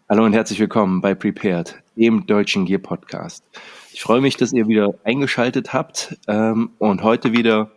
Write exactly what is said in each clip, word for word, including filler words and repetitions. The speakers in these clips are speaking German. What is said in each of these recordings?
Hallo und herzlich willkommen bei Prepared, dem deutschen Gear Podcast. Ich freue mich, dass ihr wieder eingeschaltet habt ähm, und heute wieder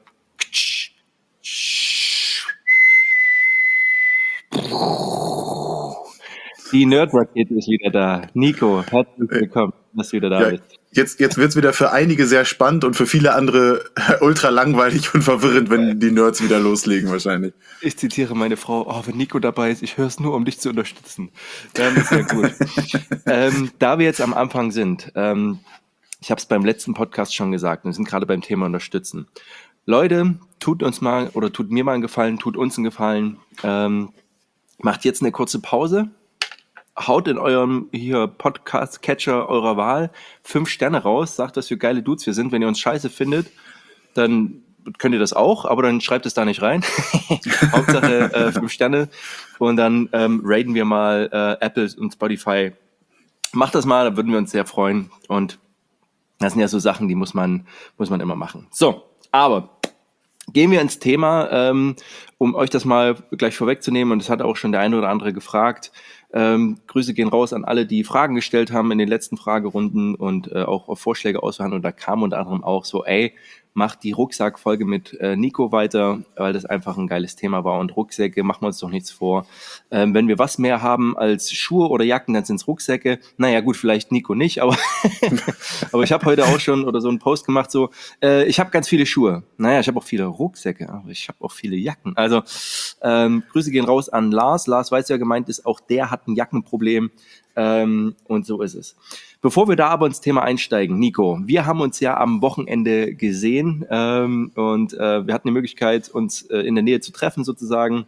die Nerd-Rakete ist wieder da. Nico, herzlich willkommen, dass du wieder da Ja, bist. jetzt jetzt wird es wieder für einige sehr spannend und für viele andere ultra langweilig und verwirrend, wenn die Nerds wieder loslegen wahrscheinlich. Ich zitiere meine Frau, oh, wenn Nico dabei ist, ich höre es nur, um dich zu unterstützen. Ähm, das ist ja gut. ähm, da wir jetzt am Anfang sind, ähm, ich habe es beim letzten Podcast schon gesagt, wir sind gerade beim Thema Unterstützen. Leute, tut uns mal oder tut mir mal einen Gefallen, tut uns einen Gefallen. Ähm, macht jetzt eine kurze Pause. Haut in eurem hier Podcast-Catcher eurer Wahl fünf Sterne raus. Sagt, dass wir geile Dudes wir sind. Wenn ihr uns scheiße findet, dann könnt ihr das auch, aber dann schreibt es da nicht rein. Hauptsache äh, fünf Sterne. Und dann ähm, raten wir mal äh, Apple und Spotify. Macht das mal, da würden wir uns sehr freuen. Und das sind ja so Sachen, die muss man, muss man immer machen. So, aber gehen wir ins Thema, ähm, um euch das mal gleich vorwegzunehmen. Und das hat auch schon der eine oder andere gefragt. Ähm, Grüße gehen raus an alle, die Fragen gestellt haben in den letzten Fragerunden und äh, auch auf Vorschläge ausverhandeln. Und da kam unter anderem auch so, ey, macht die Rucksackfolge mit äh, Nico weiter, weil das einfach ein geiles Thema war. Und Rucksäcke, machen wir uns doch nichts vor. Ähm, wenn wir was mehr haben als Schuhe oder Jacken, dann sind es Rucksäcke. Naja gut, vielleicht Nico nicht, aber, aber ich habe heute auch schon oder so einen Post gemacht, so, äh, ich habe ganz viele Schuhe. Naja, ich habe auch viele Rucksäcke, aber ich habe auch viele Jacken. Also ähm, Grüße gehen raus an Lars. Lars weiß ja, gemeint ist, auch der hat ein Jackenproblem. Ähm, und so ist es. Bevor wir da aber ins Thema einsteigen, Nico, wir haben uns ja am Wochenende gesehen ähm, und äh, wir hatten die Möglichkeit, uns äh, in der Nähe zu treffen sozusagen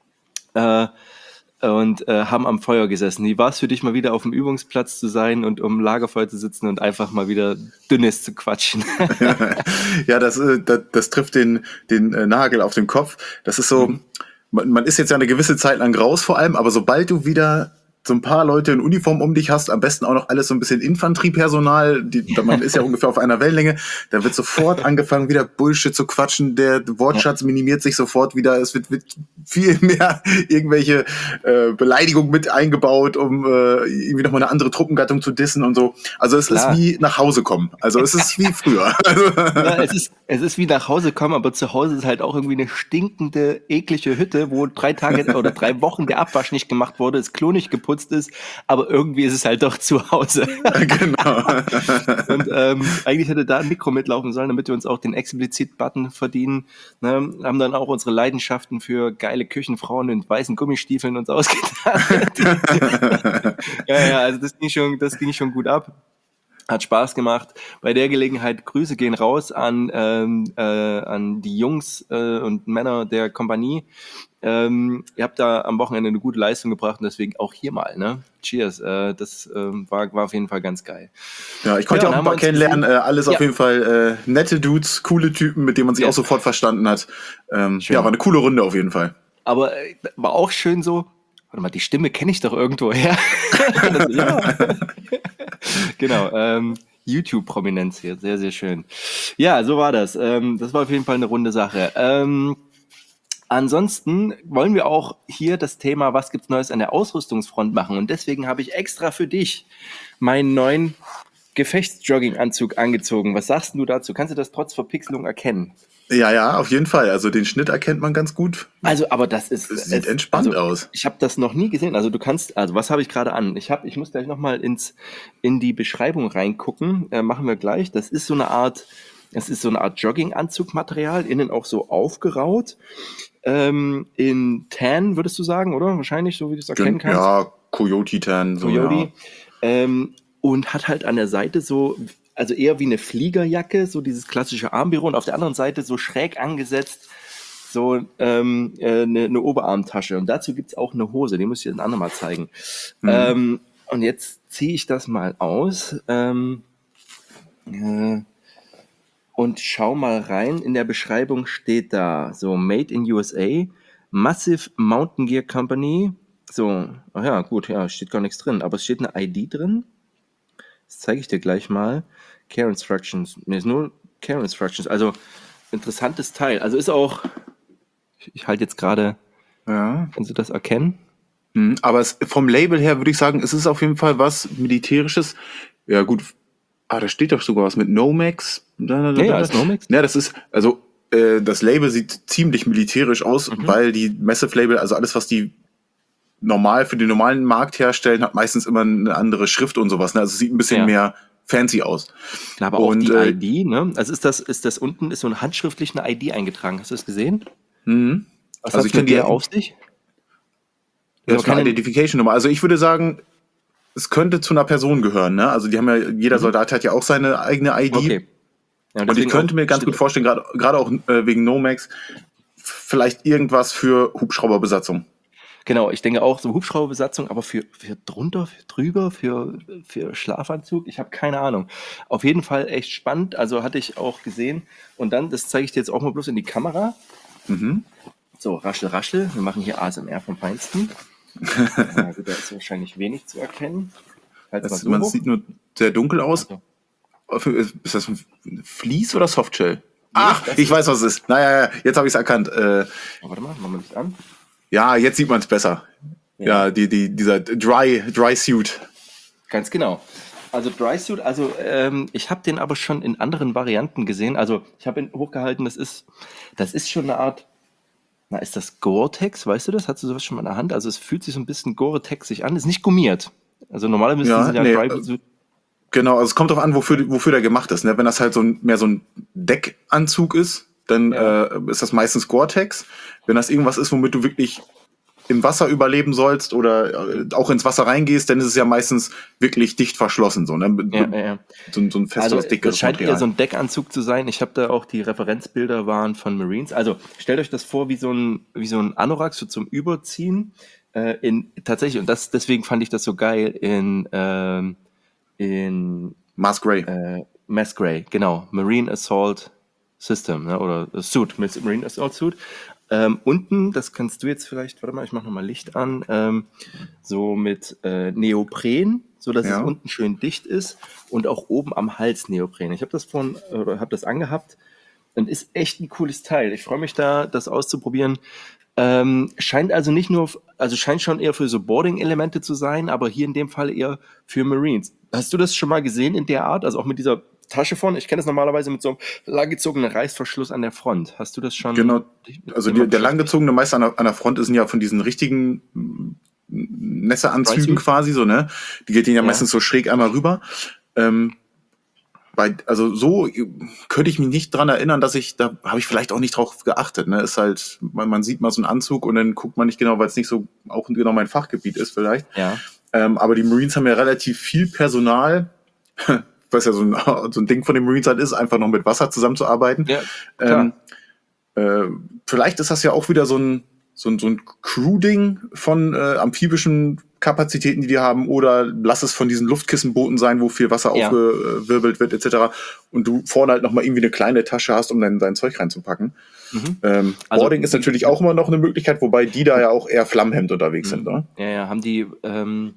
äh, und äh, haben am Feuer gesessen. Wie war es für dich, mal wieder auf dem Übungsplatz zu sein und um Lagerfeuer zu sitzen und einfach mal wieder Dünnes zu quatschen? Ja, das, äh, das, das trifft den, den äh, Nagel auf den Kopf. Das ist so, Mhm. man, man ist jetzt ja eine gewisse Zeit lang raus vor allem, aber sobald du wieder so ein paar Leute in Uniform um dich hast, am besten auch noch alles so ein bisschen Infanteriepersonal, die, man ist ja ungefähr auf einer Wellenlänge, da wird sofort angefangen, wieder Bullshit zu quatschen, der Wortschatz minimiert sich sofort wieder, es wird, wird viel mehr irgendwelche äh, Beleidigungen mit eingebaut, um äh, irgendwie nochmal eine andere Truppengattung zu dissen und so. Also es Klar. ist wie nach Hause kommen. Also es ist wie früher. Ja, es ist, es ist wie nach Hause kommen, aber zu Hause ist halt auch irgendwie eine stinkende, eklige Hütte, wo drei Tage oder drei Wochen der Abwasch nicht gemacht wurde, das Klo nicht geputzt ist, aber irgendwie ist es halt doch zu Hause. Genau. Und ähm, eigentlich hätte da ein Mikro mitlaufen sollen, damit wir uns auch den Explizit-Button verdienen. Ne? Haben dann auch unsere Leidenschaften für geile Küchenfrauen in weißen Gummistiefeln uns ausgedacht. ja, ja, also das ging schon, das ging schon gut ab. Hat Spaß gemacht. Bei der Gelegenheit Grüße gehen raus an, ähm, äh, an die Jungs äh, und Männer der Kompanie. Ähm, ihr habt da am Wochenende eine gute Leistung gebracht und deswegen auch hier mal, ne? Cheers. Äh, das ähm, war, war auf jeden Fall ganz geil. Ja, ich konnte Ja, ja auch und ein haben paar wir uns kennenlernen. gesehen. Äh, alles Ja. auf jeden Fall äh, nette Dudes, coole Typen, mit denen man sich Ja. auch sofort verstanden hat. Ähm, Schön. ja, war eine coole Runde auf jeden Fall. Aber äh, war auch schön so, warte mal, die Stimme kenne ich doch irgendwo her. Das, ja. Genau, ähm, YouTube-Prominenz hier, sehr, sehr schön. Ja, so war das. Ähm, das war auf jeden Fall eine runde Sache. Ähm, ansonsten wollen wir auch hier das Thema, was gibt's Neues an der Ausrüstungsfront machen. Und deswegen habe ich extra für dich meinen neuen Gefechtsjogginganzug angezogen. Was sagst du dazu? Kannst du das trotz Verpixelung erkennen? Ja, ja, auf jeden Fall. Also den Schnitt erkennt man ganz gut. Also, aber das ist, Es sieht es, entspannt also, aus. ich habe das noch nie gesehen. Also du kannst, also was habe ich gerade an? Ich habe, ich muss gleich nochmal ins in die Beschreibung reingucken. Äh, machen wir gleich. Das ist so eine Art, es ist so eine Art Jogginganzugmaterial, innen auch so aufgeraut. Ähm, in Tan würdest du sagen, oder? Wahrscheinlich, so wie du es erkennen kannst. Ja, Coyote Tan, so Coyote. ja. Ähm, und hat halt an der Seite so, also eher wie eine Fliegerjacke, so dieses klassische Armbüro und auf der anderen Seite so schräg angesetzt so ähm, äh, eine, eine Oberarmtasche. Und dazu gibt's auch eine Hose, die muss ich dir ein andermal zeigen. Mhm. Ähm, und jetzt ziehe ich das mal aus ähm, äh, und schau mal rein. In der Beschreibung steht da so Made in U S A, Massive Mountain Gear Company. So, ach ja, gut, ja, steht gar nichts drin, aber es steht eine I D drin. Das zeige ich dir gleich mal. Care Instructions. Ne, ist nur Care Instructions. Also interessantes Teil. Also ist auch, ich, ich halte jetzt gerade, Ja. kannst du das erkennen? Mhm, aber es, vom Label her würde ich sagen, es ist auf jeden Fall was Militärisches. Ja, gut. Ah, da steht doch sogar was mit Nomex. Da, da, da, Ja, ja, da. ist Nomex. Ja, das ist, also, äh, das Label sieht ziemlich militärisch aus, Mhm. weil die Massive Label, also alles, was die normal für den normalen Markt herstellen, hat meistens immer eine andere Schrift und sowas. Ne? Also es sieht ein bisschen Ja. mehr fancy aus. Klar, aber Und, auch die äh, I D, ne? Also ist das, ist das unten, ist so ein handschriftlich eine I D eingetragen. Hast du das gesehen? Mhm. Was Also hat's ich kann mit der dir auf sich? Das Also ist eine keine, Identification-Nummer. Also ich würde sagen, es könnte zu einer Person gehören. Ne? Also die haben ja, jeder Mhm. Soldat hat ja auch seine eigene I D. okay. Ja, Und ich deswegen könnte auch mir ganz steht- gut vorstellen, gerade gerade auch äh, wegen Nomex, vielleicht irgendwas für Hubschrauberbesatzung. Genau, ich denke auch so Hubschrauberbesatzung, aber für, für drunter, für drüber, für, für Schlafanzug, ich habe keine Ahnung. Auf jeden Fall echt spannend, also hatte ich auch gesehen. Und dann, das zeige ich dir jetzt auch mal bloß in die Kamera. Mhm. So, raschel, raschel, wir machen hier A S M R vom Feinsten. Na gut, da ist wahrscheinlich wenig zu erkennen. Halt's mal Das, so man hoch. sieht nur sehr dunkel aus. Also, Ist das ein Vlies oder Softshell? Ach, das ich ist- weiß, was es ist. Naja, ja, jetzt habe ich es erkannt. Äh, oh, warte mal, machen wir das an. ja, jetzt sieht man es besser. Ja, Ja. die, die, dieser Dry, Dry Suit. Ganz genau. Also Dry Suit, also ähm, ich habe den aber schon in anderen Varianten gesehen. Also ich habe ihn hochgehalten, das ist, das ist schon eine Art, na, ist das Gore-Tex, weißt du das? Hast du sowas schon mal in der Hand? Also es fühlt sich so ein bisschen Gore-Texig an, ist nicht gummiert. Also normalerweise Ja, sind ja nee, Dry äh, Suit. Genau, also es kommt drauf an, wofür, wofür der gemacht ist. Ne? Wenn das halt so ein, mehr so ein Deckanzug ist, dann Ja. äh, ist das meistens Gore-Tex. Wenn das irgendwas ist, womit du wirklich im Wasser überleben sollst oder äh, auch ins Wasser reingehst, dann ist es ja meistens wirklich dicht verschlossen. So, ne? Ja, ja, ja. so, ein- so ein Also festeres, das dickeres scheint eher Material. so ein Deckanzug zu sein. Ich habe da auch die Referenzbilder waren von Marines. Also stellt euch das vor wie so ein, wie so ein Anorak so zum Überziehen. Äh, in, tatsächlich, und das, deswegen fand ich das so geil, in, ähm, in Mars Grey. äh, Mass Grey, genau, Marine Assault System, ne, oder äh, Suit, Marine Assault Suit. Ähm, unten, das kannst du jetzt vielleicht, warte mal, ich mache nochmal Licht an, ähm, so mit äh, Neopren, so dass Ja. es unten schön dicht ist und auch oben am Hals Neopren. Ich habe das vorhin, oder habe das angehabt und ist echt ein cooles Teil. Ich freue mich da, das auszuprobieren. Ähm, scheint also nicht nur, also scheint schon eher für so Boarding-Elemente zu sein, aber hier in dem Fall eher für Marines. Hast du das schon mal gesehen in der Art? Also auch mit dieser Tasche vorne? Ich kenne das normalerweise mit so einem langgezogenen Reißverschluss an der Front. Hast du das schon? Genau. Also Immer die, der beschäftigt? langgezogene Meister an der, an der Front sind ja von diesen richtigen mm, Nässeanzügen Dry-Suit? quasi so, ne? Die geht denen ja, Ja. meistens so schräg einmal rüber. Ähm, bei, also so könnte ich mich nicht dran erinnern, dass ich, da habe ich vielleicht auch nicht drauf geachtet. Ne? Ist halt, man, man sieht mal so einen Anzug und dann guckt man nicht genau, weil es nicht so auch genau mein Fachgebiet ist vielleicht. Ja. Ähm, aber die Marines haben ja relativ viel Personal, was ja so ein, so ein Ding von den Marines halt ist, einfach noch mit Wasser zusammenzuarbeiten. Ja, klar. Ähm, äh, vielleicht ist das ja auch wieder so ein, so ein, so ein Crew-Ding von äh, amphibischen Kapazitäten, die die haben, oder lass es von diesen Luftkissenbooten sein, wo viel Wasser Ja. aufgewirbelt wird, et cetera. Und du vorne halt nochmal irgendwie eine kleine Tasche hast, um dein, dein Zeug reinzupacken. Mhm. Ähm, Also- Boarding ist natürlich auch immer noch eine Möglichkeit, wobei die da ja auch eher Flammhemd unterwegs sind. Ne? Ja, ja, haben die, ähm,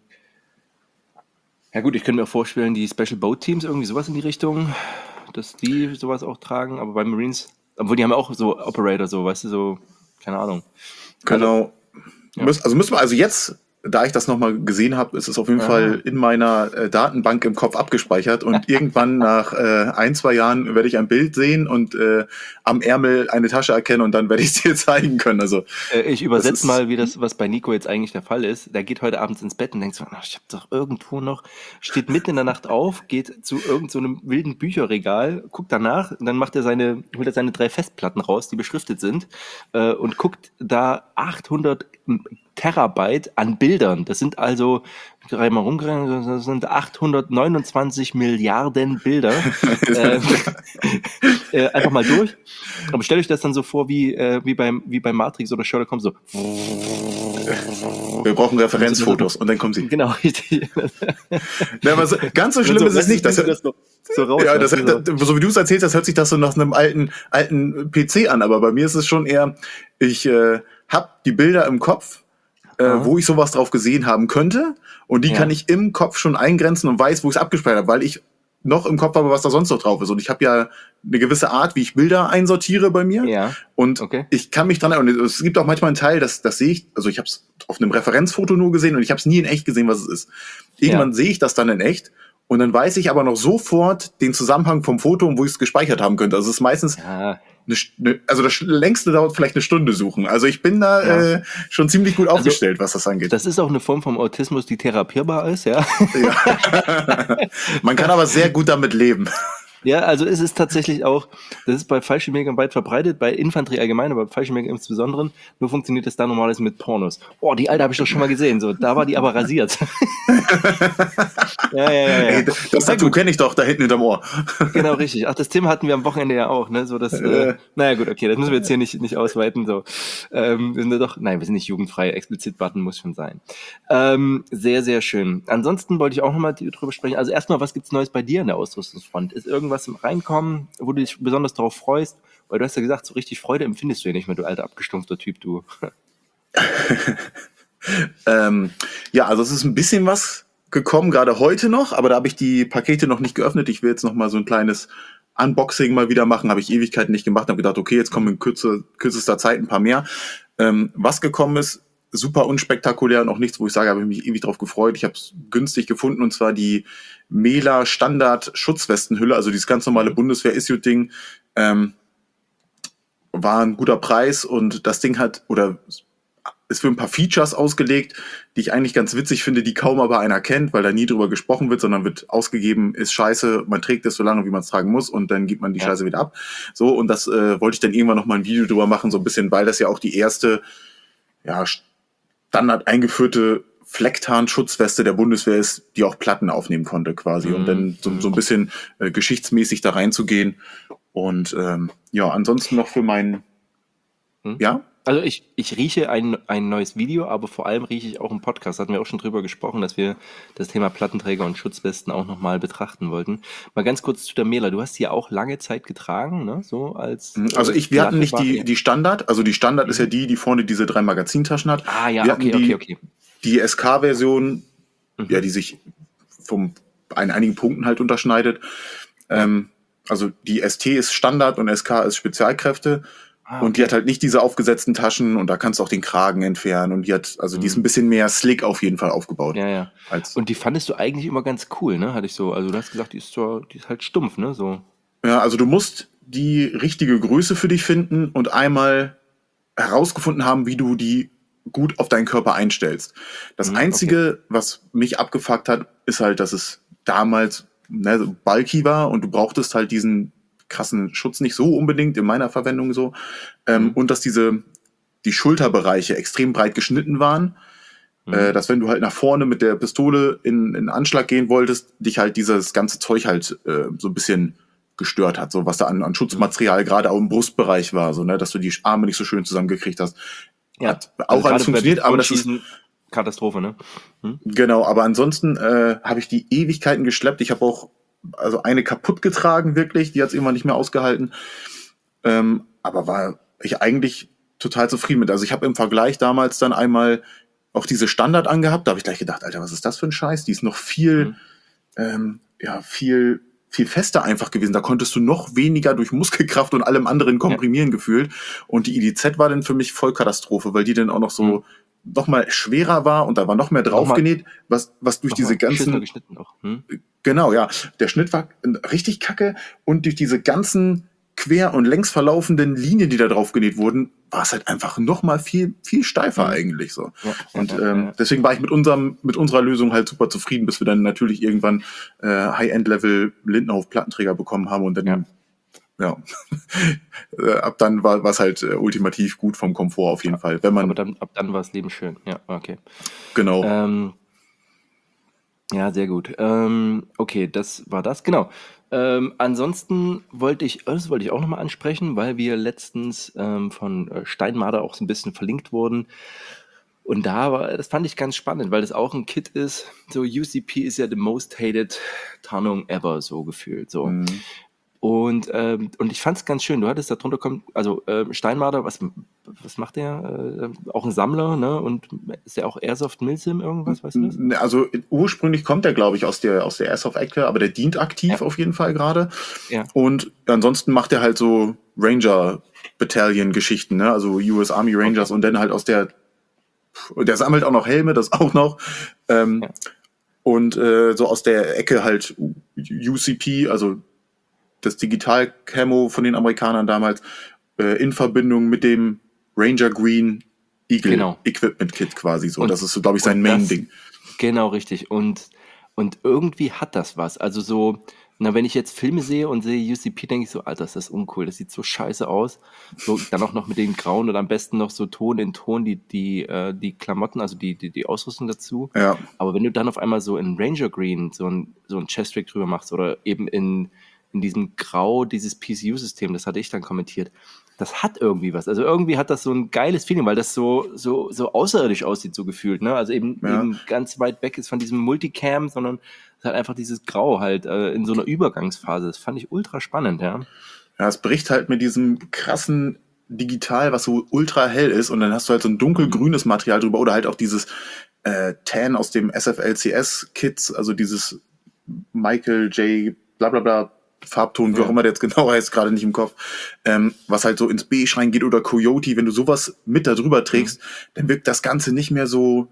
ja gut, ich könnte mir vorstellen, die Special Boat Teams irgendwie sowas in die Richtung, dass die sowas auch tragen, aber bei Marines, obwohl die haben ja auch so Operator, so, weißt du, so, keine Ahnung. Genau. Ja. Müß, also müssen wir, also jetzt, da ich das nochmal gesehen habe, ist es auf jeden Ah. Fall in meiner äh, Datenbank im Kopf abgespeichert und irgendwann nach äh, ein, zwei Jahren werde ich ein Bild sehen und äh, am Ärmel eine Tasche erkennen und dann werde ich es dir zeigen können. Also Äh, ich Das übersetze ist- mal, wie das, was bei Nico jetzt eigentlich der Fall ist. Der geht heute abends ins Bett und denkt so, ach, ich habe doch irgendwo noch, steht mitten in der Nacht auf, geht zu irgendeinem so einem wilden Bücherregal, guckt danach und dann macht er seine, holt er seine drei Festplatten raus, die beschriftet sind, äh, und guckt da achthundert Terabyte an Bildern. Das sind also, mal rumgegangen, das sind achthundertneunundzwanzig Milliarden Bilder. äh, äh, einfach mal durch. Aber stellt euch das dann so vor, wie, äh, wie, beim, wie bei Matrix oder Sherlock Holmes, so. wir brauchen Referenzfotos und dann kommen sie. Genau, richtig. Ja, aber so, ganz so schlimm so, ist es nicht. Das, das so, so raus. ja, das, weißt du, das, so wie du es erzählst, das hört sich das so nach einem alten, alten P C an. Aber bei mir ist es schon eher, ich äh, habe die Bilder im Kopf, äh, Aha. wo ich sowas drauf gesehen haben könnte. Und die Ja. kann ich im Kopf schon eingrenzen und weiß, wo ich es abgespeichert habe, weil ich noch im Kopf habe, was da sonst noch drauf ist. Und ich habe ja eine gewisse Art, wie ich Bilder einsortiere bei mir. Ja. Und Okay. ich kann mich dran erinnern, und es gibt auch manchmal einen Teil, das, das sehe ich, also ich habe es auf einem Referenzfoto nur gesehen und ich habe es nie in echt gesehen, was es ist. Irgendwann Ja. sehe ich das dann in echt und dann weiß ich aber noch sofort den Zusammenhang vom Foto und wo ich es gespeichert haben könnte. Also es ist meistens, Ja. eine, eine, also das längste dauert vielleicht eine Stunde suchen. Also ich bin da Ja. äh, schon ziemlich gut Also, aufgestellt, was das angeht. das ist auch eine Form vom Autismus, die therapierbar ist, ja. Ja. Man kann aber sehr gut damit leben. Ja, also es ist tatsächlich auch, das ist bei Fallschirmjägern weit verbreitet, bei Infanterie allgemein, aber bei Fallschirmjägern insbesondere, nur funktioniert das da normalerweise mit Pornos. Oh, die alte habe ich doch schon mal gesehen, so, da war die aber rasiert. ja, ja, ja, ja. Ey, das das Tattoo kenne ich doch, da hinten hinterm Ohr. Genau, richtig. Ach, das Thema hatten wir am Wochenende ja auch, ne? So, das, äh, naja, gut, okay, das müssen wir jetzt hier nicht, nicht ausweiten. So, ähm, wir sind ja doch, nein, wir sind nicht jugendfrei, explizit Button muss schon sein. Ähm, sehr, sehr schön. Ansonsten wollte ich auch nochmal drüber sprechen. Also erstmal, was gibt's Neues bei dir in der Ausrüstungsfront? Ist irgendwas im Reinkommen, wo du dich besonders darauf freust? Weil du hast ja gesagt, so richtig Freude empfindest du ja nicht mehr, du alter abgestumpfter Typ, du. ähm, ja, also es ist ein bisschen was gekommen, gerade heute noch, aber da habe ich die Pakete noch nicht geöffnet. Ich will jetzt noch mal so ein kleines Unboxing mal wieder machen. Habe ich Ewigkeiten nicht gemacht. Habe gedacht, okay, jetzt kommen in kürze, kürzester Zeit ein paar mehr. Ähm, was gekommen ist, super unspektakulär und auch nichts, wo ich sage, habe ich mich ewig drauf gefreut. Ich habe es günstig gefunden und zwar die Mela Standard Schutzwestenhülle, also dieses ganz normale Bundeswehr-Issue-Ding. Ähm, war ein guter Preis und das Ding hat, oder ist für ein paar Features ausgelegt, die ich eigentlich ganz witzig finde, die kaum aber einer kennt, weil da nie drüber gesprochen wird, sondern wird ausgegeben, ist scheiße, man trägt es so lange, wie man es tragen muss und dann gibt man die Ja. Scheiße wieder ab. So, und das äh, wollte ich dann irgendwann noch mal ein Video drüber machen, so ein bisschen, weil das ja auch die erste, ja, Standard eingeführte Flecktarn-Schutzweste der Bundeswehr ist, die auch Platten aufnehmen konnte quasi. Mhm. Und dann so, so ein bisschen äh, geschichtsmäßig da reinzugehen. Und ähm, ja, ansonsten noch für meinen, Hm? ja? Also ich, ich rieche ein, ein neues Video, aber vor allem rieche ich auch einen Podcast. Da hatten wir auch schon drüber gesprochen, dass wir das Thema Plattenträger und Schutzwesten auch nochmal betrachten wollten. Mal ganz kurz zu der Mela. Du hast die ja auch lange Zeit getragen, ne? So als. Also ich, wir hatten nicht die, Platte- die Standard, also die Standard ist ja Mhm. die, die vorne diese drei Magazintaschen hat. Ah ja, wir hatten okay, die, okay, okay. die S K-Version, Mhm. ja, die sich vom an einigen Punkten halt unterschneidet. Ähm, also die S T ist Standard und S K ist Spezialkräfte. Ah, Und die okay. hat halt nicht diese aufgesetzten Taschen und da kannst du auch den Kragen entfernen und die hat, also die ist Mhm. ein bisschen mehr slick auf jeden Fall aufgebaut. Ja, ja. Als, Und die fandest du eigentlich immer ganz cool, ne? Hatte ich so. Also du hast gesagt, die ist so, die ist halt stumpf, ne? So. ja, also du musst die richtige Größe für dich finden und einmal herausgefunden haben, wie du die gut auf deinen Körper einstellst. Das Mhm, Einzige, was mich abgefuckt hat, ist halt, dass es damals ne, so bulky war und du brauchtest halt diesen krassen Schutz nicht so unbedingt in meiner Verwendung so. Ähm, Mhm. und dass diese die Schulterbereiche extrem breit geschnitten waren. Mhm. Äh, dass wenn du halt nach vorne mit der Pistole in, in Anschlag gehen wolltest, dich halt dieses ganze Zeug halt äh, so ein bisschen gestört hat, so was da an, an Schutzmaterial gerade auch im Brustbereich war, so ne, dass du die Arme nicht so schön zusammengekriegt hast. Ja. Hat auch Also alles gerade bei funktioniert, aber das ist Pistolenschießen Katastrophe, ne? Hm? genau. Aber ansonsten äh, habe ich die Ewigkeiten geschleppt. Ich habe auch also eine kaputt getragen wirklich, die hat es irgendwann nicht mehr ausgehalten. Ähm, aber war ich eigentlich total zufrieden mit. Also ich habe im Vergleich damals dann einmal auch diese Standard angehabt. Da habe ich gleich gedacht, Alter, was ist das für ein Scheiß? Die ist noch viel, Mhm. ähm, ja, viel, viel fester einfach gewesen. Da konntest du noch weniger durch Muskelkraft und allem anderen komprimieren gefühlt. Und die I D Z war dann für mich voll Katastrophe, weil die dann auch noch so Mhm. noch mal schwerer war und da war noch mehr draufgenäht, was, was durch Nochmal diese beschissener ganzen, geschnitten auch. Hm? genau, ja, der Schnitt war richtig kacke und durch diese ganzen quer und längs verlaufenden Linien, die da drauf genäht wurden, war es halt einfach noch mal viel, viel steifer Mhm. eigentlich so. Ja, Und ja, ja, ähm, ja. deswegen war ich mit unserem, mit unserer Lösung halt super zufrieden, bis wir dann natürlich irgendwann äh, High-End-Level Lindenhof-Plattenträger bekommen haben und dann, ja, Ja. äh, ab dann war es halt äh, ultimativ gut vom Komfort auf jeden Fall. Wenn man, Aber dann, ab dann war das Leben schön. Ja, okay. genau, Ähm, ja, sehr gut. Ähm, okay, das war das. Genau. Ähm, ansonsten wollte ich, das wollte ich auch nochmal ansprechen, weil wir letztens ähm, von äh, Steinmarder auch so ein bisschen verlinkt wurden. Und da war, das fand ich ganz spannend, weil das auch ein Kit ist. So, U C P ist ja the most hated Tarnung ever, so gefühlt. So. Mhm. Und, ähm, und ich fand es ganz schön. Du hattest da drunter kommt, also ähm, Steinmarder, was was macht der? Äh, auch ein Sammler, ne? Und ist der auch Airsoft Milsim irgendwas, weißt du das? N- Also ursprünglich kommt er, glaube ich, aus der, aus der Airsoft-Ecke, aber der dient aktiv Ja, auf jeden Fall gerade. ja, Und ansonsten macht er halt so Ranger-Battalion-Geschichten, ne? Also U S Army okay. Rangers und dann halt aus der, und der sammelt auch noch Helme, das auch noch. Ähm, Ja, und äh, so aus der Ecke halt U C P, also das Digital-Camo von den Amerikanern damals, äh, in Verbindung mit dem Ranger Green Eagle genau. Equipment Kit quasi so. Und, Das ist so, glaube ich, sein und das, Main-Ding. genau richtig. Und, und irgendwie hat das was. Also so, na, wenn ich jetzt Filme sehe und sehe U C P, denke ich so, Alter, ist das uncool, das sieht so scheiße aus. So, dann auch noch mit den Grauen oder am besten noch so Ton in Ton, die, die, äh, die Klamotten, also die, die, die Ausrüstung dazu. Ja. Aber wenn du dann auf einmal so in Ranger Green so ein, so ein Chest-Rig drüber machst oder eben in, in diesem Grau, dieses P C U-System, das hatte ich dann kommentiert, das hat irgendwie was. Also irgendwie hat das so ein geiles Feeling, weil das so, so, so außerirdisch aussieht, so gefühlt, ne? Also eben, Ja. eben ganz weit weg ist von diesem Multicam, sondern es hat einfach dieses Grau halt äh, in so einer Übergangsphase. Das fand ich ultra spannend, ja. Ja, es bricht halt mit diesem krassen Digital, was so ultra hell ist, und dann hast du halt so ein Mhm. dunkelgrünes Material drüber oder halt auch dieses äh, Tan aus dem S F L C S-Kits, also dieses Michael J. bla bla bla Farbton, wie auch Ja. immer der jetzt genau heißt, gerade nicht im Kopf, ähm, was halt so ins Beige reingeht oder Coyote, wenn du sowas mit da drüber Mhm. trägst, dann wirkt das Ganze nicht mehr so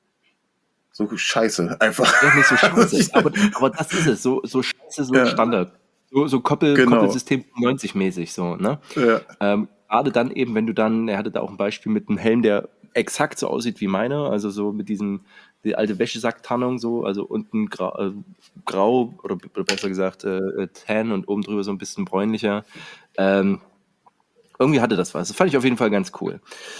so scheiße einfach. Ja, nicht so scheiße. Aber, aber das ist es, so, so scheiße, so Ja, Standard. So, so Koppel, genau. Koppelsystem neunzig mäßig so, ne? Ja. Ähm, gerade dann eben, wenn du dann, er hatte da auch ein Beispiel mit einem Helm, der exakt so aussieht wie meiner, also so mit diesem, die alte Wäschesacktarnung so, also unten grau, äh, grau oder, b- oder besser gesagt äh, äh, tan und oben drüber so ein bisschen bräunlicher. Ähm, irgendwie hatte das was. Das fand ich auf jeden Fall ganz cool.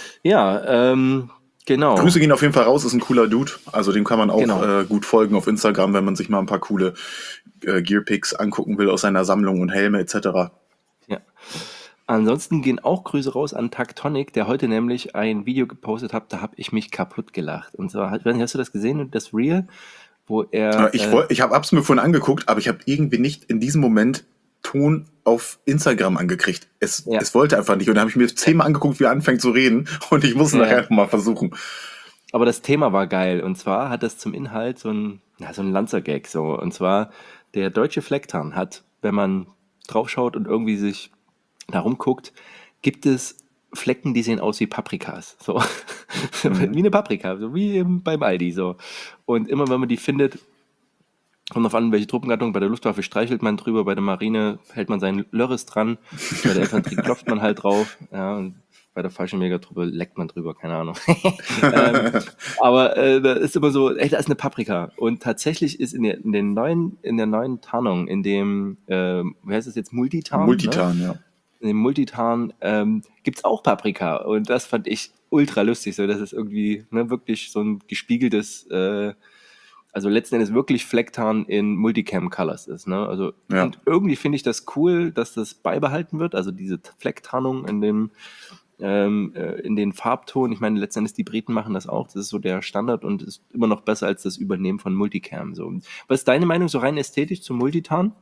Ja, ähm, genau, Grüße gehen auf jeden Fall raus, ist ein cooler Dude. Also dem kann man auch genau. äh, gut folgen auf Instagram, wenn man sich mal ein paar coole äh, Gear-Picks angucken will aus seiner Sammlung und Helme et cetera. Ja. Ansonsten gehen auch Grüße raus an Tactonic, der heute nämlich ein Video gepostet hat, da habe ich mich kaputt gelacht. Und zwar, ich weiß nicht, hast du das gesehen, das Reel, wo Äh, er, Ich, äh, woll- ich habe es mir vorhin angeguckt, aber ich habe irgendwie nicht in diesem Moment Ton auf Instagram angekriegt. Es, ja, es wollte einfach nicht. Und dann habe ich mir zehnmal angeguckt, wie er anfängt zu reden. Und ich muss es ja, nachher ja. noch mal versuchen. Aber das Thema war geil. Und zwar hat das zum Inhalt so ein, ja, so ein Lanzer-Gag. So. Und zwar, der deutsche Flecktarn hat, wenn man draufschaut und irgendwie sich da rumguckt, gibt es Flecken, die sehen aus wie Paprikas. So. Mhm. Wie eine Paprika, so wie im- beim Aldi. So. Und immer wenn man die findet, kommt auf an, welche Truppengattung. Bei der Luftwaffe streichelt man drüber, bei der Marine hält man seinen Lörres dran, bei der Infanterie klopft man halt drauf, ja, und bei der Fallschirmjägertruppe leckt man drüber, keine Ahnung. ähm, aber äh, da ist immer so, ey, da ist eine Paprika. Und tatsächlich ist in der, in den neuen, in der neuen Tarnung, in dem, ähm, wie heißt es jetzt, Multitarn, ne? Multitan, ja. In dem Multitarn ähm, gibt es auch Paprika. Und das fand ich ultra lustig, so dass es irgendwie ne, wirklich so ein gespiegeltes äh, also letzten Endes wirklich Flecktarn in Multicam Colors ist. Ne? Also, Ja. und irgendwie finde ich das cool, dass das beibehalten wird. Also diese Flecktarnung in dem ähm, äh, in den Farbton. Ich meine, letzten Endes die Briten machen das auch. Das ist so der Standard und ist immer noch besser als das Übernehmen von Multicam. So. Was ist deine Meinung so rein ästhetisch zum Multitarn?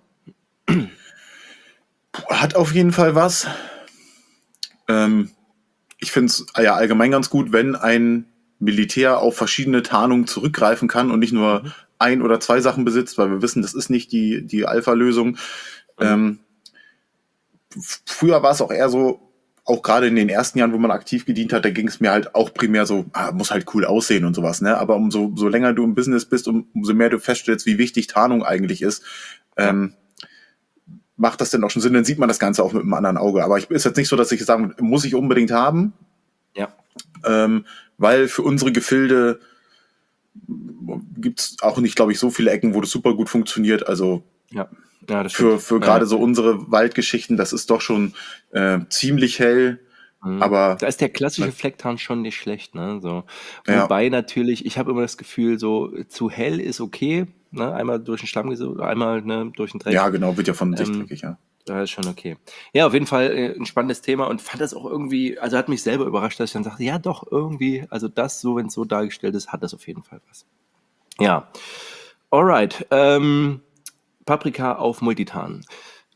Hat auf jeden Fall was. Ähm, ich finde es ja allgemein ganz gut, wenn ein Militär auf verschiedene Tarnungen zurückgreifen kann und nicht nur Mhm. ein oder zwei Sachen besitzt, weil wir wissen, das ist nicht die, die Alpha-Lösung. Mhm. Ähm, früher war es auch eher so, auch gerade in den ersten Jahren, wo man aktiv gedient hat, da ging es mir halt auch primär so, ah, muss halt cool aussehen und sowas, ne? Aber umso so länger du im Business bist, um, umso mehr du feststellst, wie wichtig Tarnung eigentlich ist, Ja. ähm, macht das denn auch schon Sinn, dann sieht man das Ganze auch mit einem anderen Auge. Aber ich ist jetzt nicht so, dass ich sagen, muss ich unbedingt haben, Ja. ähm, weil für unsere Gefilde gibt es auch nicht, glaube ich, so viele Ecken, wo das super gut funktioniert. Also Ja. Ja, das für, stimmt. für Ja, gerade ja. so unsere Waldgeschichten, das ist doch schon äh, ziemlich hell, Mhm. aber Da ist der klassische Flecktarn schon nicht schlecht, ne? So. ja, Wobei natürlich, ich habe immer das Gefühl, so zu hell ist okay, ne? Einmal durch den Schlamm geso- einmal ne, durch den ja, Dreck. genau, wird ja von sich Ähm, dreckig, ja. da ist schon okay. Ja, auf jeden Fall äh, ein spannendes Thema und fand das auch irgendwie, also hat mich selber überrascht, dass ich dann sagte, ja doch, irgendwie, also das so, wenn es so dargestellt ist, hat das auf jeden Fall was. Ja, alright. Ähm, Paprika auf Multitan.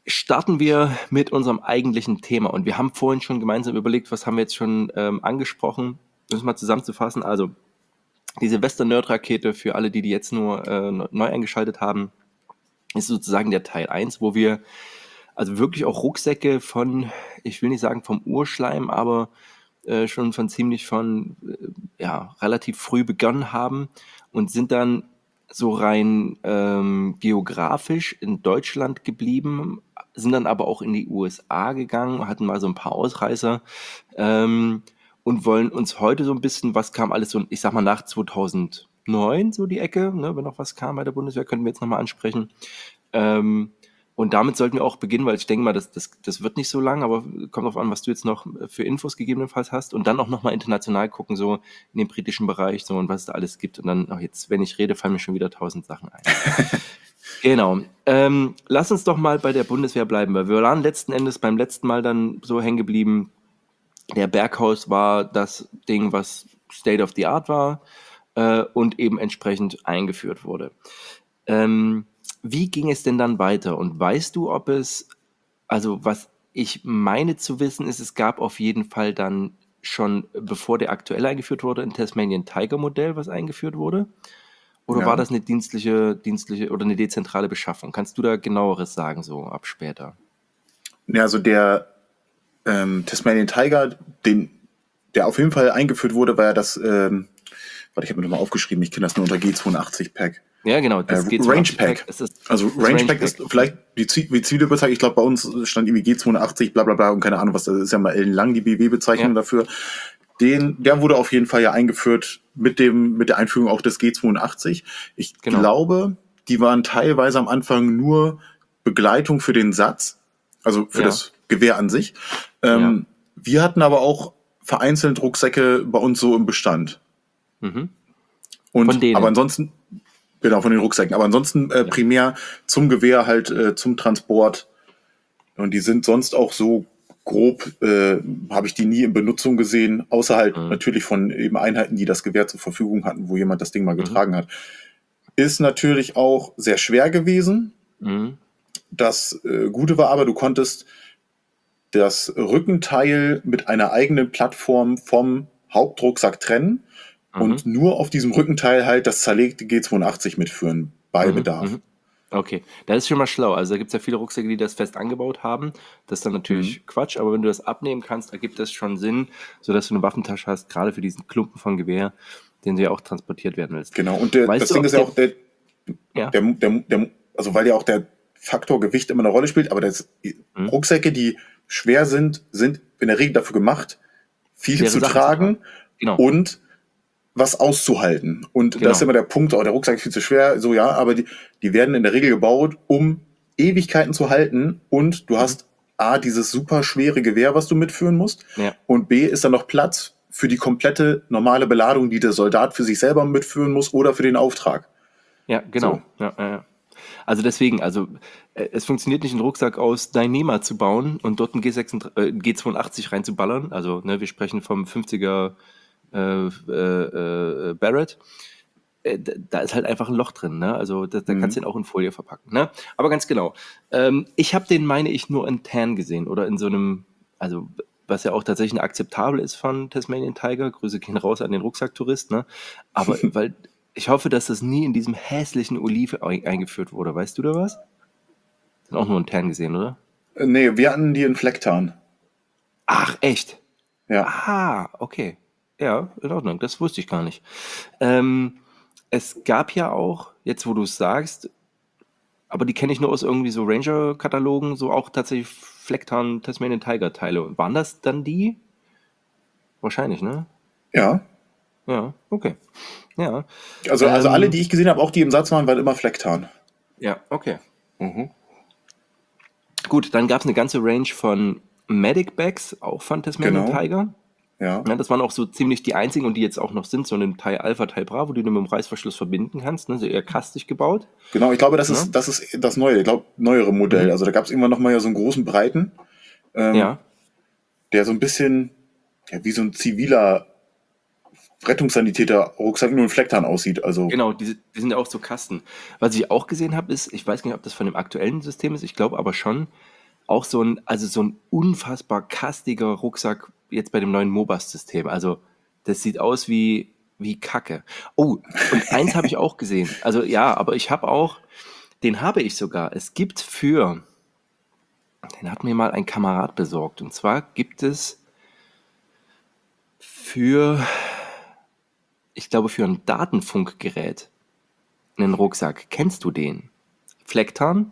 starten wir mit unserem eigentlichen Thema. Und wir haben vorhin schon gemeinsam überlegt, was haben wir jetzt schon ähm, angesprochen. Um es mal zusammenzufassen. Also die Silvester-Nerd-Rakete für alle, die die jetzt nur äh, neu eingeschaltet haben, ist sozusagen der Teil eins, wo wir also wirklich auch Rucksäcke von, ich will nicht sagen vom Urschleim, aber äh, schon von ziemlich von, äh, ja, relativ früh begonnen haben und sind dann so rein ähm, geografisch in Deutschland geblieben, sind dann aber auch in die U S A gegangen, hatten mal so ein paar Ausreißer ähm, und wollen uns heute so ein bisschen, was kam alles so, ich sag mal nach zweitausendneun so die Ecke, ne, wenn noch was kam bei der Bundeswehr, könnten wir jetzt nochmal ansprechen. Ähm, und damit sollten wir auch beginnen, weil ich denke mal, das, das, das wird nicht so lang, aber kommt darauf an, was du jetzt noch für Infos gegebenenfalls hast. Und dann auch nochmal international gucken, so in den britischen Bereich, so und was es da alles gibt. Und dann, ach jetzt, wenn ich rede, fallen mir schon wieder tausend Sachen ein. Genau. Ähm, lass uns doch mal bei der Bundeswehr bleiben, weil wir waren letzten Endes beim letzten Mal dann so hängen geblieben. Der Berghaus war das Ding, was State of the Art war äh, und eben entsprechend eingeführt wurde. Ähm, wie ging es denn dann weiter? Und weißt du, ob es, also was ich meine zu wissen, ist, es gab auf jeden Fall dann schon, bevor der aktuell eingeführt wurde, ein Tasmanian Tiger Modell, was eingeführt wurde? Oder Ja. war das eine dienstliche, dienstliche oder eine dezentrale Beschaffung? Kannst du da genaueres sagen, so ab später? Ja, also der ähm, Tasmanian Tiger, den, der auf jeden Fall eingeführt wurde, war ja das, ähm, warte, ich habe mir nochmal aufgeschrieben, ich kenne das nur unter G zweiundachtzig Pack. Ja, genau, das Äh, G Range zweiundachtzig Pack. Es ist, Also das Range Range Pack ist vielleicht die, Zi- die Zielbezeichnung. Ich glaube, bei uns stand irgendwie G zweiundachtzig, bla bla bla und keine Ahnung was. Das ist ja mal ellenlang die B W-Bezeichnung Ja. dafür. Den, der wurde auf jeden Fall ja eingeführt mit dem mit der Einführung auch des G zweiundachtzig. Ich Genau. glaube, die waren teilweise am Anfang nur Begleitung für den Satz, also für Ja. das Gewehr an sich. Ähm, Wir hatten aber auch vereinzelt Rucksäcke bei uns so im Bestand. Mhm. Und Von denen. aber ansonsten, genau, von den Rucksäcken. Aber ansonsten äh, Ja. primär zum Gewehr halt, äh, zum Transport. Und die sind sonst auch so grob, äh, habe ich die nie in Benutzung gesehen, außer halt Mhm. natürlich von eben Einheiten, die das Gewehr zur Verfügung hatten, wo jemand das Ding mal Mhm. getragen hat. Ist natürlich auch sehr schwer gewesen. Mhm. Das äh, Gute war aber, du konntest das Rückenteil mit einer eigenen Plattform vom Hauptrucksack trennen Mhm. und nur auf diesem Rückenteil halt das zerlegte G zweiundachtzig mitführen, bei Mhm. Bedarf. Mhm. Okay, das ist schon mal schlau. Also da gibt es ja viele Rucksäcke, die das fest angebaut haben. Das ist dann natürlich Quatsch, aber wenn du das abnehmen kannst, ergibt das schon Sinn, sodass du eine Waffentasche hast, gerade für diesen Klumpen von Gewehr, den du ja auch transportiert werden willst. Genau, und der, Weißt das du, Ding ob ist ja der- auch, der, Ja. der, der, der, also weil ja auch der Faktor Gewicht immer eine Rolle spielt, aber das, Mhm. Rucksäcke, die schwer sind, sind in der Regel dafür gemacht, viel Schwere zu Sachen zu tragen tragen. Genau. und was auszuhalten. Und Genau. das ist immer der Punkt, oh, der Rucksack ist viel zu schwer, so ja, aber die, die werden in der Regel gebaut, um Ewigkeiten zu halten und du hast A, dieses super schwere Gewehr, was du mitführen musst, Ja. und B, ist dann noch Platz für die komplette normale Beladung, die der Soldat für sich selber mitführen muss oder für den Auftrag. Ja, genau. Ja, ja, ja. Also deswegen, also äh, es funktioniert nicht, einen Rucksack aus Dyneema zu bauen und dort einen G sechsunddreißig, äh, G zweiundachtzig reinzuballern. Also ne, wir sprechen vom fünfziger äh, äh, äh, Barrett. Äh, da- da ist halt einfach ein Loch drin, ne? Also da, da Mhm. kannst du den auch in Folie verpacken, ne? Aber ganz genau. Ähm, ich habe den, meine ich, nur in Tan gesehen oder in so einem, also was ja auch tatsächlich akzeptabel ist von Tasmanian Tiger. Grüße gehen raus an den Rucksacktourist, ne? Aber weil ich hoffe, dass das nie in diesem hässlichen Oliv ein- eingeführt wurde. Weißt du da was? Sind auch nur in Tan gesehen, oder? Äh, Nee, wir hatten die in Flecktarn. Ach, echt? Ja. Ah, okay. Ja, in Ordnung. Das wusste ich gar nicht. Ähm, es gab ja auch, jetzt wo du es sagst, aber die kenne ich nur aus irgendwie so Ranger-Katalogen, so auch tatsächlich Flecktarn Tasmanian Tiger-Teile. Waren das dann die? Wahrscheinlich, ne? Ja. Ja, okay. Ja. Also, also Ähm, alle, die ich gesehen habe, auch die im Satz waren, waren immer Flecktarn. Ja, okay. Mhm. Gut, dann gab es eine ganze Range von Medic Bags, auch von Tasmanian Genau. Tiger. Ja. Ja, das waren auch so ziemlich die einzigen und die jetzt auch noch sind, so ein Teil Alpha, Teil Bravo, die du mit dem Reißverschluss verbinden kannst, ne? So eher kastig gebaut. Genau, ich glaube, das Ja. ist, das ist das neue, ich glaube, neuere Modell. Mhm. Also da gab es irgendwann noch mal ja so einen großen Breiten, ähm, Ja, der so ein bisschen ja, wie so ein ziviler Rettungssanitäter-Rucksack nur in Flecktarn aussieht. Also genau, die, die sind ja auch so Kasten. Was ich auch gesehen habe, ist, ich weiß nicht, ob das von dem aktuellen System ist, ich glaube aber schon, auch so ein, also so ein unfassbar kastiger Rucksack jetzt bei dem neuen Mobas-System. Also das sieht aus wie, wie Kacke. Oh, und eins habe ich auch gesehen. Also ja, aber ich habe auch, den habe ich sogar. Es gibt für, den hat mir mal ein Kamerad besorgt. Und zwar gibt es für, ich glaube, für ein Datenfunkgerät einen Rucksack. Kennst du den? Flecktarn?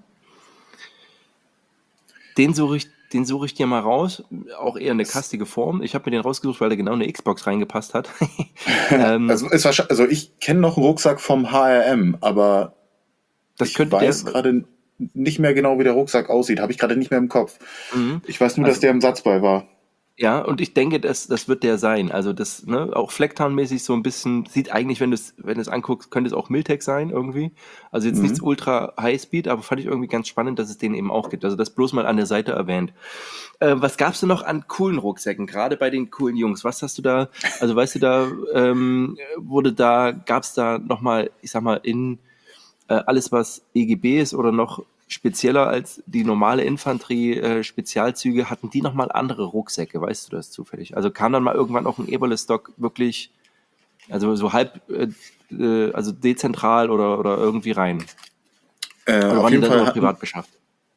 Den suche ich, den suche ich dir mal raus. Auch eher eine kastige Form. Ich habe mir den rausgesucht, weil der genau in eine Xbox reingepasst hat. ähm, Also, ist wahrscheinlich, also ich kenne noch einen Rucksack vom H R M, aber das ich könnte weiß der. gerade nicht mehr genau, wie der Rucksack aussieht. Habe ich gerade nicht mehr im Kopf. Mhm. Ich weiß nur, Also, dass der im Satz bei war. ja, und ich denke, das, das wird der sein. Also das, ne, auch Flecktarnmäßig so ein bisschen, sieht eigentlich, wenn du es, wenn du es anguckst, könnte es auch Miltec sein irgendwie. Also jetzt nichts Mhm. ultra Highspeed, aber fand ich irgendwie ganz spannend, dass es den eben auch gibt. Also das bloß mal an der Seite erwähnt. Äh, was gab's denn noch an coolen Rucksäcken, gerade bei den coolen Jungs? Was hast du da, also weißt du, da ähm, wurde da, gab's da nochmal, ich sag mal, in äh, alles, was E G B ist oder noch spezieller als die normale Infanterie, äh, Spezialzüge, hatten die nochmal andere Rucksäcke, weißt du das zufällig? Also kam dann mal irgendwann auch ein Eberle-Stock wirklich, also so halb, äh, äh, also dezentral oder, oder irgendwie rein? Äh, Oder auf waren die jeden dann Fall immer hatten, privat beschafft?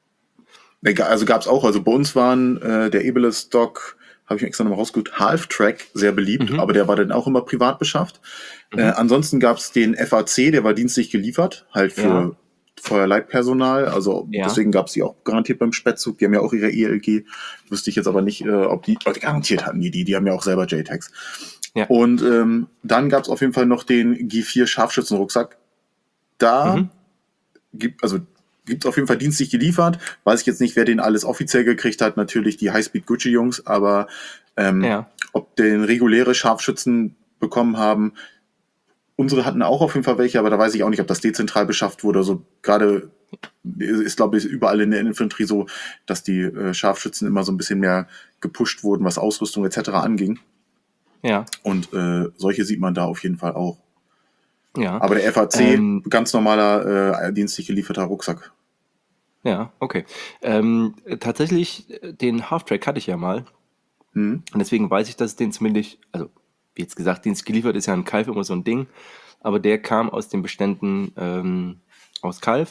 also gab es auch, also bei uns waren äh, der Ebele Stock, habe ich mir extra nochmal rausgesucht, Half-Track sehr beliebt, Mhm. aber der war dann auch immer privat beschafft. Mhm. Äh, ansonsten gab es den F A C, der war dienstlich geliefert, halt für Ja. Feuerleitpersonal, also Ja. deswegen gab es die auch garantiert beim Spätzug, die haben ja auch ihre E L G, wüsste ich jetzt aber nicht, äh, ob die, oh, die garantiert hatten die die, die haben ja auch selber J TAGs. Ja. Und ähm, dann gab es auf jeden Fall noch den G vier Scharfschützenrucksack. Da Mhm. gibt, also gibt es auf jeden Fall dienstlich geliefert. Weiß ich jetzt nicht, wer den alles offiziell gekriegt hat. Natürlich die Highspeed Gucci Jungs, aber ähm, Ja. ob den reguläre Scharfschützen bekommen haben. Unsere hatten auch auf jeden Fall welche, aber da weiß ich auch nicht, ob das dezentral beschafft wurde. Also gerade ist, glaube ich, überall in der Infanterie so, dass die äh, Scharfschützen immer so ein bisschen mehr gepusht wurden, was Ausrüstung et cetera anging. Ja. Und äh, solche sieht man da auf jeden Fall auch. Ja. Aber der F A C, Ähm, ganz normaler äh, dienstlich gelieferter Rucksack. ja, okay. Ähm, tatsächlich, äh, den Halftrack hatte ich ja mal. Hm. Und deswegen weiß ich, dass es den zumindest, also wie jetzt gesagt, Dienst geliefert ist ja in Calw immer so ein Ding, aber der kam aus den Beständen ähm, aus Calw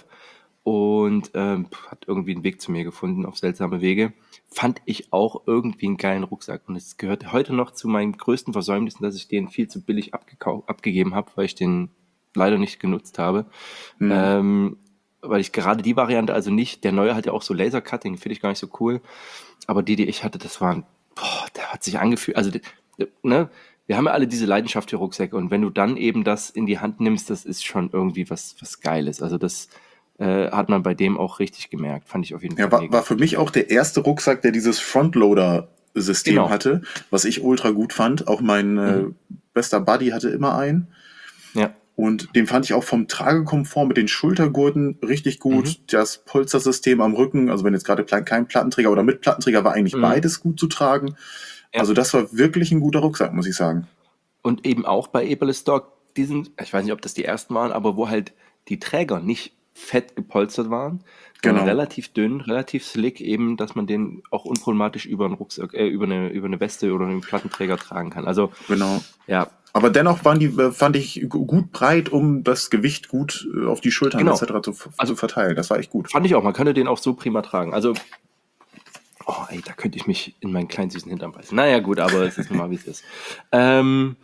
und ähm, hat irgendwie einen Weg zu mir gefunden auf seltsame Wege. Fand ich auch irgendwie einen geilen Rucksack. Und es gehört heute noch zu meinen größten Versäumnissen, dass ich den viel zu billig abgekau- abgegeben habe, weil ich den leider nicht genutzt habe. Hm. Ähm, weil ich gerade die Variante, also nicht, der neue hat ja auch so Laser-Cutting, finde ich gar nicht so cool. Aber die, die ich hatte, das waren, boah, der hat sich angefühlt, also, ne, wir haben ja alle diese Leidenschaft für Rucksäcke und wenn du dann eben das in die Hand nimmst, das ist schon irgendwie was, was Geiles. Also das äh, hat man bei dem auch richtig gemerkt, fand ich auf jeden Ja, Fall war, mega. war für mich auch der erste Rucksack, der dieses Frontloader-System Genau. hatte, was ich ultra gut fand. Auch mein äh, Mhm. bester Buddy hatte immer einen. Ja. Und den fand ich auch vom Tragekomfort mit den Schultergurten richtig gut. Mhm. Das Polstersystem am Rücken, also wenn jetzt gerade kein Plattenträger oder mit Plattenträger, war eigentlich Mhm. beides gut zu tragen. Ja. Also das war wirklich ein guter Rucksack, muss ich sagen. Und eben auch bei Eberle Stock, diesen, ich weiß nicht, ob das die ersten waren, aber wo halt die Träger nicht fett gepolstert waren, sondern Genau. relativ dünn, relativ slick, eben, dass man den auch unproblematisch über einen Rucksack, äh, über eine, über eine Weste oder einen Plattenträger tragen kann. Also, Genau. ja, Aber dennoch waren die, äh, fand ich, gu- gut breit, um das Gewicht gut äh, auf die Schultern genau. et cetera zu, f- Also zu verteilen. Das war echt gut. fand ich auch, man könnte den auch so prima tragen. Also, oh, ey, da könnte ich mich in meinen kleinen süßen Hintern beißen. Naja, gut, aber es ist nun mal, wie es ist. Ähm,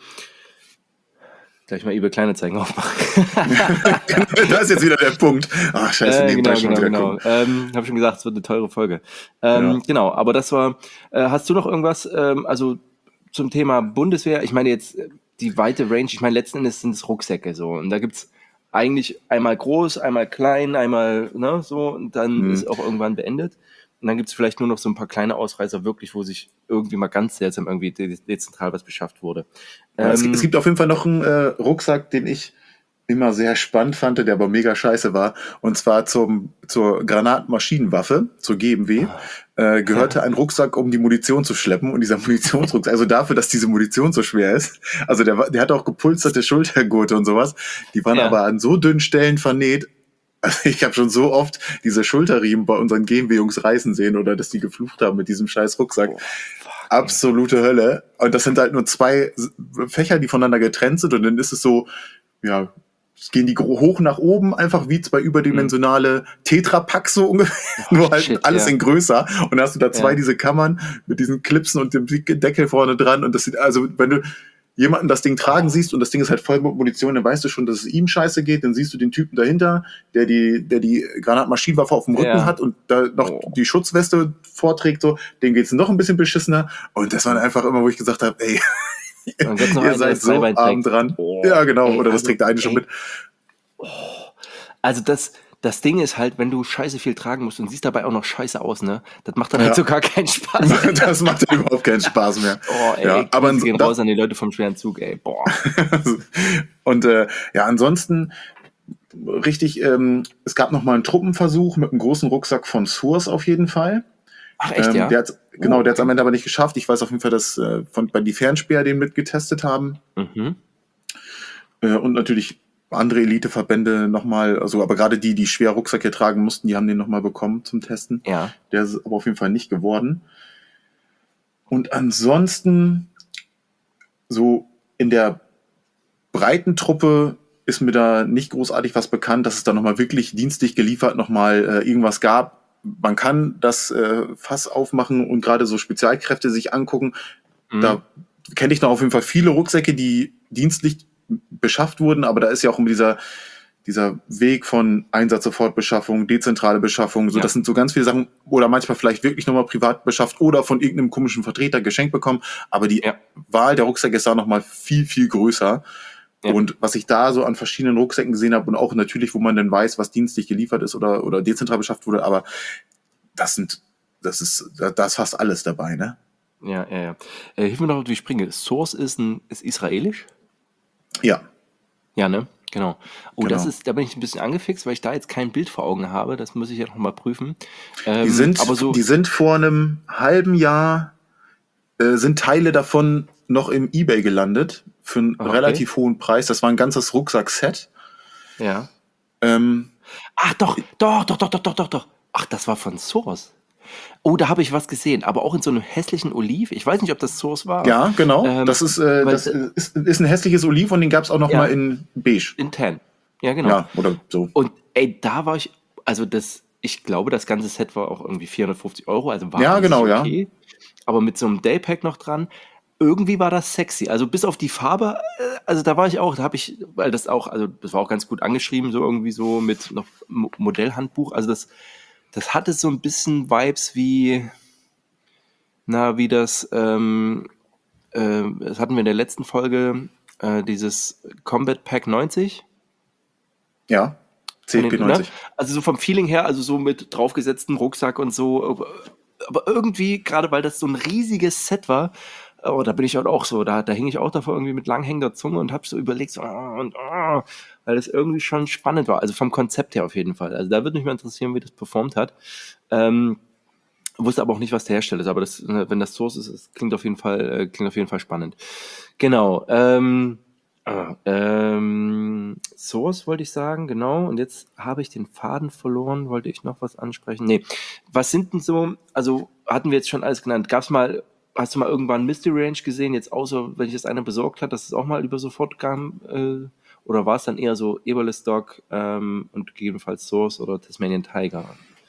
gleich mal eBay Kleinanzeigen aufmachen. Da ist jetzt wieder der Punkt. Ach, scheiße, Äh, nebenbei genau, schon genau, wieder genau. gucken. Ähm, habe schon gesagt, es wird eine teure Folge. Ähm, Ja. Genau, aber das war. Äh, hast du noch irgendwas, ähm, also zum Thema Bundeswehr? Ich meine jetzt äh, die weite Range. Ich meine, letzten Endes sind es Rucksäcke so. Und da gibt's eigentlich einmal groß, einmal klein, einmal ne, so. Und dann Hm. ist auch irgendwann beendet. Und dann gibt's vielleicht nur noch so ein paar kleine Ausreißer, wirklich, wo sich irgendwie mal ganz seltsam irgendwie de dezentral was beschafft wurde. Ja, es, gibt- es Ähm, gibt auf jeden Fall noch einen äh, Rucksack, den ich immer sehr spannend fand, der aber mega scheiße war. Und zwar zum, zur Granatmaschinenwaffe, zur G M W, äh, gehörte ein Rucksack, um die Munition zu schleppen. Und dieser Munitionsrucksack, also dafür, dass diese Munition so schwer ist, also der, war- der hat auch gepulsterte Schultergurte und sowas, die waren Ja. aber an so dünnen Stellen vernäht, Also ich habe schon so oft diese Schulterriemen bei unseren G M W-Jungs reißen sehen oder dass die geflucht haben mit diesem scheiß Rucksack. Oh, fuck, Absolute ey. Hölle. Und das sind halt nur zwei Fächer, die voneinander getrennt sind und dann ist es so, ja, es gehen die hoch nach oben, einfach wie zwei überdimensionale Tetrapacks so ungefähr, oh, nur halt shit, alles ja. in größer. Und dann hast du da zwei ja. diese Kammern mit diesen Clipsen und dem Deckel vorne dran. Und das sieht, also wenn du jemanden das Ding tragen siehst und das Ding ist halt voll mit Munition, dann weißt du schon, dass es ihm scheiße geht. Dann siehst du den Typen dahinter, der die, der die Granatmaschinenwaffe auf dem Rücken ja. hat und da noch oh. die Schutzweste vorträgt, so, dem geht's noch ein bisschen beschissener. Und das war einfach immer, wo ich gesagt habe, ey, und jetzt noch ihr einer, seid so arm dran. Oh. Ja, genau. Ey, oder das also, trägt der eine ey. schon mit. Oh. Also das, das Ding ist halt, wenn du scheiße viel tragen musst und siehst dabei auch noch scheiße aus, ne? Das macht dann ja. halt so gar keinen Spaß. Das macht dann überhaupt keinen Spaß mehr. Oh, ey, ja, aber gehen raus an die Leute vom schweren Zug, ey. Boah. Und äh, ja, ansonsten richtig, ähm, es gab noch mal einen Truppenversuch mit einem großen Rucksack von Source auf jeden Fall. Ach echt, ähm, ja? Der hat's, genau, oh, der hat es am Ende aber nicht geschafft. Ich weiß auf jeden Fall, dass äh, von, bei die Fernspeer den mitgetestet haben. Mhm. Äh, und natürlich andere Eliteverbände nochmal, also aber gerade die, die schwer Rucksäcke tragen mussten, die haben den nochmal bekommen zum Testen. Ja. Der ist aber auf jeden Fall nicht geworden. Und ansonsten, so in der breiten Truppe ist mir da nicht großartig was bekannt, dass es da nochmal wirklich dienstlich geliefert nochmal äh, irgendwas gab. Man kann das äh, Fass aufmachen und gerade so Spezialkräfte sich angucken. Mhm. Da kenne ich noch auf jeden Fall viele Rucksäcke, die dienstlich beschafft wurden, aber da ist ja auch immer dieser, dieser Weg von Einsatz-Sofortbeschaffung, dezentrale Beschaffung, so ja. das sind so ganz viele Sachen, oder manchmal vielleicht wirklich nochmal privat beschafft oder von irgendeinem komischen Vertreter geschenkt bekommen, aber die ja. Wahl der Rucksäcke ist da nochmal viel, viel größer. Ja. Und was ich da so an verschiedenen Rucksäcken gesehen habe und auch natürlich, wo man dann weiß, was dienstlich geliefert ist oder, oder dezentral beschafft wurde, aber das sind, das ist, da ist fast alles dabei, ne? Ja, ja, ja. Äh, hilf mir noch, wie ich springe. Source ist ein, ist israelisch? Ja. Ja, ne? Genau. Oh, genau. das ist, da bin ich ein bisschen angefixt, weil ich da jetzt kein Bild vor Augen habe. Das muss ich ja noch mal prüfen. Ähm, die sind, aber so die sind vor einem halben Jahr, äh, sind Teile davon noch im eBay gelandet für einen okay. relativ hohen Preis. Das war ein ganzes Rucksackset. Ja. Ähm, Ach doch, doch, doch, doch, doch, doch, doch, doch. Ach, das war von Source. Oh, da habe ich was gesehen, aber auch in so einem hässlichen Oliv. Ich weiß nicht, ob das Source war. Ja, genau. Ähm, das ist, äh, das ist, ist ein hässliches Oliv und den gab es auch noch ja, mal in beige. In tan. Ja, genau. Ja, oder so. Und ey, da war ich, also das, ich glaube, das ganze Set war auch irgendwie vierhundertfünfzig Euro, also war ja, genau, okay. Ja. Aber mit so einem Daypack noch dran. Irgendwie war das sexy. Also bis auf die Farbe, also da war ich auch, da habe ich, weil das auch, also das war auch ganz gut angeschrieben, so irgendwie so mit noch Modellhandbuch. Also das, das hatte so ein bisschen Vibes wie, na, wie das, ähm, äh, das hatten wir in der letzten Folge, äh, dieses Combat Pack neunzig. Ja, C P neunzig. Ne? Also so vom Feeling her, also so mit draufgesetzten Rucksack und so. Aber, aber irgendwie, gerade weil das so ein riesiges Set war, oh, da bin ich halt auch so, da, da hing ich auch davor irgendwie mit langhängender Zunge und habe so überlegt, so, oh, und, oh, weil das irgendwie schon spannend war. Also vom Konzept her auf jeden Fall. Also da würde mich mal interessieren, wie das performt hat. Ähm, wusste aber auch nicht, was der Hersteller ist, aber das, wenn das Source ist, das klingt auf jeden Fall, klingt auf jeden Fall spannend. Genau. Ähm, ah, ähm, Source wollte ich sagen, genau. Und jetzt habe ich den Faden verloren. Wollte ich noch was ansprechen? Nee. Was sind denn so, also hatten wir jetzt schon alles genannt. Gab es mal, hast du mal irgendwann Mystery Range gesehen, jetzt außer, wenn ich das einer besorgt hat, dass es auch mal über sofort kam? Äh, oder war es dann eher so Eberle Stock ähm, und gegebenenfalls Source oder Tasmanian Tiger?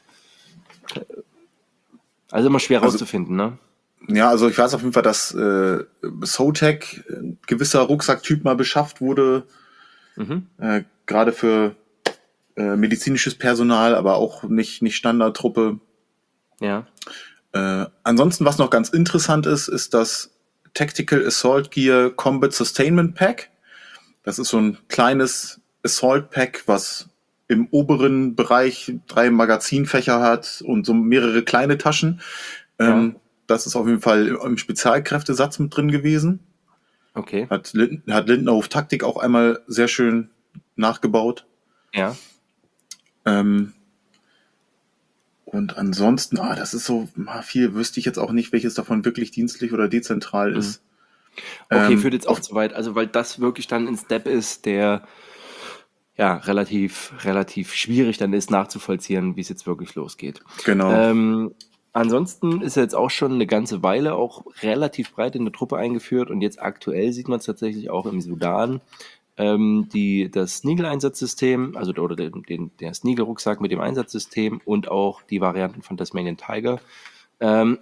Also immer schwer also, rauszufinden, ne? Ja, also ich weiß auf jeden Fall, dass äh, Sotec, ein gewisser Rucksacktyp mal beschafft wurde, mhm. äh, gerade für äh, medizinisches Personal, aber auch nicht, nicht Standardtruppe. Ja. Äh, ansonsten, was noch ganz interessant ist, ist das Tactical Assault Gear Combat Sustainment Pack. Das ist so ein kleines Assault Pack, was im oberen Bereich drei Magazinfächer hat und so mehrere kleine Taschen. Ähm, ja. Das ist auf jeden Fall im Spezialkräftesatz mit drin gewesen. Okay. Hat, Lind- hat Lindenhof Taktik auch einmal sehr schön nachgebaut. Ja. Ähm, und ansonsten, ah, das ist so viel, wüsste ich jetzt auch nicht, welches davon wirklich dienstlich oder dezentral Mhm. ist. Okay, Ähm, führt jetzt auch zu weit. Also, weil das wirklich dann ein Step ist, der ja, relativ, relativ schwierig dann ist nachzuvollziehen, wie es jetzt wirklich losgeht. Genau. Ähm, ansonsten ist er jetzt auch schon eine ganze Weile auch relativ breit in der Truppe eingeführt und jetzt aktuell sieht man es tatsächlich auch im Sudan. Ähm, die, das Sneagle-Einsatzsystem, also oder den, den, der Sneagle-Rucksack mit dem Einsatzsystem und auch die Varianten von Tasmanian Tiger. Ähm,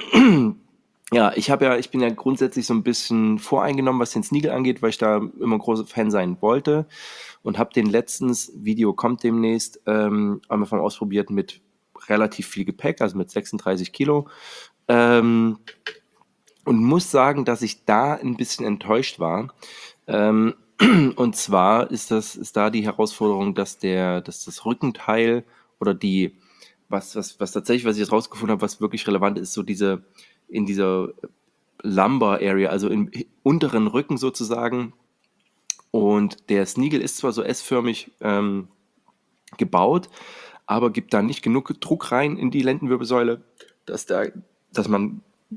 ja, ich habe ja, ich bin ja grundsätzlich so ein bisschen voreingenommen, was den Sneagle angeht, weil ich da immer ein großer Fan sein wollte und habe den letztens, Video kommt demnächst, ähm, einmal vom ausprobiert mit relativ viel Gepäck, also mit sechsunddreißig Kilo. Ähm, und muss sagen, dass ich da ein bisschen enttäuscht war. Ähm, und zwar ist das, ist da die Herausforderung, dass der, dass das Rückenteil oder die, was, was, was tatsächlich, was ich jetzt rausgefunden habe, was wirklich relevant ist, so diese, in dieser Lumbar Area, also im unteren Rücken sozusagen. Und der Sneagle ist zwar so S-förmig ähm, gebaut, aber gibt da nicht genug Druck rein in die Lendenwirbelsäule, dass, da, dass man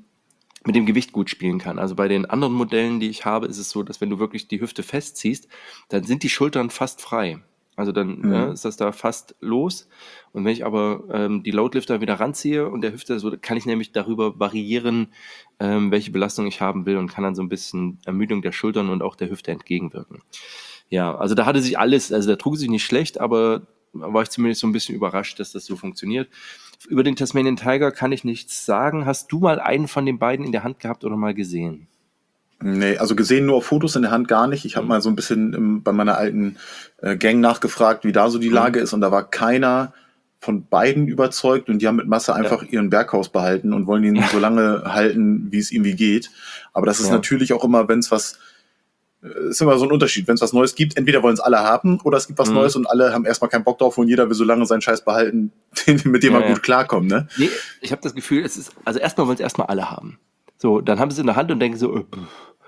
mit dem Gewicht gut spielen kann. Also bei den anderen Modellen, die ich habe, ist es so, dass wenn du wirklich die Hüfte festziehst, dann sind die Schultern fast frei. Also dann Mhm. äh, ist das da fast los. Und wenn ich aber ähm, die Loadlifter wieder ranziehe und der Hüfte, so kann ich nämlich darüber variieren, ähm, welche Belastung ich haben will und kann dann so ein bisschen Ermüdung der Schultern und auch der Hüfte entgegenwirken. Ja, also da hatte sich alles, also der trug sich nicht schlecht, aber war ich zumindest so ein bisschen überrascht, dass das so funktioniert. Über den Tasmanian Tiger kann ich nichts sagen. Hast du mal einen von den beiden in der Hand gehabt oder mal gesehen? Nee, also gesehen nur auf Fotos, in der Hand gar nicht. Ich habe Mhm. mal so ein bisschen im, bei meiner alten äh, Gang nachgefragt, wie da so die Mhm. Lage ist. Und da war keiner von beiden überzeugt und die haben mit Masse einfach Ja. ihren Berghaus behalten und wollen ihn Ja. so lange halten, wie es irgendwie geht. Aber das ist Ja. natürlich auch immer, wenn es was, äh, ist immer so ein Unterschied. Wenn es was Neues gibt, entweder wollen es alle haben oder es gibt was Mhm. Neues und alle haben erstmal keinen Bock drauf und jeder will so lange seinen Scheiß behalten, mit dem Ja, er ja. gut klarkommt, ne? Nee, ich habe das Gefühl, es ist, also erstmal wollen es erstmal alle haben. So, dann haben sie es in der Hand und denken so, äh, pff.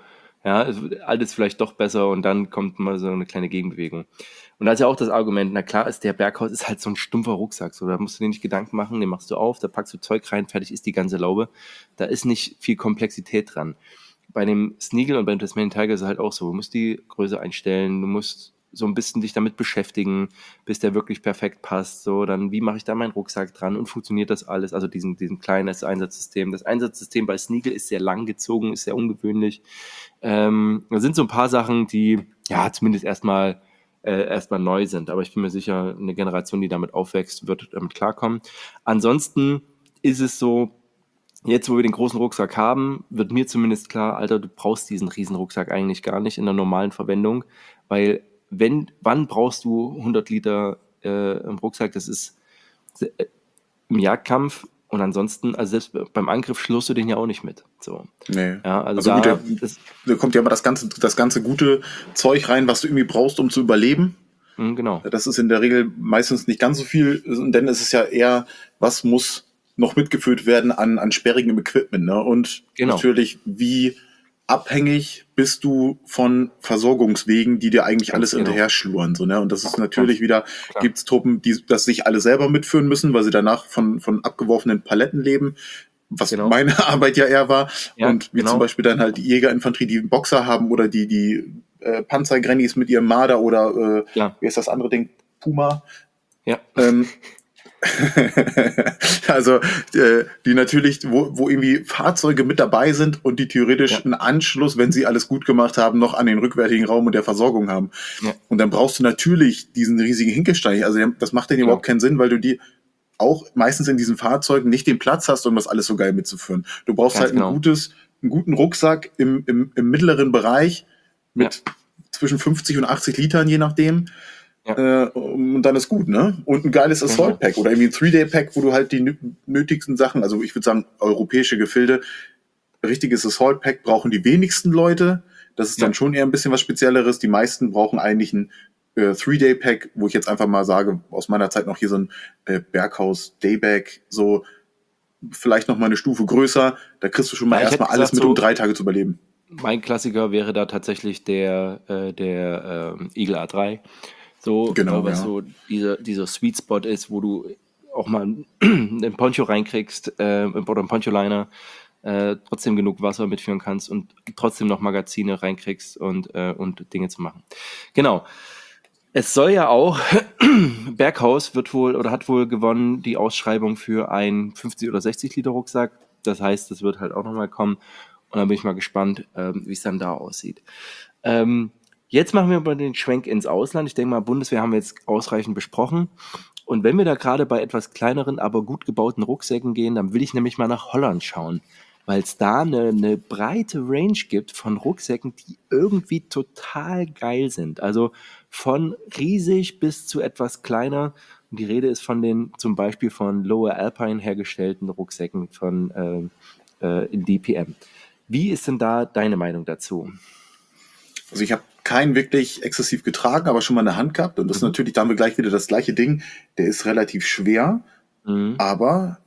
Ja, es wird alles vielleicht doch besser und dann kommt mal so eine kleine Gegenbewegung. Und da ist ja auch das Argument, na klar ist der Berghaus ist halt so ein stumpfer Rucksack, so da musst du dir nicht Gedanken machen, den machst du auf, da packst du Zeug rein, fertig ist die ganze Laube. Da ist nicht viel Komplexität dran. Bei dem Sneagle und beim Tasmanian Tiger ist es halt auch so, du musst die Größe einstellen, du musst so ein bisschen dich damit beschäftigen, bis der wirklich perfekt passt. So, dann wie mache ich da meinen Rucksack dran und funktioniert das alles? Also diesen, diesen kleines Einsatzsystem. Das Einsatzsystem bei Sneagle ist sehr lang gezogen, ist sehr ungewöhnlich. Ähm, da sind so ein paar Sachen, die ja zumindest erstmal äh, erstmal neu sind. Aber ich bin mir sicher, eine Generation, die damit aufwächst, wird damit klarkommen. Ansonsten ist es so, jetzt, wo wir den großen Rucksack haben, wird mir zumindest klar, Alter, du brauchst diesen riesen Rucksack eigentlich gar nicht in der normalen Verwendung, weil wenn, wann brauchst du hundert Liter äh, im Rucksack? Das ist äh, im Jagdkampf und ansonsten, also selbst beim Angriff schlurst du den ja auch nicht mit. So, Nee. ja, also, Also gut, da, da, das, da kommt ja immer das ganze, das ganze gute Zeug rein, was du irgendwie brauchst, um zu überleben. mh, genau, Das ist in der Regel meistens nicht ganz so viel, denn es ist ja eher, was muss noch mitgeführt werden an, an sperrigem Equipment, ne? Und genau, natürlich, wie abhängig bist du von Versorgungswegen, die dir eigentlich ganz alles genau, hinterher schluren, so, ne? Und das ist ganz natürlich wieder, klar, gibt's Truppen, die das sich alle selber mitführen müssen, weil sie danach von, von abgeworfenen Paletten leben, was genau, meine Arbeit ja eher war. ja, Und wie zum genau, Beispiel dann halt die Jägerinfanterie, die einen Boxer haben oder die, die äh, Panzergrannies mit ihrem Marder oder äh, klar, wie ist das andere Ding? Puma. ja, Ähm, also äh, die natürlich, wo, wo irgendwie Fahrzeuge mit dabei sind und die theoretisch ja, einen Anschluss, wenn sie alles gut gemacht haben, noch an den rückwärtigen Raum und der Versorgung haben. ja, Und dann brauchst du natürlich diesen riesigen Hinkelstein. Also das macht denen genau, überhaupt keinen Sinn, weil du die auch meistens in diesen Fahrzeugen nicht den Platz hast, um das alles so geil mitzuführen. Du brauchst ganz halt ein genau, gutes, einen guten Rucksack im, im, im mittleren Bereich ja, mit zwischen fünfzig und achtzig Litern, je nachdem. ja, Äh, und dann ist gut, ne? Und ein geiles genau, Assault-Pack oder irgendwie ein Three-Day-Pack, wo du halt die nö- nötigsten Sachen, also ich würde sagen, europäische Gefilde, richtiges Assault-Pack brauchen die wenigsten Leute. Das ist ja. dann schon eher ein bisschen was Spezielleres. Die meisten brauchen eigentlich ein äh, Three-Day-Pack, wo ich jetzt einfach mal sage, aus meiner Zeit noch hier so ein äh, Berghaus-Dayback, so vielleicht noch mal eine Stufe größer. Da kriegst du schon mal Ja, ich hätte erstmal alles gesagt, mit, um so, drei Tage zu überleben. mein Klassiker wäre da tatsächlich der, äh, der ähm, Eagle A drei. So, weil Genau, was ja. so dieser, dieser Sweet Spot ist, wo du auch mal einen Poncho reinkriegst, äh, oder einen Poncho-Liner, äh, trotzdem genug Wasser mitführen kannst und trotzdem noch Magazine reinkriegst und, äh, und Dinge zu machen. Genau. Es soll ja auch, Berghaus wird wohl oder hat wohl gewonnen die Ausschreibung für einen fünfzig oder sechzig Liter Rucksack. Das heißt, das wird halt auch nochmal kommen. Und dann bin ich mal gespannt, ähm, wie es dann da aussieht. Ähm, jetzt machen wir mal den Schwenk ins Ausland. Ich denke mal, Bundeswehr haben wir jetzt ausreichend besprochen. Und wenn wir da gerade bei etwas kleineren, aber gut gebauten Rucksäcken gehen, dann will ich nämlich mal nach Holland schauen, weil es da eine, eine breite Range gibt von Rucksäcken, die irgendwie total geil sind. Also von riesig bis zu etwas kleiner. Und die Rede ist von den zum Beispiel von Lower Alpine hergestellten Rucksäcken von äh, äh, in D P M. Wie ist denn da deine Meinung dazu? Also ich habe keinen wirklich exzessiv getragen, aber schon mal eine Hand gehabt. Und das ist Mhm. natürlich, da haben wir gleich wieder das gleiche Ding. Der ist relativ schwer, Mhm. aber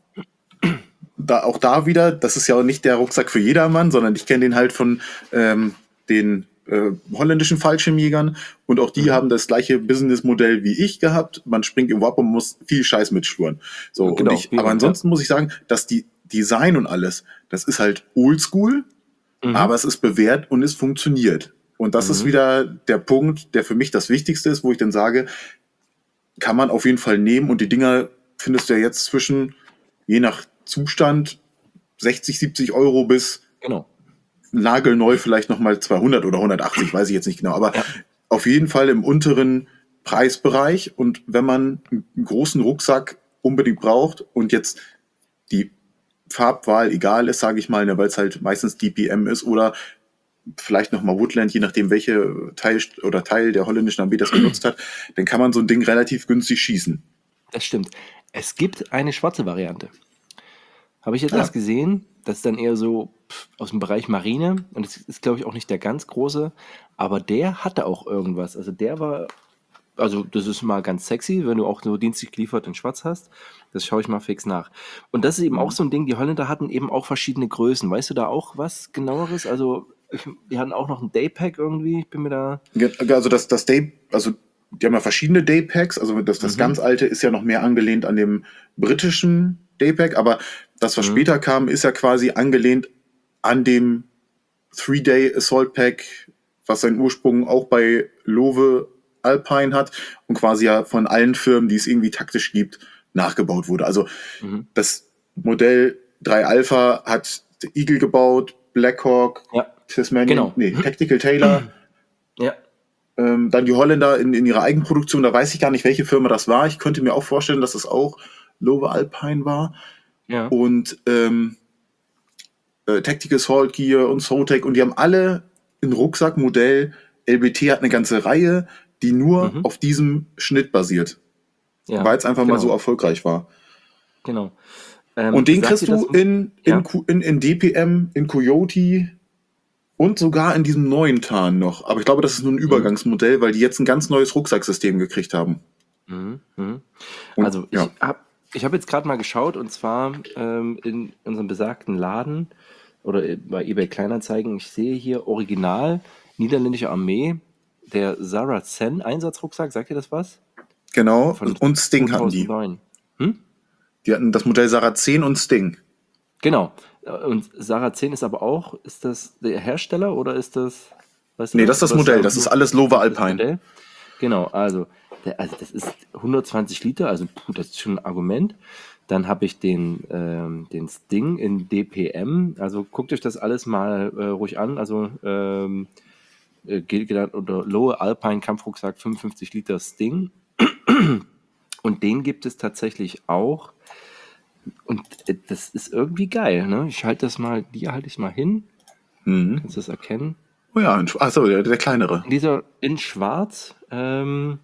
da, auch da wieder, das ist ja auch nicht der Rucksack für jedermann, sondern ich kenne den halt von ähm, den äh, holländischen Fallschirmjägern und auch die Mhm. haben das gleiche Businessmodell wie ich gehabt. Man springt irgendwo ab und muss viel Scheiß mitschluren. So, Genau, und ich, wie aber immer, ansonsten muss ich sagen, dass die Design und alles, das ist halt oldschool, ja. Mhm. aber es ist bewährt und es funktioniert. Und das ist Mhm. wieder der Punkt, der für mich das Wichtigste ist, wo ich dann sage, kann man auf jeden Fall nehmen und die Dinger findest du ja jetzt zwischen, je nach Zustand, sechzig, siebzig Euro bis Genau. nagelneu vielleicht nochmal zweihundert oder hundertachtzig, weiß ich jetzt nicht genau, aber Ja. auf jeden Fall im unteren Preisbereich und wenn man einen großen Rucksack unbedingt braucht und jetzt die Farbwahl egal ist, sage ich mal, ne, weil es halt meistens D P M ist oder vielleicht nochmal Woodland, je nachdem welche Teil oder Teil der holländischen Armee das genutzt hat, dann kann man so ein Ding relativ günstig schießen. Das stimmt. Es gibt eine schwarze Variante. Habe ich jetzt Ja. erst gesehen. Das ist dann eher so pff, aus dem Bereich Marine. Und das ist, glaube ich, auch nicht der ganz große. Aber der hatte auch irgendwas. Also der war, also das ist mal ganz sexy, wenn du auch so dienstlich geliefert in schwarz hast. Das schaue ich mal fix nach. Und das ist eben auch so ein Ding, die Holländer hatten eben auch verschiedene Größen. Weißt du da auch was genaueres? Also ich, die hatten auch noch ein Daypack irgendwie. Ich bin mir da... Also das, das Day, also die haben ja verschiedene Daypacks, also das, das Mhm. ganz alte ist ja noch mehr angelehnt an dem britischen Daypack, aber das, was Mhm. später kam, ist ja quasi angelehnt an dem Three-Day Assault Pack, was seinen Ursprung auch bei Lowe Alpine hat und quasi ja von allen Firmen, die es irgendwie taktisch gibt, nachgebaut wurde. Also Mhm. das Modell drei Alpha hat Eagle gebaut, Blackhawk, Ja, Tasmanian, genau. nee, Tactical Tailor, Ja. ähm, dann die Holländer in, in ihrer Eigenproduktion, da weiß ich gar nicht, welche Firma das war. Ich könnte mir auch vorstellen, dass es auch Lowe Alpine war. Ja. Und ähm, äh, Tactical Assault Gear und Soultech und die haben alle ein Rucksackmodell. L B T hat eine ganze Reihe, die nur Mhm. auf diesem Schnitt basiert, Ja. weil es einfach genau. mal so erfolgreich war. Genau. Ähm, Und den sagt kriegst dir das- du in, ja. in, Q- in, in D P M, in Coyote und sogar in diesem neuen Tarn noch. Aber ich glaube, das ist nur ein Übergangsmodell, weil die jetzt ein ganz neues Rucksacksystem gekriegt haben. Mhm. Mhm. Und, Also ich ja. habe ich hab jetzt gerade mal geschaut und zwar ähm, in unserem besagten Laden oder bei eBay Kleinanzeigen. Ich sehe hier Original niederländische Armee, der Saracen Einsatzrucksack. Sagt ihr das was? Genau. Von Und Sting hatten die. zweitausendneun. Hm? Die hatten das Modell Saracen und Sting. Genau. Und Saracen ist aber auch, ist das der Hersteller oder ist das, weißt du Nee, das ist das Oder Modell. einfach Das ist nur alles Lowe das Alpine. Modell? Genau, also, der, also das ist hundertzwanzig Liter, also puh, das ist schon ein Argument. Dann habe ich den, ähm, den Sting in D P M. Also guckt euch das alles mal äh, ruhig an. Also ähm, äh, gilt genannt unter Lowe Alpine Kampfrucksack fünfundfünfzig Liter Sting. Und den gibt es tatsächlich auch. Und äh, das ist irgendwie geil, ne? Ich halte das mal, die halte ich mal hin. Mhm. Kannst du das erkennen? Oh ja, achso, der, der kleinere. Dieser in Schwarz ähm,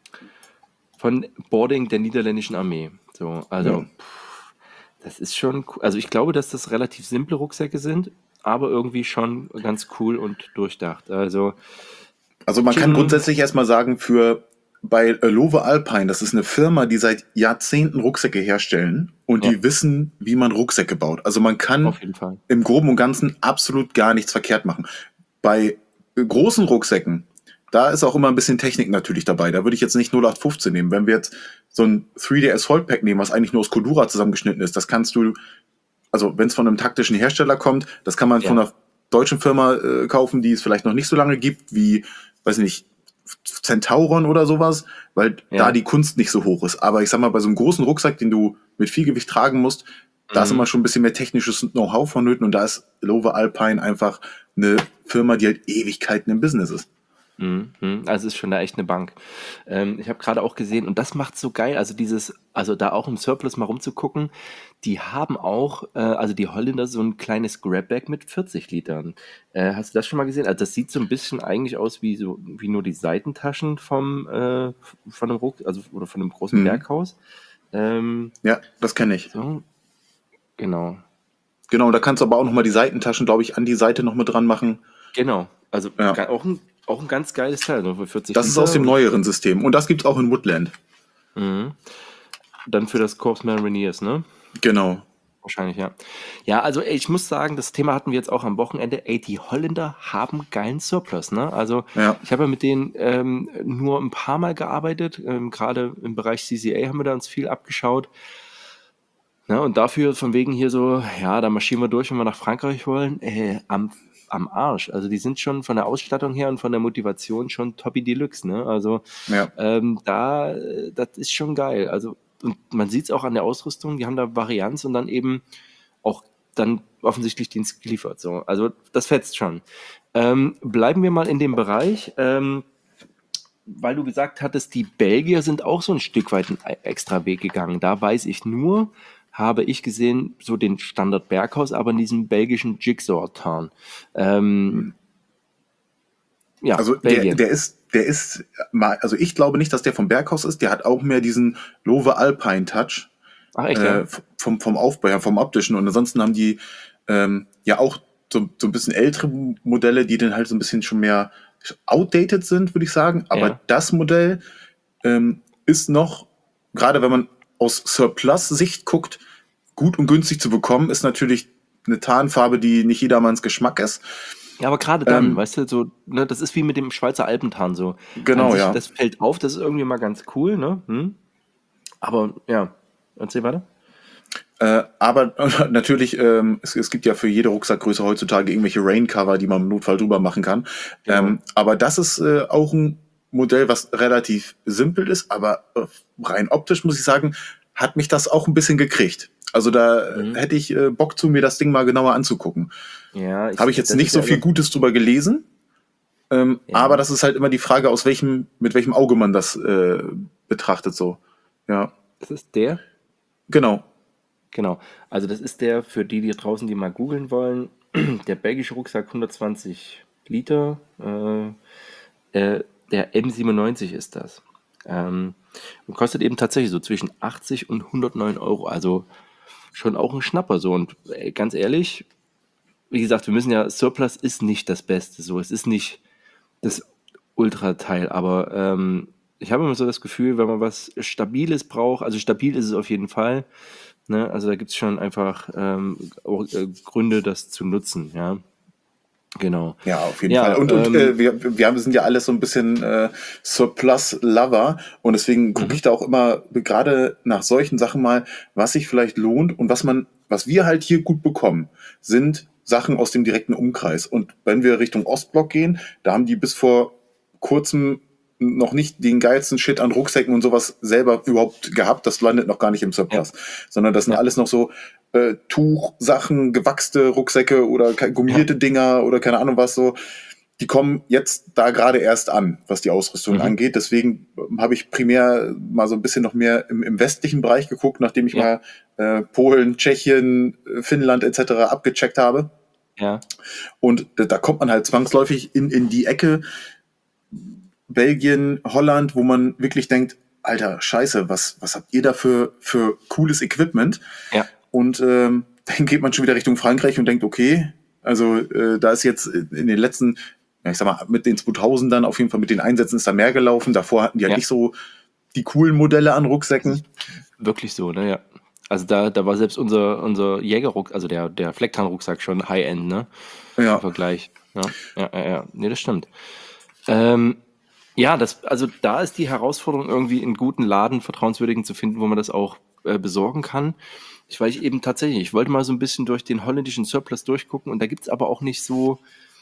von Boarding der niederländischen Armee. So, also Ja. pff, das ist schon cool. Also ich glaube, dass das relativ simple Rucksäcke sind, aber irgendwie schon ganz cool und durchdacht. Also Also man kann Ching. grundsätzlich erstmal sagen, für bei äh, Lowe Alpine, das ist eine Firma, die seit Jahrzehnten Rucksäcke herstellen und Ja. die wissen, wie man Rucksäcke baut. Also man kann Auf jeden Fall. im Groben und Ganzen absolut gar nichts verkehrt machen. Bei äh, großen Rucksäcken, da ist auch immer ein bisschen Technik natürlich dabei. Da würde ich jetzt nicht null acht fünfzehn nehmen. Wenn wir jetzt so ein Three-Day Assault Pack nehmen, was eigentlich nur aus Cordura zusammengeschnitten ist, das kannst du, also wenn es von einem taktischen Hersteller kommt, das kann man Ja. von einer deutschen Firma äh, kaufen, die es vielleicht noch nicht so lange gibt, wie, weiß nicht, Centauron oder sowas, weil Ja. da die Kunst nicht so hoch ist. Aber ich sag mal, bei so einem großen Rucksack, den du mit viel Gewicht tragen musst, da ist Mhm. immer schon ein bisschen mehr technisches Know-how vonnöten und da ist Lova Alpine einfach eine Firma, die halt Ewigkeiten im Business ist. Mhm, mhm. Also es ist schon da echt eine Bank. Ähm, ich habe gerade auch gesehen, und das macht so geil, also dieses, also da auch im Surplus mal rumzugucken, die haben auch, äh, also die Holländer, so ein kleines Grabbag mit vierzig Litern. Äh, hast du das schon mal gesehen? Also das sieht so ein bisschen eigentlich aus wie so, wie nur die Seitentaschen vom, äh, von einem Ruck, also oder von einem großen Mhm. Berghaus. Ähm, Ja, das kenne ich. so, genau. Genau, da kannst du aber auch nochmal die Seitentaschen, glaube ich, an die Seite noch mit dran machen. Genau. Also Ja, ga- auch ein, auch ein ganz geiles Teil, so für vierzig das ist aus Liter. dem Und, neueren System und das gibt's auch in Woodland. mhm. Dann für das Corps Mariniers, ne? Genau. Wahrscheinlich, ja. Ja, also ey, ich muss sagen, das Thema hatten wir jetzt auch am Wochenende. Ey, die Holländer haben geilen Surplus, ne? Also Ja, ich habe ja mit denen ähm, nur ein paar Mal gearbeitet. Ähm, gerade im Bereich C C A haben wir da uns viel abgeschaut. Ne? Und dafür von wegen hier so, ja, da marschieren wir durch, wenn wir nach Frankreich wollen. Äh, am, am Arsch. Also die sind schon von der Ausstattung her und von der Motivation schon Toppi Deluxe, ne? Also ja. ähm, da, äh, das ist schon geil. Also, und man sieht es auch an der Ausrüstung, die haben da Varianz und dann eben auch dann offensichtlich Dienst geliefert. So. Also das fetzt schon. Ähm, bleiben wir mal in dem Bereich, ähm, weil du gesagt hattest, die Belgier sind auch so ein Stück weit einen extra Weg gegangen. Da weiß ich nur, habe ich gesehen, so den Standard Berghaus, aber in diesem belgischen Jigsaw-Tarn. Ähm, ja, Also der, Belgien. der ist, der ist mal, also ich glaube nicht, dass der vom Berghaus ist, der hat auch mehr diesen Lova Alpine Touch. Ach echt, Äh, ja? vom, vom Aufbau her, vom optischen. Und ansonsten haben die ähm, ja auch so, so ein bisschen ältere Modelle, die dann halt so ein bisschen schon mehr outdated sind, würde ich sagen. Aber Ja. das Modell ähm, ist noch, gerade wenn man aus Surplus-Sicht guckt, gut und günstig zu bekommen, ist natürlich eine Tarnfarbe, die nicht jedermanns Geschmack ist. Ja, aber gerade dann, Ähm, weißt du, so, ne, das ist wie mit dem Schweizer Alpentarn so. An genau, sich, ja. das fällt auf, das ist irgendwie mal ganz cool, ne? Hm? Aber ja, erzähl weiter. Äh, aber natürlich, ähm, es, es gibt ja für jede Rucksackgröße heutzutage irgendwelche Raincover, die man im Notfall drüber machen kann. Genau. Ähm, aber das ist äh, auch ein Modell, was relativ simpel ist, aber äh, rein optisch muss ich sagen, hat mich das auch ein bisschen gekriegt. Also da Mhm. hätte ich äh, Bock zu, mir das Ding mal genauer anzugucken. Ja, ich, Habe ich jetzt das nicht ist so ja viel immer, Gutes drüber gelesen, ähm, ja, aber das ist halt immer die Frage, aus welchem, mit welchem Auge man das äh, betrachtet so. Ja, das ist der, genau. genau. Also das ist der, für die, die draußen, die mal googeln wollen, der belgische Rucksack hundertzwanzig Liter, äh, äh, der M siebenundneunzig ist das. Ähm, und kostet eben tatsächlich so zwischen achtzig und hundertneun Euro. Also schon auch ein Schnapper so. Und ey, ganz ehrlich, wie gesagt, wir müssen ja, Surplus ist nicht das Beste so. Es ist nicht das Ultrateil, aber ähm, ich habe immer so das Gefühl, wenn man was Stabiles braucht, also stabil ist es auf jeden Fall, ne? Also da gibt es schon einfach ähm, auch, äh, Gründe, das zu nutzen, ja. Genau. Ja, auf jeden Fall. Ja, Und, und ähm, äh, wir, wir haben- sind ja alles so ein bisschen äh, Surplus-Lover und deswegen gucke mhm, ich da auch immer gerade nach solchen Sachen mal, was sich vielleicht lohnt und was man, was wir halt hier gut bekommen, sind Sachen aus dem direkten Umkreis. Und wenn wir Richtung Ostblock gehen, da haben die bis vor kurzem noch nicht den geilsten Shit an Rucksäcken und sowas selber überhaupt gehabt. Das landet noch gar nicht im ja, Surplus, sondern das sind ja, alles noch so äh, Tuchsachen, gewachste Rucksäcke oder ke- ja, gummierte Dinger oder keine Ahnung was so. Die kommen jetzt da gerade erst an, was die Ausrüstung mhm, angeht. Deswegen ähm, habe ich primär mal so ein bisschen noch mehr im, im westlichen Bereich geguckt, nachdem ich ja, mal äh, Polen, Tschechien, äh, Finnland et cetera abgecheckt habe. ja, Und da, da kommt man halt zwangsläufig in, in die Ecke Belgien, Holland, wo man wirklich denkt, Alter, scheiße, was, was habt ihr da für, für cooles Equipment? ja, Und ähm, dann geht man schon wieder Richtung Frankreich und denkt, okay, also äh, da ist jetzt in den letzten, ja, ich sag mal, mit den zweitausendern auf jeden Fall mit den Einsätzen ist da mehr gelaufen. Davor hatten die halt ja, nicht so die coolen Modelle an Rucksäcken. wirklich so, ne, ja. Also da, da war selbst unser, unser Jägerrucksack, also der, der Flecktarnrucksack schon High-End, ne, im Ja, Vergleich. Ja, ja, ja, ja. Nee, das stimmt. Ähm, Ja, das, also da ist die Herausforderung, irgendwie einen guten Laden, vertrauenswürdigen zu finden, wo man das auch äh, besorgen kann. Ich weiß eben tatsächlich, ich wollte mal so ein bisschen durch den holländischen Surplus durchgucken und da gibt es aber auch nicht so,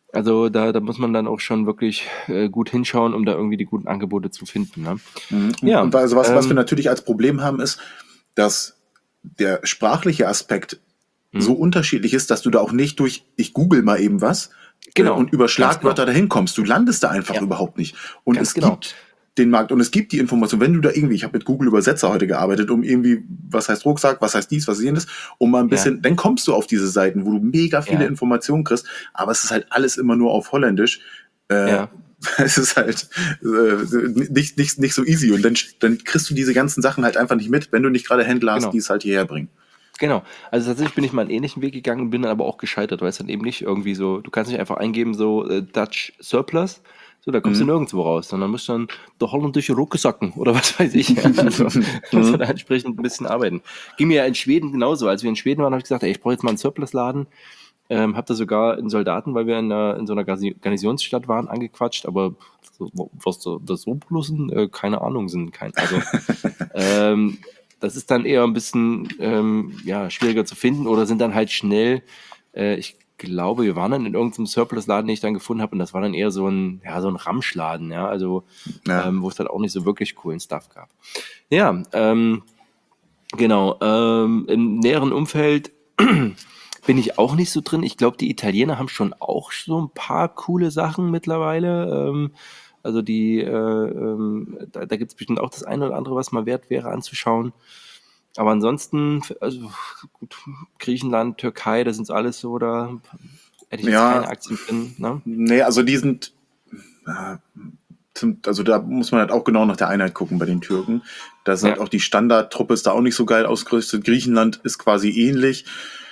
Also da, da muss man dann auch schon wirklich äh, gut hinschauen, um da irgendwie die guten Angebote zu finden. Ne? Mhm. Ja, Und also was, was wir ähm, natürlich als Problem haben, ist, dass der sprachliche Aspekt so hm, unterschiedlich ist, dass du da auch nicht durch, ich google mal eben was äh, genau, und über ganz genau. Schlagwörter dahin kommst. Du landest da einfach Ja, überhaupt nicht. Und ganz es genau. gibt den Markt und es gibt die Information, wenn du da irgendwie, ich habe mit Google Übersetzer heute gearbeitet, um irgendwie, was heißt Rucksack, was heißt dies, was ist jenes, um mal ein Ja, bisschen, dann kommst du auf diese Seiten, wo du mega viele ja, Informationen kriegst, aber es ist halt alles immer nur auf Holländisch. Äh, ja, es ist halt äh, nicht, nicht, nicht so easy und dann, dann kriegst du diese ganzen Sachen halt einfach nicht mit, wenn du nicht gerade Händler hast, genau. die es halt hierher bringen. Genau. Also tatsächlich bin ich mal einen ähnlichen Weg gegangen, bin dann aber auch gescheitert, weil es dann eben nicht irgendwie so, du kannst nicht einfach eingeben, so äh, Dutch Surplus, so, da kommst du Mhm. nirgendwo raus, sondern musst dann der holländische Rucksacken oder was weiß ich. Also musst du da entsprechend ein bisschen arbeiten. Ging mir ja in Schweden genauso. Als wir in Schweden waren, habe ich gesagt, ey, ich brauche jetzt mal einen Surplus-Laden. Ähm, hab da sogar einen Soldaten, weil wir in, einer, in so einer Garni- Garnisonsstadt waren, angequatscht, aber so, was da, das so bloßen, äh, keine Ahnung sind. Kein, also ähm, das ist dann eher ein bisschen ähm, ja, schwieriger zu finden oder sind dann halt schnell, äh, ich glaube, wir waren dann in irgendeinem Surplus-Laden, den ich dann gefunden habe und das war dann eher so ein, ja, so ein Ramschladen, ja, also Ja. ähm, wo es dann auch nicht so wirklich coolen Stuff gab. Ja, ähm, genau, ähm, im näheren Umfeld bin ich auch nicht so drin. Ich glaube, die Italiener haben schon auch so ein paar coole Sachen mittlerweile. Ähm, also die, äh, ähm, da, da gibt es bestimmt auch das eine oder andere, was mal wert wäre anzuschauen. Aber ansonsten, also gut, Griechenland, Türkei, das sind alles so, da hätte ich jetzt keine Ja, Aktien drin. Ne? nee, also die sind, äh, zum, also da muss man halt auch genau nach der Einheit gucken bei den Türken. Da sind halt Ja, auch die Standardtruppe ist da auch nicht so geil ausgerüstet. Griechenland ist quasi ähnlich.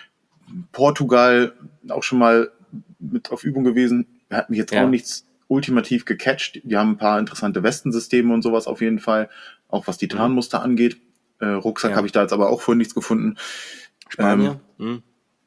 Portugal auch schon mal mit auf Übung gewesen. Hat mich jetzt auch ja. nichts ultimativ gecatcht. Die haben ein paar interessante Westensysteme und sowas auf jeden Fall. Auch was die Mhm. Tarnmuster angeht. Äh, Rucksack Ja. habe ich da jetzt aber auch vorhin nichts gefunden. Ähm, Spanier? Mhm.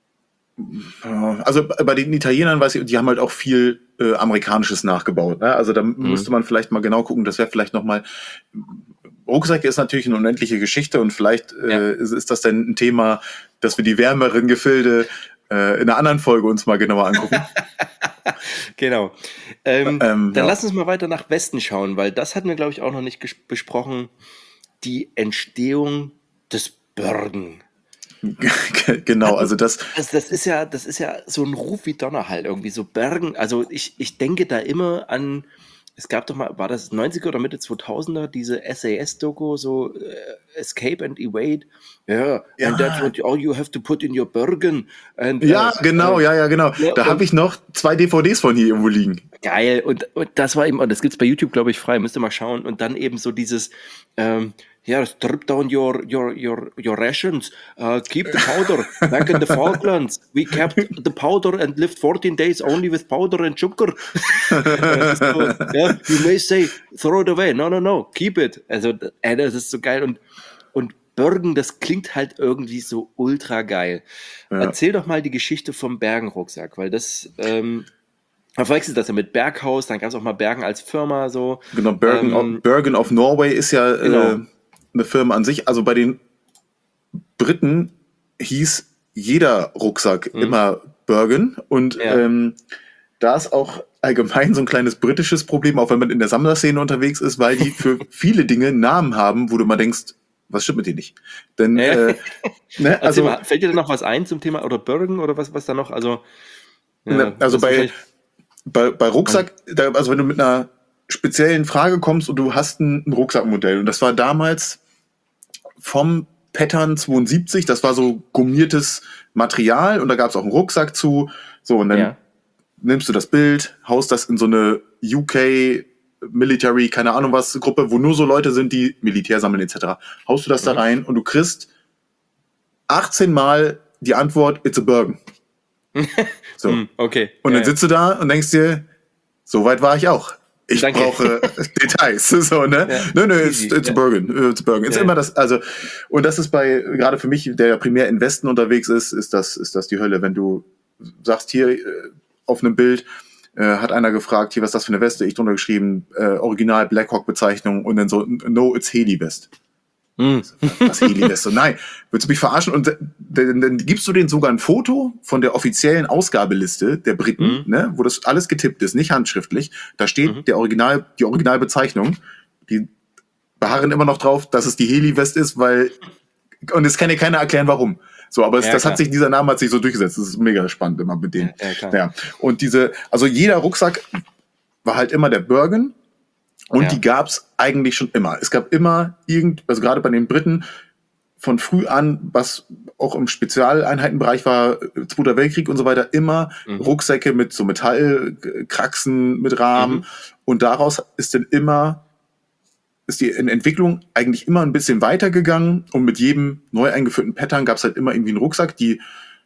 Also bei den Italienern weiß ich, die haben halt auch viel äh, Amerikanisches nachgebaut. Ne? Also da Mhm. müsste man vielleicht mal genau gucken. Das wäre vielleicht noch mal. Rucksack ist natürlich eine unendliche Geschichte und vielleicht Ja. äh, ist, ist das dann ein Thema, dass wir die wärmeren Gefilde äh, in einer anderen Folge uns mal genauer angucken. Genau. Ähm, Ähm, dann ja. lass uns mal weiter nach Westen schauen, weil das hatten wir, glaube ich, auch noch nicht ges- besprochen. Die Entstehung des Bergen. Genau, also das, Also das ist ja, das ist ja so ein Ruf wie Donner halt irgendwie, so Bergen. Also ich, ich denke da immer an, es gab doch mal, war das neunziger oder Mitte zweitausender, diese S A S-Doku, so äh, Escape and Evade. Ja, and that's ja, what all you have to put in your Bergen. And, ja, äh, genau, äh, ja, ja, genau. ne, Da habe und ich noch zwei D V Ds von hier irgendwo liegen. geil. Und, und das war eben, und das gibt's bei YouTube, glaube ich, frei, müsst ihr mal schauen. Und dann eben so dieses, ähm, ja, strip down your, your, your, your rations, uh, keep the powder. Back in the Falklands, we kept the powder and lived fourteen days only with powder and sugar. Und das ist so, ja, you may say, throw it away. No, no, no, keep it. Also, äh, das ist so geil. Und, und Bergen, das klingt halt irgendwie so ultra geil. Ja. Erzähl doch mal die Geschichte vom Bergenrucksack, weil das, ähm, man verwechselt das ja mit Berghaus, dann gab es auch mal Bergen als Firma so. Genau, Bergen, of- Ähm, Bergen of Norway ist ja äh, genau. eine Firma an sich. Also bei den Briten hieß jeder Rucksack Hm? immer Bergen und Ja. ähm, da ist auch allgemein so ein kleines britisches Problem, auch wenn man in der Sammlerszene unterwegs ist, weil die für viele Dinge Namen haben, wo du mal denkst, was stimmt mit denen nicht? Denn, Ja. äh, ne, Erzähl also, mal, fällt dir da noch was ein zum Thema oder Bergen oder was, was da noch? Also, ja, ne, also das ist bei, wahrscheinlich. bei, bei Man, Rucksack, da, also wenn du mit einer speziellen Frage kommst und du hast ein, ein Rucksackmodell und das war damals vom Pattern zweiundsiebzig, das war so gummiertes Material und da gab es auch einen Rucksack zu. So, und dann ja. nimmst du das Bild, haust das in so eine U K Military, keine Ahnung was, Gruppe, wo nur so Leute sind, die Militär sammeln et cetera. Haust du das da Mhm. rein und du kriegst achtzehn Mal die Antwort, it's a Bergen. So. Hm, okay. Und Ja, dann ja. sitzt du da und denkst dir, so weit war ich auch. Ich Danke. brauche Details. So, ne? Ja, Nö, nö, it's, easy. it's a Ja, Bergen. It's a Bergen. Ist ja, immer ja. das, also, und das ist bei, gerade für mich, der primär in Westen unterwegs ist, ist das, ist das die Hölle. Wenn du sagst, hier äh, auf einem Bild, äh, hat einer gefragt, hier, was ist das für eine Weste? Ich drunter geschrieben, äh, Original Blackhawk-Bezeichnung und dann so, no, it's Heli West. Mhm. Was Heli-Weste? Nein, willst du mich verarschen? Und dann, dann gibst du denen sogar ein Foto von der offiziellen Ausgabeliste der Briten, Mhm. ne, wo das alles getippt ist, nicht handschriftlich. Da steht Mhm. der Original, die Originalbezeichnung. Die beharren immer noch drauf, dass es die Heli-Weste ist, weil, und es kann dir keiner erklären, warum. So, aber es, Ja, das klar. hat sich, dieser Name hat sich so durchgesetzt. Das ist mega spannend immer mit denen. Ja, ja, klar. Ja. Und diese, also jeder Rucksack war halt immer der Bergen. Und Ja. die gab's eigentlich schon immer. Es gab immer irgend, also gerade bei den Briten, von früh an, was auch im Spezialeinheitenbereich war, Zweiter Weltkrieg und so weiter, immer Mhm. Rucksäcke mit so Metallkraxen mit Rahmen. Mhm. Und daraus ist dann immer, ist die Entwicklung eigentlich immer ein bisschen weitergegangen. Und mit jedem neu eingeführten Pattern gab's halt immer irgendwie einen Rucksack. Die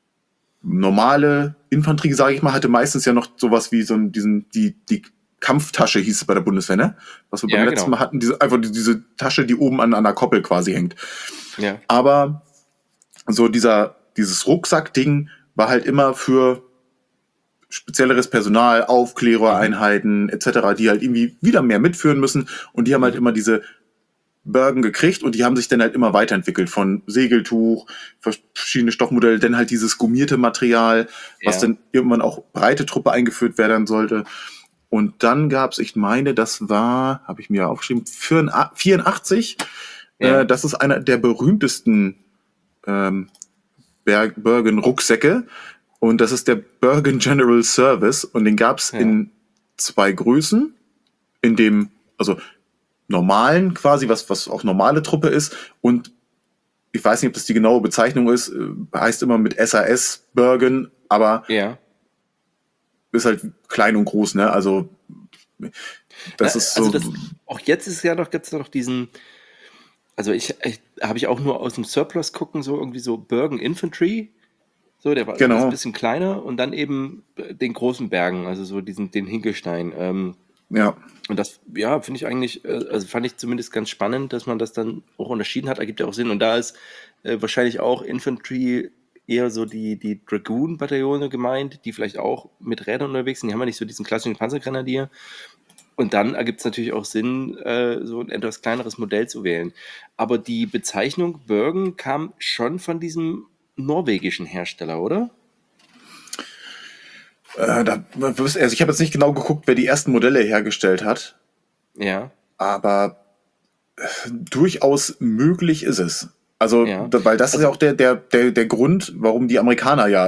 normale Infanterie, sage ich mal, hatte meistens ja noch sowas wie so einen, diesen, die, die Kampftasche hieß es bei der Bundeswehr, ne? Was wir Ja, beim letzten genau. Mal hatten, diese, einfach diese Tasche, die oben an, an der Koppel quasi hängt. Ja. Aber so dieser, dieses Rucksack-Ding war halt immer für spezielleres Personal, Aufklärereinheiten et cetera, die halt irgendwie wieder mehr mitführen müssen. Und die haben halt Mhm. immer diese Bergen gekriegt und die haben sich dann halt immer weiterentwickelt von Segeltuch, verschiedene Stoffmodelle, dann halt dieses gummierte Material, was Ja. dann irgendwann auch breite Truppe eingeführt werden sollte. Und dann gab's, ich meine, das war, habe ich mir aufgeschrieben, vierundachtzig. Ja. Äh, das ist einer der berühmtesten ähm, Berg- Bergen-Rucksäcke. Und das ist der Bergen General Service. Und den gab's Ja. in zwei Größen. In dem, also normalen quasi, was, was auch normale Truppe ist. Und ich weiß nicht, ob das die genaue Bezeichnung ist, äh, heißt immer mit S A S Bergen, aber Ja. ist halt klein und groß, ne? Also das Na, ist so. also das, auch jetzt ist ja noch, gibt's noch diesen, also ich, ich habe ich auch nur aus dem Surplus gucken, so irgendwie so Bergen Infantry. So, der war Genau. ist ein bisschen kleiner und dann eben äh, den großen Bergen, also so diesen, den Hinkelstein. Ähm, Ja. und das, ja, finde ich eigentlich, äh, also fand ich zumindest ganz spannend, dass man das dann auch unterschieden hat, ergibt ja auch Sinn. Und da ist äh, wahrscheinlich auch Infantry eher so die, die Dragoon-Bataillone gemeint, die vielleicht auch mit Rädern unterwegs sind. Die haben ja nicht so diesen klassischen Panzergrenadier. Und dann ergibt es natürlich auch Sinn, äh, so ein etwas kleineres Modell zu wählen. Aber die Bezeichnung Bergen kam schon von diesem norwegischen Hersteller, oder? Äh, da, also ich habe jetzt nicht genau geguckt, wer die ersten Modelle hergestellt hat, Ja, aber äh, durchaus möglich ist es. Also, ja. da, weil das ist Also- ja auch der, der, der, der Grund, warum die Amerikaner ja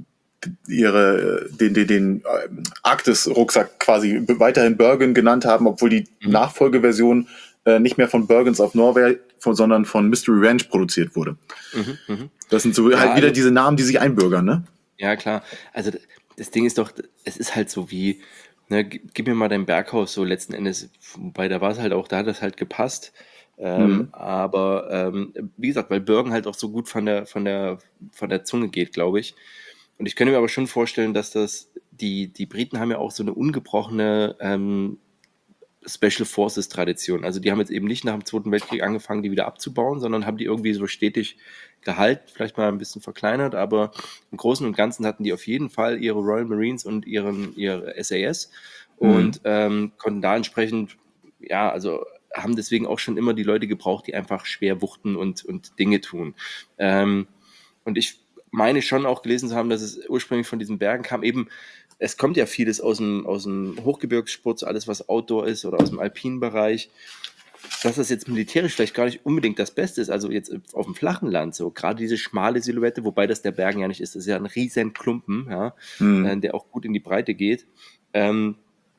ihre, den, den, den äh, Arktis-Rucksack quasi weiterhin Bergen genannt haben, obwohl die Mhm. Nachfolgeversion äh, nicht mehr von Bergens of Norway, von, sondern von Mystery Ranch produziert wurde. Mhm, mhm. Das sind so Ja, halt wieder also- diese Namen, die sich einbürgern, ne? Ja, klar. Also d- das Ding ist doch, es ist halt so wie, ne, gib gib mir mal dein Berghaus so letzten Endes, wobei da war es halt auch, da hat das halt gepasst. Ähm, Mhm. aber ähm, wie gesagt, weil Bergen halt auch so gut von der, von der, von der Zunge geht, glaube ich. Und ich könnte mir aber schon vorstellen, dass das, die, die Briten haben ja auch so eine ungebrochene ähm, Special Forces Tradition. Also die haben jetzt eben nicht nach dem Zweiten Weltkrieg angefangen, die wieder abzubauen, sondern haben die irgendwie so stetig gehalten, vielleicht mal ein bisschen verkleinert, aber im Großen und Ganzen hatten die auf jeden Fall ihre Royal Marines und ihren, ihre S A S und ähm, konnten da entsprechend, ja, also haben deswegen auch schon immer die Leute gebraucht, die einfach schwer wuchten und, und Dinge tun. Ähm, und ich meine schon auch gelesen zu haben, dass es ursprünglich von diesen Bergen kam, eben, es kommt ja vieles aus dem, aus dem Hochgebirgssport, so alles was Outdoor ist oder aus dem alpinen Bereich, dass das jetzt militärisch vielleicht gar nicht unbedingt das Beste ist, also jetzt auf dem flachen Land, so gerade diese schmale Silhouette, wobei das der Bergen ja nicht ist, das ist ja ein riesen Klumpen, ja, Mhm. äh, der auch gut in die Breite geht. Ähm,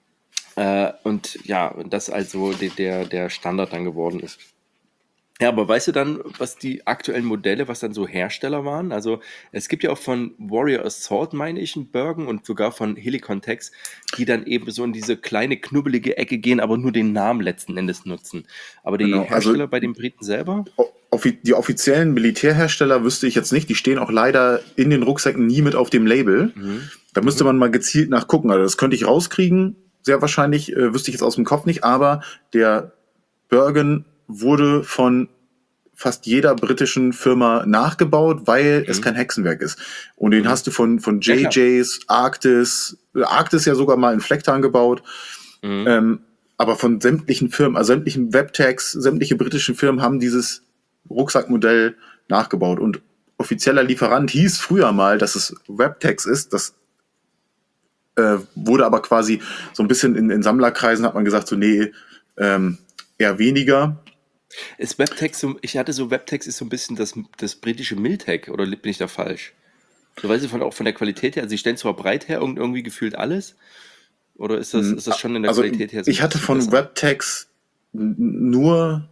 äh, und ja, und das also der, der, der Standard dann geworden ist. Ja, aber weißt du dann, was die aktuellen Modelle, was dann so Hersteller waren? Also es gibt ja auch von Warrior Assault, meine ich, einen Bergen und sogar von Helicon Tex, die dann eben so in diese kleine, knubbelige Ecke gehen, aber nur den Namen letzten Endes nutzen. Aber die Genau, also- Hersteller bei den Briten selber? O- offi- Die offiziellen Militärhersteller wüsste ich jetzt nicht. Die stehen auch leider in den Rucksäcken nie mit auf dem Label. Mhm. Da müsste man mal gezielt nachgucken. Also das könnte ich rauskriegen, sehr wahrscheinlich. Äh, wüsste ich jetzt aus dem Kopf nicht. Aber der Bergen wurde von fast jeder britischen Firma nachgebaut, weil Mhm. es kein Hexenwerk ist. Und den Mhm. hast du von, von Ja, J klar. Js, Arktis, äh, Arktis ja sogar mal in Flecktarn gebaut. Mhm. Ähm, aber von sämtlichen Firmen, also sämtlichen Webtags, sämtliche britischen Firmen haben dieses Rucksackmodell nachgebaut. Und offizieller Lieferant hieß früher mal, dass es Webtex ist. Das äh, wurde aber quasi so ein bisschen in, in Sammlerkreisen hat man gesagt, so nee, ähm, eher weniger. Ist Webtex so, ich hatte so, Webtex ist so ein bisschen das, das britische Miltech, oder bin ich da falsch? So, weißt du, von, auch von der Qualität her, also sie stellen zwar breit her und irgendwie gefühlt alles, oder ist das, ist das schon in der Also Qualität her so ein ich hatte bisschen von besser? Webtex n- nur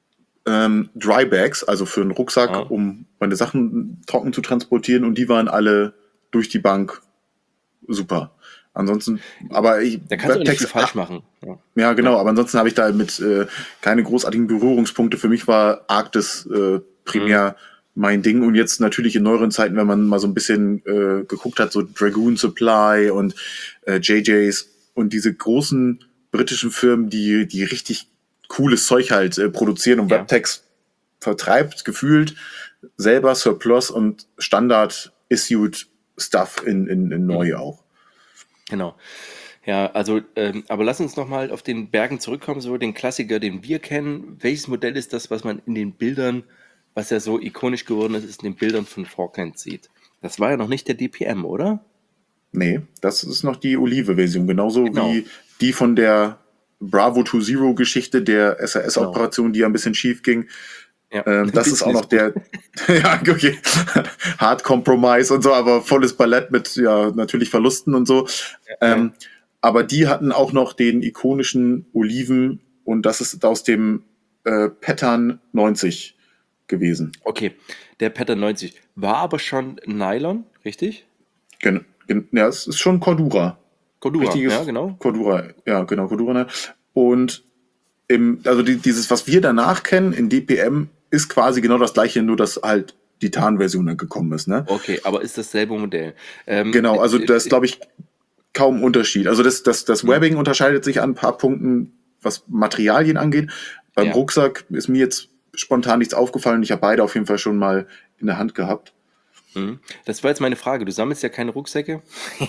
ähm, Drybags, also für einen Rucksack, Ja. um meine Sachen trocken zu transportieren, und die waren alle durch die Bank super. Ansonsten, aber ich, Da kannst du auch nicht viel Webtex, falsch ach, machen. Ja. ja genau, Ja. aber ansonsten habe ich da mit äh, keine großartigen Berührungspunkte. Für mich war Arktis äh, Mhm. primär mein Ding, und jetzt natürlich in neueren Zeiten, wenn man mal so ein bisschen äh, geguckt hat, so Dragoon Supply und äh, J Js und diese großen britischen Firmen, die, die richtig cooles Zeug halt äh, produzieren, und Ja, Webtex vertreibt gefühlt selber Surplus und Standard-Issued Stuff in, in, in mhm. neu auch. Genau. Ja, also, ähm, aber lass uns nochmal auf den Bergen zurückkommen, so den Klassiker, den wir kennen. Welches Modell ist das, was man in den Bildern, was ja so ikonisch geworden ist, ist in den Bildern von Falkland sieht? Das war ja noch nicht der D P M, oder? Nee, das ist noch die Olive-Version, genauso Genau, wie die von der Bravo to Zero Geschichte, der genau. S R S-Operation, die ja ein bisschen schief ging. Ja, Ähm, ein das ist bisschen auch noch ist gut. der, ja, okay, Hard Compromise und so, aber volles Ballett mit, ja, natürlich Verlusten und so. Ja, Ähm, aber die hatten auch noch den ikonischen Oliven, und das ist aus dem äh, Pattern neunzig gewesen. okay. Der Pattern neunzig war aber schon Nylon, richtig? Gen, gen, ja, es ist schon Cordura. Cordura, ja, Richtiges genau. Cordura, ja, genau, Cordura. Ne? Und im, also die, dieses, was wir danach kennen in D P M, ist quasi genau das gleiche, nur dass halt die Tarnversion dann gekommen ist. Ne? Okay, aber ist dasselbe Modell. Ähm, Genau, also äh, da ist, äh, glaube ich, kaum Unterschied. Also das, das, das hm, Webbing unterscheidet sich an ein paar Punkten, was Materialien angeht. Beim ja. Rucksack ist mir jetzt spontan nichts aufgefallen. Ich habe beide auf jeden Fall schon mal in der Hand gehabt. Mhm. Das war jetzt meine Frage. Du sammelst ja keine Rucksäcke.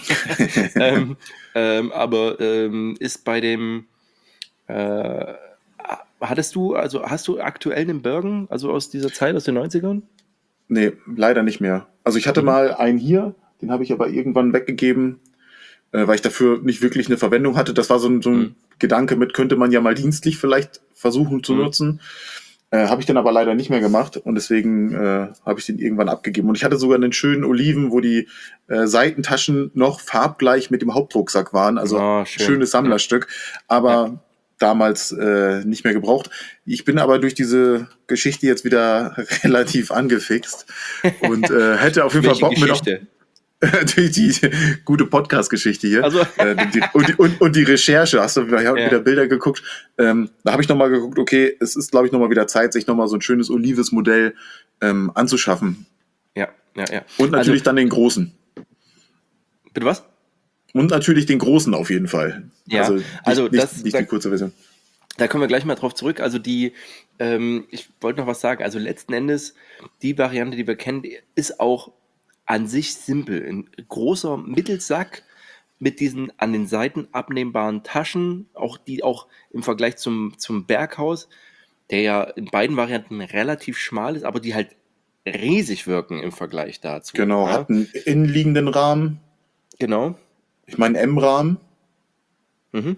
ähm, ähm, aber ähm, ist bei dem, äh, hattest du, also hast du aktuell einen Bergen, also aus dieser Zeit, aus den Neunzigern? Nee, leider nicht mehr. Also ich hatte Mhm. mal einen hier, den habe ich aber irgendwann weggegeben, äh, weil ich dafür nicht wirklich eine Verwendung hatte. Das war so ein, so Mhm. ein Gedanke mit, könnte man ja mal dienstlich vielleicht versuchen zu Mhm. nutzen. Äh, habe ich dann aber leider nicht mehr gemacht, und deswegen äh, habe ich den irgendwann abgegeben. Und ich hatte sogar einen schönen Oliven, wo die äh, Seitentaschen noch farbgleich mit dem Hauptrucksack waren. Also Oh, schön. schönes Ja, Sammlerstück, ja. aber damals äh, nicht mehr gebraucht. Ich bin aber durch diese Geschichte jetzt wieder relativ angefixt und äh, hätte auf jeden Fall Welche Bock, mir noch Geschichte? die, die gute Podcast-Geschichte hier Also, äh, die, und, die, und, und die Recherche, hast du wieder, wieder ja, Bilder geguckt, ähm, da habe ich nochmal geguckt, okay, es ist, glaube ich, nochmal wieder Zeit, sich nochmal so ein schönes olives Modell ähm, anzuschaffen, ja, ja, ja. und Also, natürlich dann den großen bitte was? und natürlich den großen auf jeden Fall, Ja, also also nicht, nicht, das, nicht da, die kurze Version. da kommen wir gleich mal drauf zurück. Also die, ähm, ich wollte noch was sagen. Also letzten Endes, die Variante, die wir kennen, ist auch an sich simpel. Ein großer Mittelsack mit diesen an den Seiten abnehmbaren Taschen, auch die auch im Vergleich zum, zum Berghaus, der ja in beiden Varianten relativ schmal ist, aber die halt riesig wirken im Vergleich dazu. Genau, Ja, hat einen innenliegenden Rahmen, genau. ich meine M-Rahmen. Mhm.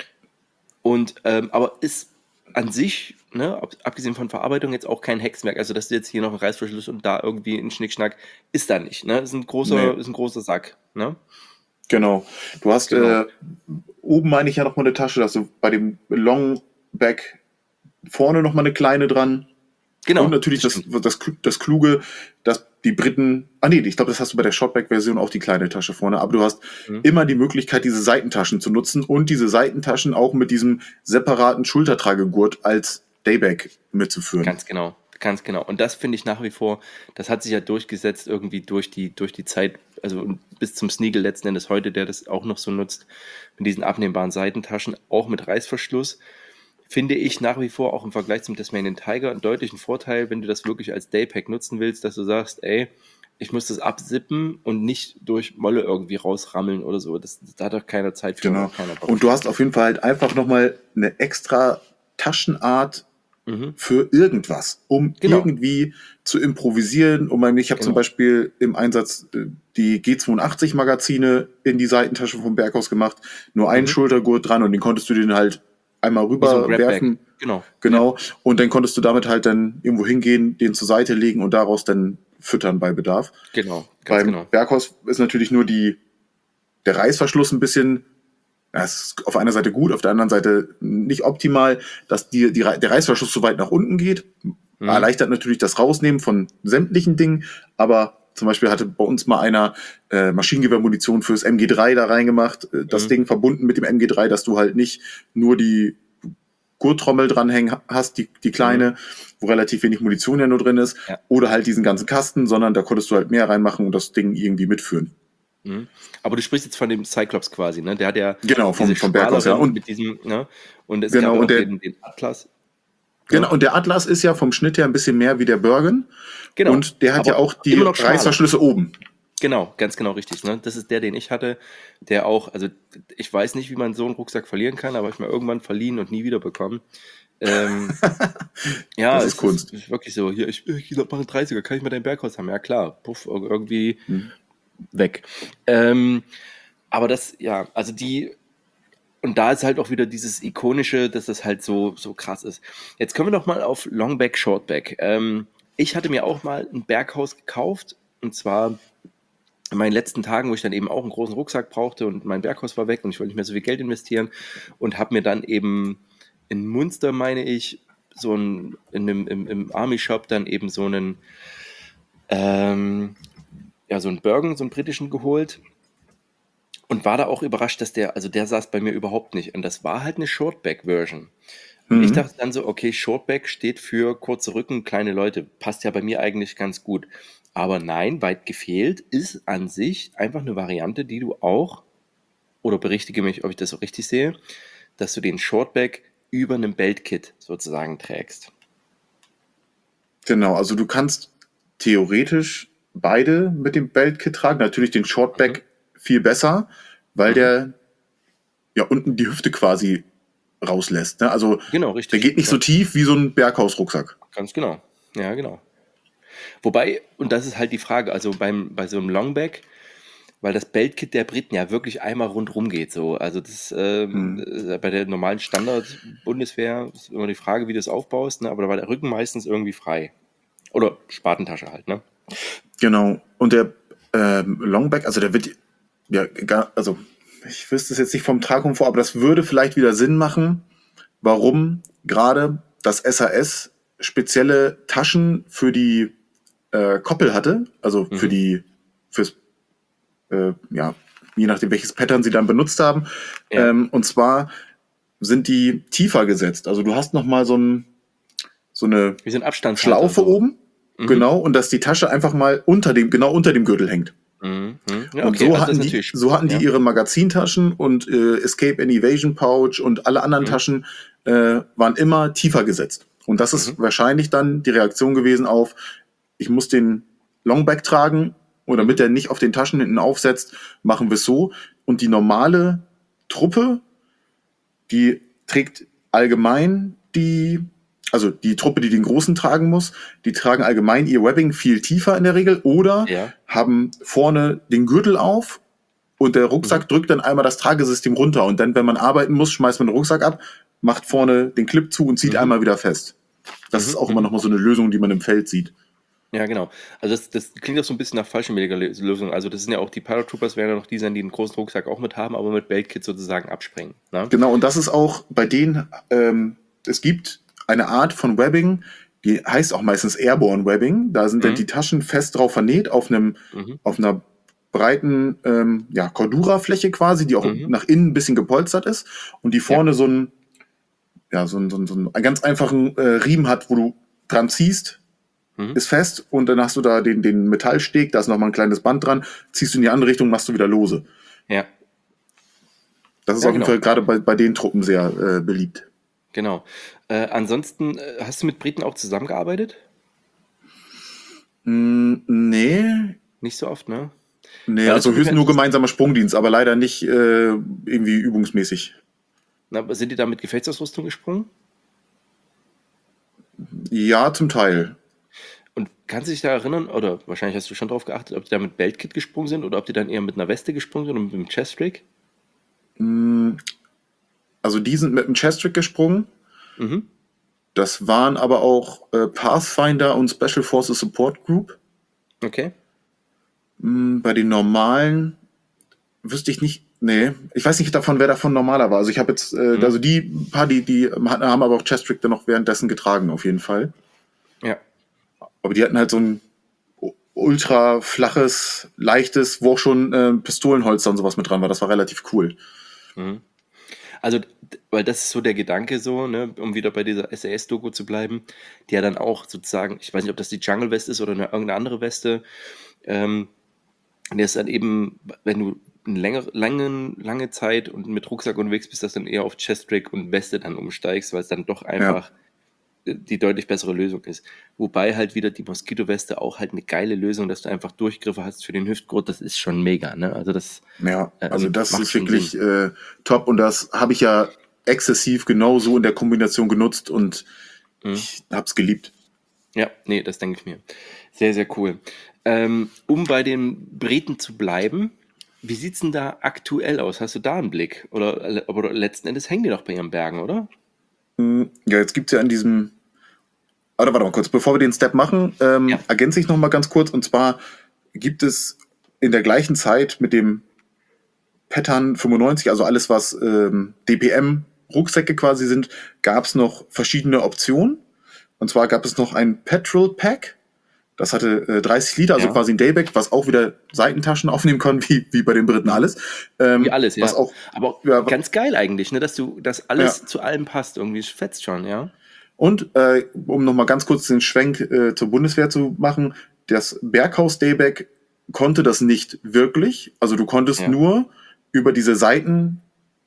Und ähm, aber ist an sich, ne, ab, abgesehen von Verarbeitung, jetzt auch kein Hexenwerk. Also, dass du jetzt hier noch einen Reißverschluss und da irgendwie ein Schnickschnack, ist da nicht. Ne? Ist ein Nee, großer, ist ein großer Sack. Ne? genau. Du hast Genau. äh, oben, meine ich, ja nochmal eine Tasche, dass du bei dem Longback vorne nochmal eine kleine dran. Und Genau, natürlich das das, stimmt. das, das Kluge, dass die Briten, ah nee, ich glaube, das hast du bei der Shortback-Version auch, die kleine Tasche vorne, aber du hast Mhm. immer die Möglichkeit, diese Seitentaschen zu nutzen, und diese Seitentaschen auch mit diesem separaten Schultertragegurt als Dayback mitzuführen. Ganz genau. Ganz genau. Und das finde ich nach wie vor, das hat sich ja durchgesetzt irgendwie durch die, durch die Zeit, also und bis zum Sneagle letzten Endes heute, der das auch noch so nutzt, mit diesen abnehmbaren Seitentaschen, auch mit Reißverschluss. Finde ich nach wie vor auch im Vergleich zum Tasmanian Tiger einen deutlichen Vorteil, wenn du das wirklich als Daypack nutzen willst, dass du sagst, ey, ich muss das absippen und nicht durch Molle irgendwie rausrammeln oder so. Das, da hat doch keiner Zeit für oder Genau. keiner Bock Und du für. hast auf jeden Fall halt einfach nochmal eine extra Taschenart Mhm. für irgendwas, um Genau. irgendwie zu improvisieren. Um, ich habe Genau. zum Beispiel im Einsatz äh, die G zweiundachtzig Magazine in die Seitentasche vom Berghaus gemacht, nur einen Mhm. Schultergurt dran und den konntest du den halt einmal Wie so ein rüber Grabback. werfen. Genau. Genau. Und dann konntest du damit halt dann irgendwo hingehen, den zur Seite legen und daraus dann füttern bei Bedarf. Genau, ganz Beim genau. Berghaus ist natürlich nur die, der Reißverschluss ein bisschen, das ist auf einer Seite gut, auf der anderen Seite nicht optimal, dass die, die, der Reißverschluss so weit nach unten geht. Mhm. Erleichtert natürlich das Rausnehmen von sämtlichen Dingen, aber zum Beispiel hatte bei uns mal einer äh, Maschinengewehrmunition fürs M G drei da reingemacht, äh, das Mhm. Ding verbunden mit dem M G drei, dass du halt nicht nur die Gurttrommel dranhängen hast, die, die kleine, mhm. wo relativ wenig Munition ja nur drin ist, Ja. oder halt diesen ganzen Kasten, sondern da konntest du halt mehr reinmachen und das Ding irgendwie mitführen. Mhm. Aber du sprichst jetzt von dem Cyclops quasi, ne? Der hat ja genau, vom, diese vom Berghaus, ja. Und mit diesem, ne? Und es genau, gab ja und auch der, den, den Atlas. Genau, und der Atlas ist ja vom Schnitt her ein bisschen mehr wie der Bergen. Genau. Und der hat aber ja auch die immer noch schmaler. Reißverschlüsse oben. Genau, ganz genau richtig. Ne? Das ist der, den ich hatte, der auch, also ich weiß nicht, wie man so einen Rucksack verlieren kann, aber ich mal irgendwann verliehen und nie wieder bekommen. Ähm, ja, Das ist es Kunst. ist wirklich so, hier, ich, ich mache einen dreißiger, kann ich mal dein Berghaus haben? Ja klar, puff, irgendwie Mhm. weg. Ähm, aber das, ja, also die, und da ist halt auch wieder dieses ikonische, dass das halt so, so krass ist. Jetzt kommen wir noch mal auf Longback, Shortback. Ähm, ich hatte mir auch mal ein Berghaus gekauft, und zwar in meinen letzten Tagen, wo ich dann eben auch einen großen Rucksack brauchte und mein Berghaus war weg und ich wollte nicht mehr so viel Geld investieren und habe mir dann eben in Munster, meine ich, so ein, in einem, im, im Army-Shop dann eben so einen, ähm, ja, so einen Bergen, so einen britischen geholt und war da auch überrascht, dass der, also der saß bei mir überhaupt nicht und das war halt eine Shortback-Version. Und Mhm. ich dachte dann so, okay, Shortback steht für kurze Rücken, kleine Leute, passt ja bei mir eigentlich ganz gut. Aber nein, weit gefehlt, ist an sich einfach eine Variante, die du auch, oder berichtige mich, ob ich das so richtig sehe, dass du den Shortback über einem Beltkit sozusagen trägst. Genau, also du kannst theoretisch beide mit dem Beltkit tragen. Natürlich den Shortback mhm. viel besser, weil mhm. der ja unten die Hüfte quasi rauslässt. Ne? Also genau, richtig. Der geht nicht ja. so tief wie so ein Berghausrucksack. Ganz genau. Ja, genau. Wobei, und das ist halt die Frage, also beim, bei so einem Longback, weil das Beltkit der Briten ja wirklich einmal rundrum geht. So. Also das ähm, hm. bei der normalen Standard-Bundeswehr ist immer die Frage, wie du es aufbaust, ne? Aber da war der Rücken meistens irgendwie frei. Oder Spatentasche halt, ne? Genau. Und der ähm, Longback, also der wird ja gar, also ich wüsste es jetzt nicht vom Tragkomfort, aber das würde vielleicht wieder Sinn machen, warum gerade das S A S spezielle Taschen für die äh, Koppel hatte, also mhm. für die fürs äh, ja, je nachdem welches Pattern sie dann benutzt haben. Ja. Ähm, und zwar sind die tiefer gesetzt. Also du hast noch mal so, ein, so eine Schlaufe so. oben, mhm. genau, und dass die Tasche einfach mal unter dem, genau unter dem Gürtel hängt. Mhm. Ja, und okay. so also hatten, die, so hatten ja. die ihre Magazintaschen und äh, Escape and Evasion Pouch und alle anderen mhm. Taschen äh, waren immer tiefer gesetzt. Und das ist mhm. wahrscheinlich dann die Reaktion gewesen auf, ich muss den Longback tragen und damit mhm. er nicht auf den Taschen hinten aufsetzt, machen wir es so. Und die normale Truppe, die trägt allgemein die, also die Truppe, die den großen tragen muss, die tragen allgemein ihr Webbing viel tiefer in der Regel oder ja. haben vorne den Gürtel auf und der Rucksack mhm. drückt dann einmal das Tragesystem runter und dann, wenn man arbeiten muss, schmeißt man den Rucksack ab, macht vorne den Clip zu und zieht mhm. einmal wieder fest. Das mhm. ist auch immer noch mal so eine Lösung, die man im Feld sieht. Ja, genau. Also das, das klingt auch so ein bisschen nach fallschirmjäger Lösung. Also das sind ja auch die Paratroopers, werden ja noch die sein, die einen großen Rucksack auch mit haben, aber mit Beltkit sozusagen abspringen. Ne? Genau, und das ist auch bei denen, ähm, es gibt eine Art von Webbing, die heißt auch meistens Airborne Webbing. Da sind mhm. dann die Taschen fest drauf vernäht, auf einem, mhm. auf einer breiten ähm, ja, Cordura-Fläche quasi, die auch mhm. nach innen ein bisschen gepolstert ist und die vorne ja. so einen ja, so einen, so einen, so einen ganz einfachen äh, Riemen hat, wo du dran ziehst, mhm. ist fest und dann hast du da den, den Metallsteg, da ist nochmal ein kleines Band dran, ziehst du in die andere Richtung, machst du wieder lose. Ja. Das ist ja, auf jeden genau. Fall gerade bei, bei den Truppen sehr äh, beliebt. Genau. Äh, ansonsten, äh, hast du mit Briten auch zusammengearbeitet? Mm, nee. Nicht so oft, ne? Nee, Weil also höchstens nur gemeinsamer Sprungdienst, aber leider nicht äh, irgendwie übungsmäßig. Na, sind die da mit Gefechtsausrüstung gesprungen? Ja, zum Teil. Und kannst du dich da erinnern, oder wahrscheinlich hast du schon drauf geachtet, ob die da mit Beltkit gesprungen sind oder ob die dann eher mit einer Weste gesprungen sind und mit dem Chest-Rig? Mm, Also die sind mit dem Chestrick gesprungen. Mhm. Das waren aber auch äh, Pathfinder und Special Forces Support Group. Okay. Mm, Bei den normalen wüsste ich nicht. Nee, ich weiß nicht davon, wer davon normaler war. Also ich habe jetzt, äh, Mhm. also die paar, die, die hatten- haben aber auch Chestrick dann noch währenddessen getragen, auf jeden Fall. Ja. Aber die hatten halt so ein u- ultra flaches, leichtes, wo auch schon äh, Pistolenholster und sowas mit dran war. Das war relativ cool. Mhm. Also, d- weil das ist so der Gedanke so, ne, um wieder bei dieser S A S-Doku zu bleiben, die ja dann auch sozusagen, ich weiß nicht, ob das die Jungle-Weste ist oder eine, irgendeine andere Weste, ähm, der ist dann eben, wenn du eine längere, lange, lange Zeit und mit Rucksack unterwegs bist, dass dann eher auf Chest-Rig und Weste dann umsteigst, weil es dann doch Ja, einfach äh, die deutlich bessere Lösung ist. Wobei halt wieder die Moskito-Weste auch halt eine geile Lösung, dass du einfach Durchgriffe hast für den Hüftgurt, das ist schon mega, ne? Also das ja. Also ähm, das macht ist schon Sinn. wirklich äh, top und das habe ich ja exzessiv genau so in der Kombination genutzt und Mhm. ich habe es geliebt. Ja, nee, das denke ich mir. Sehr, sehr cool. Ähm, um bei den Briten zu bleiben, wie sieht's denn da aktuell aus? Hast du da einen Blick? Oder, aber letzten Endes hängen die doch bei ihren Bergen, oder? Mm, Ja, jetzt gibt's ja in diesem. Oder warte mal kurz, bevor wir den Step machen, ähm, Ja, ergänze ich noch mal ganz kurz. Und zwar gibt es in der gleichen Zeit mit dem Pattern fünfundneunzig, also alles, was ähm, D P M-Rucksäcke quasi sind, gab es noch verschiedene Optionen. Und zwar gab es noch ein Petrol Pack. Das hatte äh, dreißig Liter, also ja. quasi ein Dayback, was auch wieder Seitentaschen aufnehmen kann, wie, wie bei den Briten Mhm. alles. Wie Ähm, alles, was ja. auch, Aber ja, ganz geil eigentlich, ne, dass du, dass ja. alles zu allem passt. Irgendwie fetzt schon, ja. Und äh, um nochmal ganz kurz den Schwenk äh, zur Bundeswehr zu machen, das Berghaus Dayback konnte das nicht wirklich. Also du konntest Ja, nur über diese Seitenlaschen,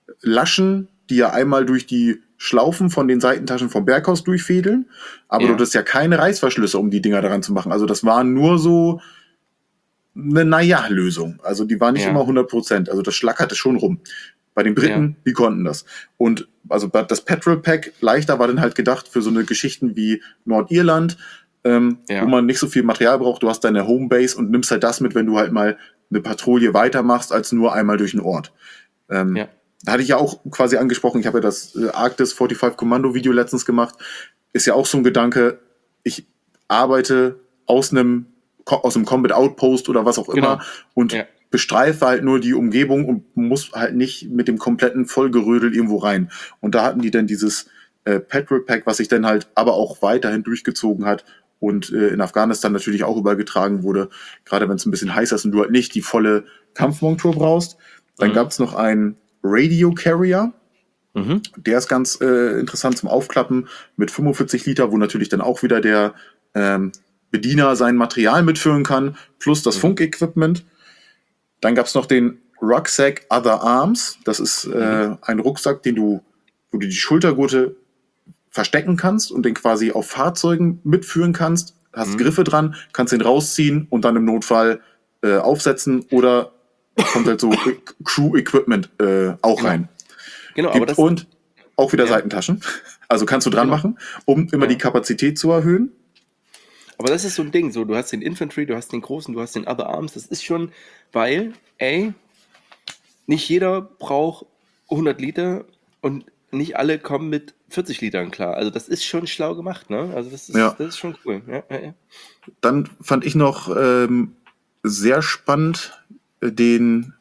die ja einmal durch die Schlaufen von den Seitentaschen vom Berghaus durchfädeln, aber du ja, hattest ja keine Reißverschlüsse, um die Dinger daran zu machen. Also das war nur so eine Naja-Lösung. Also die war nicht immer ja, hundert Prozent. Also das schlackerte schon rum. Bei den ja, Briten, die konnten das. Und also das Petrol Pack leichter war dann halt gedacht für so eine Geschichten wie Nordirland, ähm, wo ja, man nicht so viel Material braucht. Du hast deine Homebase und nimmst halt das mit, wenn du halt mal eine Patrouille weitermachst, als nur einmal durch den Ort. Ähm, ja, da hatte ich ja auch quasi angesprochen, ich habe ja das äh, Arktis fünfundvierzig Kommando Video letztens gemacht. Ist ja auch so ein Gedanke, ich arbeite aus einem aus einem Combat Outpost oder was auch immer genau. und Ja, bestreife halt nur die Umgebung und muss halt nicht mit dem kompletten Vollgerödel irgendwo rein. Und da hatten die dann dieses äh, Petrol Pack, was sich dann halt aber auch weiterhin durchgezogen hat und äh, in Afghanistan natürlich auch übergetragen wurde, gerade wenn es ein bisschen heißer ist und du halt nicht die volle Kampfmontur brauchst. Dann mhm. gab es noch einen Radio Carrier, Mhm. der ist ganz äh, interessant zum Aufklappen mit fünfundvierzig Liter, wo natürlich dann auch wieder der ähm, Bediener sein Material mitführen kann, plus das Mhm. Funkequipment. Dann gab es noch den Rucksack Other Arms. Das ist Mhm. äh, ein Rucksack, den du, wo du die Schultergurte verstecken kannst und den quasi auf Fahrzeugen mitführen kannst. Hast Mhm. Griffe dran, kannst den rausziehen und dann im Notfall äh, aufsetzen oder kommt halt so äh, Crew-Equipment äh, auch Genau. rein. Genau, aber Gibt das, und auch wieder ja, Seitentaschen. Also kannst du dran genau. machen, um immer die Ja. Kapazität zu erhöhen. Aber das ist so ein Ding, so, du hast den Infantry, du hast den Großen, du hast den Other Arms, das ist schon, weil, ey, nicht jeder braucht hundert Liter und nicht alle kommen mit vierzig Litern klar. Also das ist schon schlau gemacht, ne? Also das Ja, ist, das ist schon cool. Ja, ja, ja. dann fand ich noch ähm, sehr spannend äh, den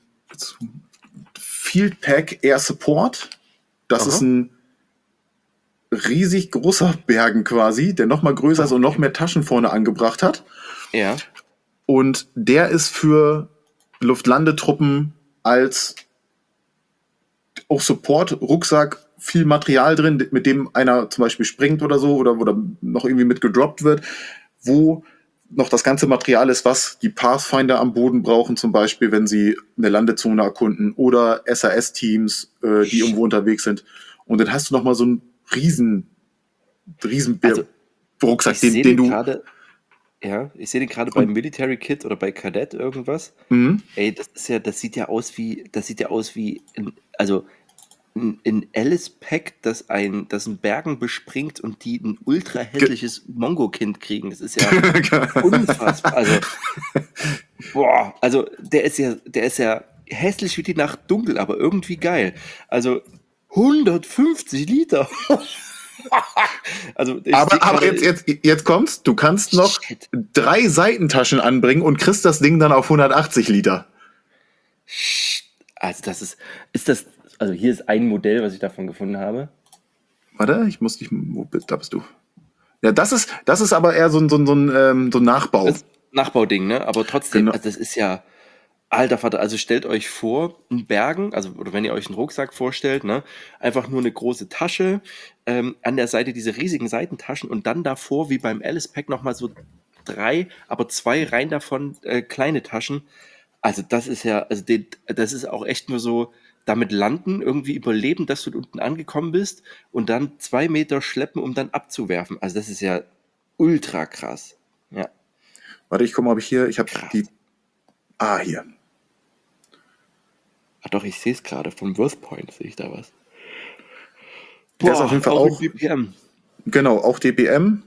Field Pack Air Support. Das ist Aha. ein riesig großer Bergen quasi, der noch mal größer ist und noch Okay. mehr Taschen vorne angebracht hat. Ja, Und der ist für Luftlandetruppen als auch Support-Rucksack viel Material drin, mit dem einer zum Beispiel springt oder so oder, oder noch irgendwie mit gedroppt wird, wo noch das ganze Material ist, was die Pathfinder am Boden brauchen, zum Beispiel, wenn sie eine Landezone erkunden oder S A S-Teams, äh, die irgendwo unterwegs sind. Und dann hast du noch mal so einen riesen, riesen also Rucksack, ich den, sehe den den du gerade, ja, ich sehe den gerade beim und Military Kit oder bei Kadett irgendwas. mh, Ey, das ist ja, das sieht ja aus wie, das sieht ja aus wie, ein, also ein, ein Alice-Pack, das ein, das ein Bergen bespringt und die ein ultra hässliches Mongo-Kind kriegen. Das ist ja unfassbar. Also, boah, also der ist ja, der ist ja hässlich wie die Nacht dunkel, aber irgendwie geil. Also hundertfünfzig Liter. Also ich Aber, seh aber gerade- jetzt, jetzt, jetzt kommt's, du kannst noch Shit. drei Seitentaschen anbringen und kriegst das Ding dann auf hundertachtzig Liter. Also das ist, ist das, also hier ist ein Modell, was ich davon gefunden habe. Warte, ich muss dich, wo bist, da bist du. Ja, das ist, das ist aber eher so ein, so ein, so ein, ähm, so ein Nachbau. Das Nachbauding, ne? Aber trotzdem, Genau. also das ist ja, alter Vater, also stellt euch vor, ein Bergen, also oder wenn ihr euch einen Rucksack vorstellt, ne? Einfach nur eine große Tasche, ähm, an der Seite diese riesigen Seitentaschen und dann davor, wie beim Alice Pack, nochmal so drei, aber zwei rein davon äh, kleine Taschen. Also das ist ja, also den, das ist auch echt nur so, damit landen, irgendwie überleben, dass du unten angekommen bist und dann zwei Meter schleppen, um dann abzuwerfen. Also das ist ja ultra krass. Ja. Warte, ich guck mal, ob ich hier, ich habe Krass. die, ah, hier. Ach doch, ich sehe es gerade. Von Worth Point sehe ich da was. Der ist auf jeden Fall auch in auch- B P M. Genau, auch D P M.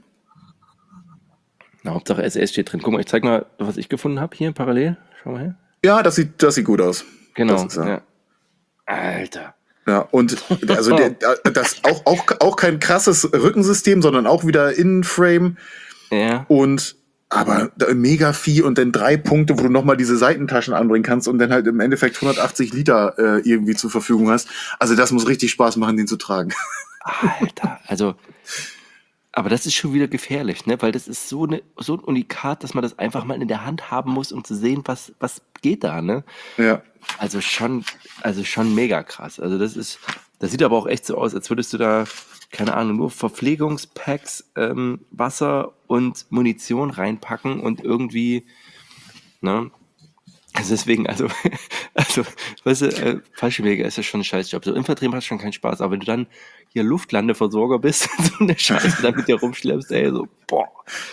Na, Hauptsache S S steht drin. Guck mal, ich zeig mal, was ich gefunden habe hier parallel. Schau mal her. Ja, das sieht, das sieht gut aus. Genau. Das ist er. ja. Alter. Ja, und also der, das auch, auch, auch kein krasses Rückensystem, sondern auch wieder Innenframe Ja. und aber da- mega Vieh und dann drei Punkte, wo du nochmal diese Seitentaschen anbringen kannst und dann halt im Endeffekt hundertachtzig Liter äh, irgendwie zur Verfügung hast. Also das muss richtig Spaß machen, den zu tragen. Alter. Also, aber das ist schon wieder gefährlich, ne? Weil das ist so, eine, so ein Unikat, dass man das einfach mal in der Hand haben muss, um zu sehen, was, was geht da, ne? Ja. Also schon, also schon mega krass. Also das ist, das sieht aber auch echt so aus, als würdest du da, keine Ahnung, nur Verpflegungspacks, ähm, Wasser und Munition reinpacken und irgendwie, ne? Also deswegen, also, also, weißt du, äh, Fallschirmjäger ist ja schon ein Scheißjob. So Infanterie macht schon keinen Spaß, aber wenn du dann hier Luftlandeversorger bist und so eine Scheiße da mit dir rumschleppst, ey, so, boah.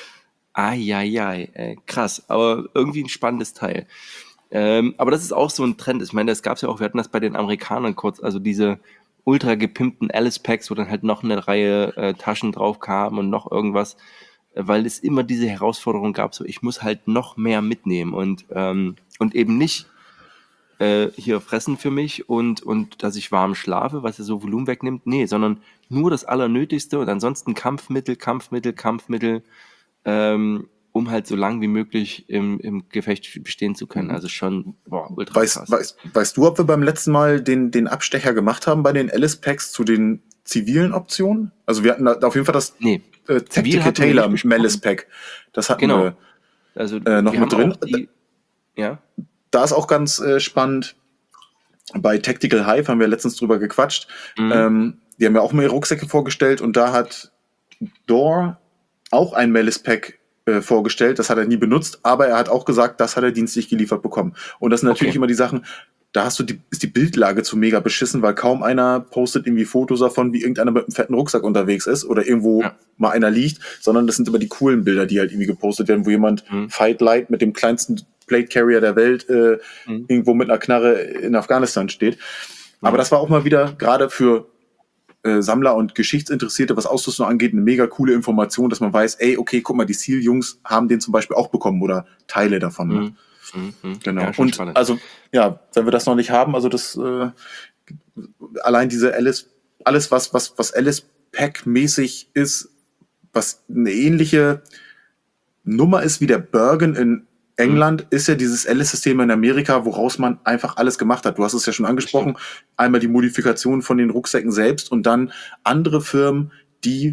Eieiei, ey, krass, aber irgendwie ein spannendes Teil. Ähm, aber das ist auch so ein Trend. Ich meine, das gab es ja auch, wir hatten das bei den Amerikanern kurz, also diese ultra gepimpten Alice-Packs, wo dann halt noch eine Reihe äh, Taschen drauf kamen und noch irgendwas, äh, weil es immer diese Herausforderung gab, so ich muss halt noch mehr mitnehmen und, ähm, und eben nicht äh, hier fressen für mich und, und dass ich warm schlafe, was ja so Volumen wegnimmt, nee, sondern nur das Allernötigste und ansonsten Kampfmittel, Kampfmittel, Kampfmittel, ähm, um halt so lang wie möglich im, im Gefecht bestehen zu können. Mhm. Also schon, boah, ultra Weißt, krass. weißt, weißt du, ob wir beim letzten Mal den, den Abstecher gemacht haben bei den Alice-Packs zu den zivilen Optionen? Also wir hatten da auf jeden Fall das Nee, äh, Zivil Tactical hatten wir Tailor nicht besprochen. Alice-Pack. Das hatten Genau. wir Also äh, noch wir mit haben drin. auch die, ja, Da ist auch ganz äh, spannend. Bei Tactical Hive haben wir letztens drüber gequatscht. Mhm. Ähm, die haben ja auch mehr Rucksäcke vorgestellt und da hat Dor auch ein Melis-Pack äh, vorgestellt. Das hat er nie benutzt, aber er hat auch gesagt, das hat er dienstlich geliefert bekommen. Und das sind natürlich Okay. immer die Sachen, da hast du die, ist die Bildlage zu mega beschissen, weil kaum einer postet irgendwie Fotos davon, wie irgendeiner mit einem fetten Rucksack unterwegs ist oder irgendwo Ja. mal einer liegt, sondern das sind immer die coolen Bilder, die halt irgendwie gepostet werden, wo jemand Mhm. Fight Light mit dem kleinsten Plate Carrier der Welt äh, Mhm. irgendwo mit einer Knarre in Afghanistan steht. Aber Mhm. das war auch mal wieder gerade für äh, Sammler und Geschichtsinteressierte, was Ausrüstung angeht, eine mega coole Information, dass man weiß, ey, okay, guck mal, die Seal-Jungs haben den zum Beispiel auch bekommen oder Teile davon. Ne? Mhm. Mhm. Mhm. Genau. Ja, schon Und spannend. also, ja, wenn wir das noch nicht haben, also das äh, allein diese Alice, alles was, was, was Alice Pack-mäßig ist, was eine ähnliche Nummer ist wie der Bergen in England, ist ja dieses Alice-System in Amerika, woraus man einfach alles gemacht hat. Du hast es ja schon angesprochen. Einmal die Modifikation von den Rucksäcken selbst und dann andere Firmen, die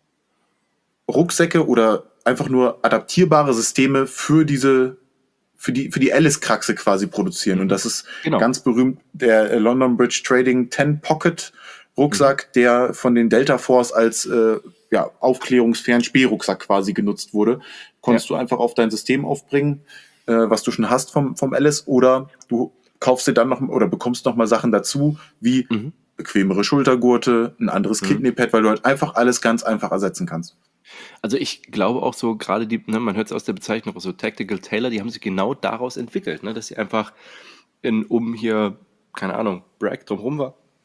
Rucksäcke oder einfach nur adaptierbare Systeme für diese für die für die Alice-Kraxe quasi produzieren. Mhm. Und das ist Genau. ganz berühmt der äh, London Bridge Trading ten Pocket Rucksack, der von den Delta Force als äh, ja, Aufklärungsfern-Spährucksack quasi genutzt wurde. Konntest du einfach auf dein System aufbringen, äh, was du schon hast vom, vom Alice, oder du kaufst dir dann noch oder bekommst noch mal Sachen dazu, wie Mhm. bequemere Schultergurte, ein anderes Mhm. Kidney-Pad, weil du halt einfach alles ganz einfach ersetzen kannst. Also ich glaube auch so, gerade die, ne, man hört es aus der Bezeichnung, so Tactical Tailor, die haben sich genau daraus entwickelt, ne, dass sie einfach in, um hier, keine Ahnung, Bragg drumherum war,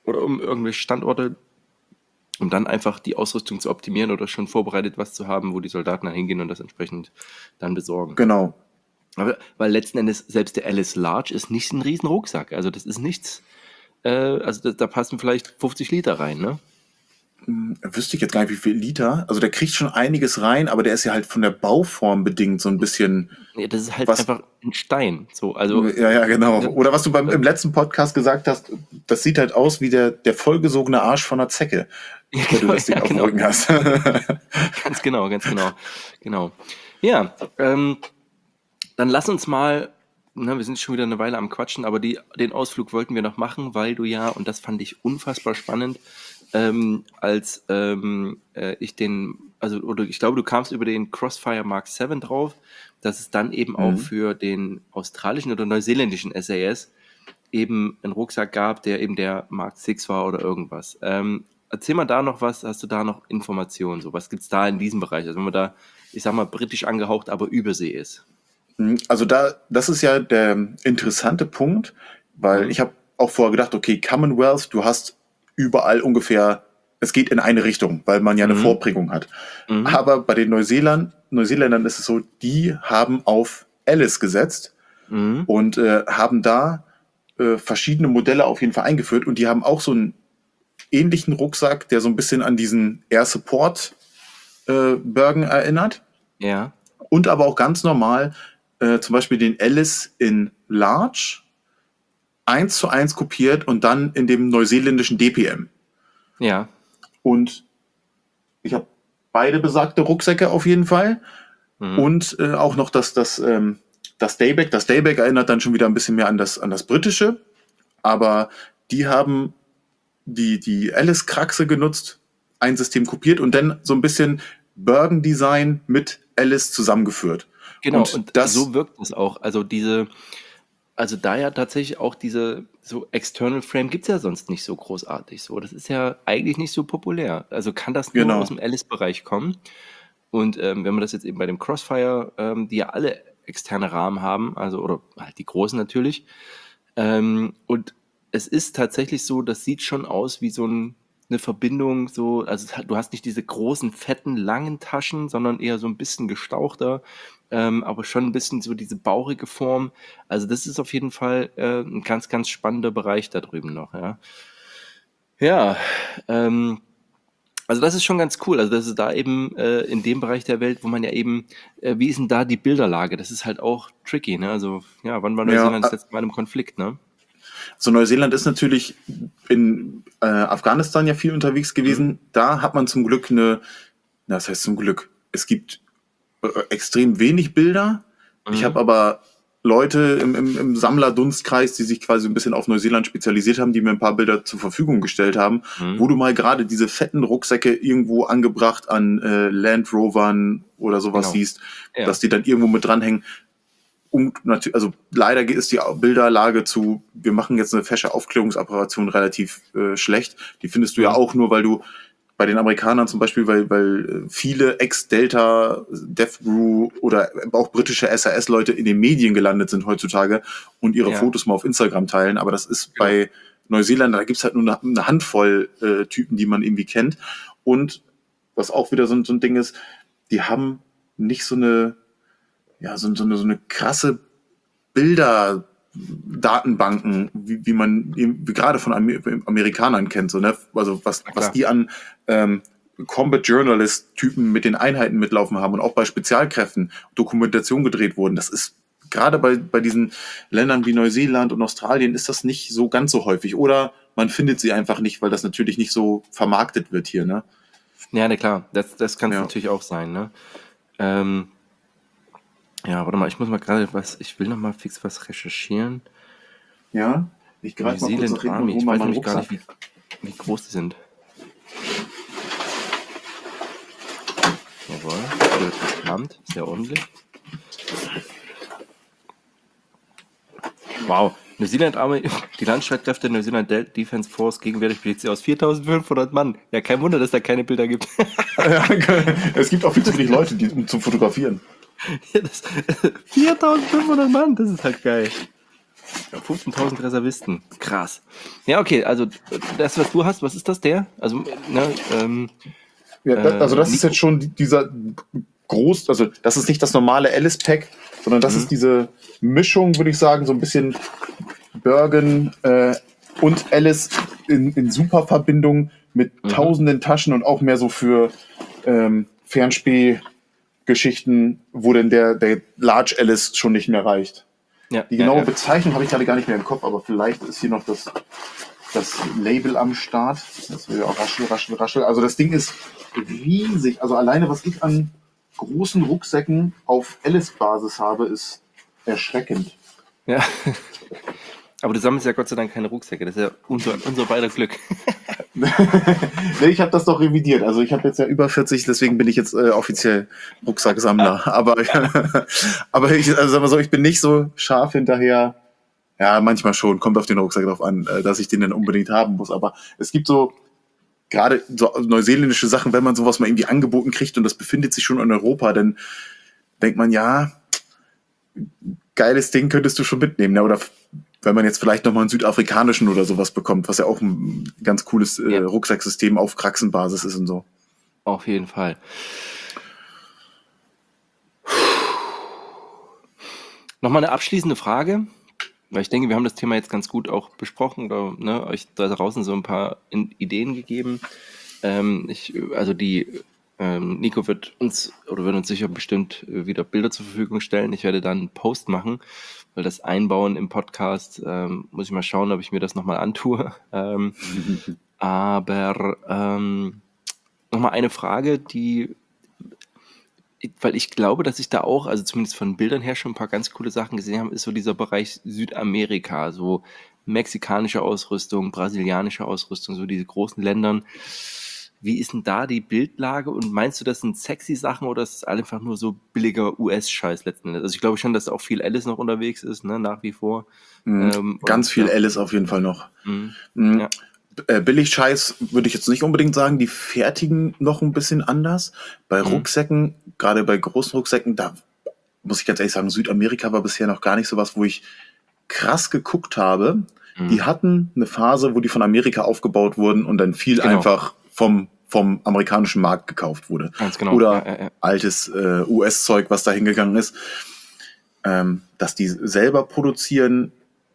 oder um irgendwelche Standorte, um dann einfach die Ausrüstung zu optimieren oder schon vorbereitet was zu haben, wo die Soldaten dann hingehen und das entsprechend dann besorgen. Genau. Aber, weil letzten Endes selbst der Alice Large ist nicht ein riesen Rucksack. Also das ist nichts, äh, also da, da passen vielleicht fünfzig Liter rein, ne? Wüsste ich jetzt gar nicht, wie viel Liter. Also der kriegt schon einiges rein, aber der ist ja halt von der Bauform bedingt so ein bisschen. Nee, das ist halt Was- einfach ein Stein. So, also Ja, ja, genau. Oder was du beim, im letzten Podcast gesagt hast, das sieht halt aus wie der, der vollgesogene Arsch von einer Zecke, Ja, wenn du genau, das Ding ja, auf dem genau. Rücken hast. Ganz genau, ganz genau. Genau. Ja, ähm, dann lass uns mal, na, wir sind schon wieder eine Weile am Quatschen, aber die, den Ausflug wollten wir noch machen, weil du ja, und das fand ich unfassbar spannend, ähm, als ähm, äh, ich den, also, oder ich glaube, du kamst über den Crossfire Mark sieben drauf, dass es dann eben auch Mhm. für den australischen oder neuseeländischen S A S eben einen Rucksack gab, der eben der Mark sechs war oder irgendwas. Ähm, erzähl mal da noch was, hast du da noch Informationen? So, was gibt es da in diesem Bereich? Also wenn man da, ich sag mal, britisch angehaucht, aber Übersee ist. Also da, das ist ja der interessante Punkt, weil Mhm. ich habe auch vorher gedacht, okay, Commonwealth, du hast überall ungefähr, es geht in eine Richtung, weil man ja eine Mhm. Vorbringung hat. Mhm. Aber bei den Neuseeland, Neuseeländern ist es so, die haben auf Alice gesetzt Mhm. und äh, haben da äh, verschiedene Modelle auf jeden Fall eingeführt und die haben auch so einen ähnlichen Rucksack, der so ein bisschen an diesen Air Support äh, Bergen erinnert Ja. und aber auch ganz normal äh, zum Beispiel den Alice in Large eins zu eins kopiert und dann in dem neuseeländischen D P M. Ja. Und ich habe beide besagte Rucksäcke auf jeden Fall. Mhm. Und äh, auch noch das, das, ähm, das Dayback. Das Dayback erinnert dann schon wieder ein bisschen mehr an das, an das britische. Aber die haben die, die Alice-Kraxe genutzt, ein System kopiert und dann so ein bisschen Bergen-Design mit Alice zusammengeführt. Genau, Und und das- so wirkt es auch. Also diese, also da ja tatsächlich auch diese so External Frame gibt es ja sonst nicht so großartig so. Das ist ja eigentlich nicht so populär. Also kann das nur Genau. aus dem Alice-Bereich kommen. Und ähm, wenn man das jetzt eben bei dem Crossfire, ähm, die ja alle externe Rahmen haben, also oder halt die großen natürlich. Ähm, und es ist tatsächlich so, das sieht schon aus wie so ein, eine Verbindung, so, also es hat, du hast nicht diese großen, fetten, langen Taschen, sondern eher so ein bisschen gestauchter, ähm, aber schon ein bisschen so diese bauchige Form. Also das ist auf jeden Fall äh, ein ganz, ganz spannender Bereich da drüben noch, ja. Ja, ähm, also das ist schon ganz cool. Also das ist da eben äh, in dem Bereich der Welt, wo man ja eben, äh, wie ist denn da die Bilderlage? Das ist halt auch tricky, ne? Also ja, wann war Ja, Neuseeland das äh, letzte Mal im Konflikt, ne? So Neuseeland ist natürlich in äh, Afghanistan ja viel unterwegs gewesen. Da hat man zum Glück eine, na, das heißt zum Glück, es gibt äh, extrem wenig Bilder. Ich Mhm. habe aber Leute im, im, im Sammlerdunstkreis, die sich quasi ein bisschen auf Neuseeland spezialisiert haben, die mir ein paar Bilder zur Verfügung gestellt haben, Mhm. wo du mal gerade diese fetten Rucksäcke irgendwo angebracht an äh, Land Rovern oder sowas Genau. siehst, Ja. dass die dann irgendwo mit dranhängen. Und natürlich, also leider ist die Bilderlage zu, wir machen jetzt eine fesche Aufklärungsoperation relativ äh, schlecht. Die findest du ja Mhm. auch nur, weil du bei den Amerikanern zum Beispiel, weil, weil viele Ex-Delta, DevGru oder auch britische S A S-Leute in den Medien gelandet sind heutzutage und ihre Ja. Fotos mal auf Instagram teilen. Aber das ist Genau. bei Neuseeland, da gibt's halt nur eine, eine Handvoll äh, Typen, die man irgendwie kennt. Und was auch wieder so, ein- so ein Ding ist, die haben nicht so eine, ja, so, so, eine, so eine krasse Bilderdatenbanken, wie, wie man eben, wie gerade von Amer Amerikanern kennt, so, ne? Also was, Na klar. was die an ähm, Combat Journalist-Typen mit den Einheiten mitlaufen haben und auch bei Spezialkräften Dokumentation gedreht wurden. Das ist gerade bei, bei diesen Ländern wie Neuseeland und Australien ist das nicht so ganz so häufig. Oder man findet sie einfach nicht, weil das natürlich nicht so vermarktet wird hier, ne? Ja, na klar, das, das kann es Ja. natürlich auch sein, ne? Ähm, ja, warte mal, ich muss mal gerade was, ich will noch mal fix was recherchieren. Ja, ich New greife mal kurz Zealand nach hinten Army, und hol ich mal weiß meinen nämlich gar nicht, Rucksack. wie, wie groß die sind. Jawohl, das wird insgesamt sehr ordentlich. Wow, New Zealand Army, die Landstreitkräfte der New Zealand De- Defense Force gegenwärtig besteht sie aus viertausendfünfhundert Mann. Ja, kein Wunder, dass da keine Bilder gibt. Ja, es gibt auch viel zu wenig Leute, die um zu fotografieren. Ja, das, viertausendfünfhundert Mann, das ist halt geil. fünfzehntausend Reservisten. Krass. Ja, okay, also das, was du hast, was ist das, der? Also, ne, ähm, Ja, das, also das äh, ist jetzt schon dieser groß, also das ist nicht das normale Alice-Pack, sondern das Mhm. ist diese Mischung, würde ich sagen, so ein bisschen Bergen äh, und Alice in, in super Verbindung mit Mhm. tausenden Taschen und auch mehr so für ähm, Fernspielgeschichten, wo denn der, der Large Alice schon nicht mehr reicht. ja, Die genaue ja, ja. Bezeichnung habe ich gerade gar nicht mehr im Kopf, aber vielleicht ist hier noch das, das Label am Start. Das will ja auch raschel, raschel, raschel. Also das Ding ist riesig. Also alleine, was ich an großen Rucksäcken auf Alice-Basis habe, ist erschreckend. Ja. Aber du sammelst ja Gott sei Dank keine Rucksäcke. Das ist ja unser, unser beider Glück. Nee, ich habe das doch revidiert. Also ich habe jetzt ja über vierzig, deswegen bin ich jetzt äh, offiziell Rucksacksammler. Aber, aber ich, also sag mal so, ich bin nicht so scharf hinterher. Ja, manchmal schon. Kommt auf den Rucksack drauf an, äh, dass ich den dann unbedingt haben muss. Aber es gibt so gerade so neuseeländische Sachen, wenn man sowas mal irgendwie angeboten kriegt und das befindet sich schon in Europa, dann denkt man, ja, geiles Ding könntest du schon mitnehmen. Ne? Oder f- wenn man jetzt vielleicht nochmal einen südafrikanischen oder sowas bekommt, was ja auch ein ganz cooles äh, Ja. Rucksacksystem auf Kraxenbasis ist und so. Auf jeden Fall. Nochmal eine abschließende Frage, weil ich denke, wir haben das Thema jetzt ganz gut auch besprochen oder ne, euch da draußen so ein paar in Ideen gegeben. Ähm, ich, also die ähm, Nico wird uns oder wird uns sicher bestimmt äh, wieder Bilder zur Verfügung stellen. Ich werde dann einen Post machen, weil das Einbauen im Podcast ähm, muss ich mal schauen, ob ich mir das nochmal antue. Ähm, aber ähm, nochmal eine Frage, die weil ich glaube, dass ich da auch, also zumindest von Bildern her schon ein paar ganz coole Sachen gesehen habe, ist so dieser Bereich Südamerika, so mexikanische Ausrüstung, brasilianische Ausrüstung, so diese großen Ländern. Wie ist denn da die Bildlage und meinst du, das sind sexy Sachen oder ist es einfach nur so billiger U S-Scheiß letzten Endes? Also ich glaube schon, dass da auch viel Alice noch unterwegs ist, ne, nach wie vor. Mhm. Ähm, Ganz und, viel ja, Alice auf jeden Fall noch. mhm, Mhm. ja, Äh, Billig-Scheiß würde ich jetzt nicht unbedingt sagen, die fertigen noch ein bisschen anders. Bei mhm, Rucksäcken, gerade bei großen Rucksäcken, da muss ich ganz ehrlich sagen, Südamerika war bisher noch gar nicht so was, wo ich krass geguckt habe. Die mhm. hatten eine Phase, wo die von Amerika aufgebaut wurden und dann viel Genau, einfach vom, vom amerikanischen Markt gekauft wurde. ganz genau. Ja, Oder ja, ja. altes äh, U S-Zeug, was da hingegangen ist. Ähm, dass die selber produzieren,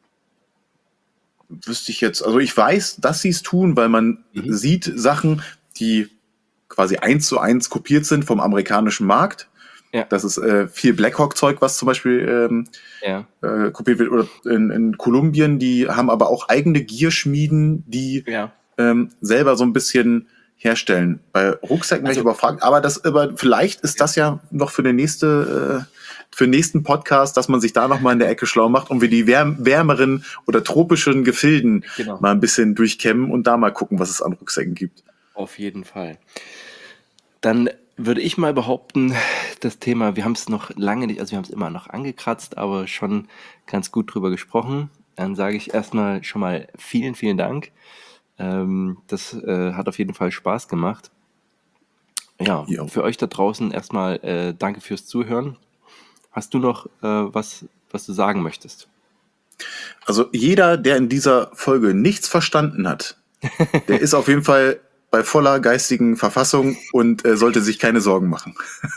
wüsste ich jetzt, also ich weiß, dass sie es tun, weil man Mhm. sieht Sachen, die quasi eins zu eins kopiert sind vom amerikanischen Markt. Ja, Das ist äh, viel Blackhawk-Zeug, was zum Beispiel ähm, ja. äh, kopiert wird. Oder in, in Kolumbien, die haben aber auch eigene Gierschmieden, die Ja. ähm, selber so ein bisschen herstellen. Bei Rucksäcken wäre ich Also, überfragt, aber das, aber vielleicht ist das ja noch für den nächste, äh, für den nächsten Podcast, dass man sich da noch mal in der Ecke schlau macht und wir die wärm, wärmeren oder tropischen Gefilden genau. mal ein bisschen durchkämmen und da mal gucken, was es an Rucksäcken gibt. Auf jeden Fall. Dann würde ich mal behaupten, das Thema, wir haben es noch lange nicht, also wir haben es immer noch angekratzt, aber schon ganz gut drüber gesprochen. Dann sage ich erstmal schon mal vielen, vielen Dank. Ähm, das äh, hat auf jeden Fall Spaß gemacht. Ja, Jo. für euch da draußen erstmal äh, danke fürs Zuhören. Hast du noch äh, was, was du sagen möchtest? Also jeder, der in dieser Folge nichts verstanden hat, der ist auf jeden Fall bei voller geistigen Verfassung und äh, sollte sich keine Sorgen machen.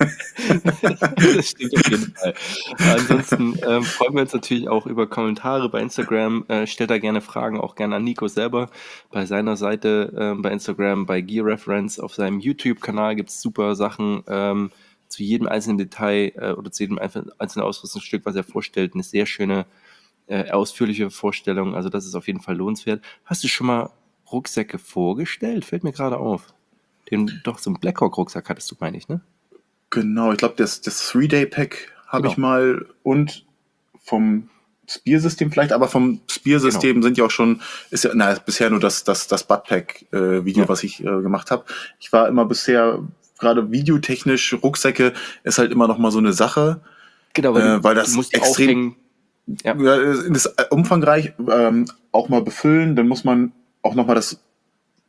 Das stimmt auf jeden Fall. Ansonsten ähm, freuen wir uns natürlich auch über Kommentare bei Instagram. Äh, stellt da gerne Fragen, auch gerne an Nico selber. Bei seiner Seite ähm, bei Instagram, bei Gear Reference, auf seinem YouTube-Kanal gibt es super Sachen ähm, zu jedem einzelnen Detail äh, oder zu jedem einzelnen Ausrüstungsstück, was er vorstellt. Eine sehr schöne, äh, ausführliche Vorstellung. Also das ist auf jeden Fall lohnenswert. Hast du schon mal Rucksäcke vorgestellt? Fällt mir gerade auf. Den, doch, so einen Blackhawk-Rucksack hattest du, meine ich, ne? Genau, ich glaube, das, das Three-Day-Pack habe Genau. ich mal und vom Spear-System vielleicht, aber vom Spear-System genau. sind ja auch schon, ist ja na, bisher nur das, das, das Buttpack-Video, äh, Ja. was ich äh, gemacht habe. Ich war immer bisher, gerade videotechnisch, Rucksäcke ist halt immer noch mal so eine Sache. Genau, weil, äh, du, weil du das musst extrem aufhängen. Ja. ja, ist umfangreich, ähm, auch mal befüllen, dann muss man auch noch mal das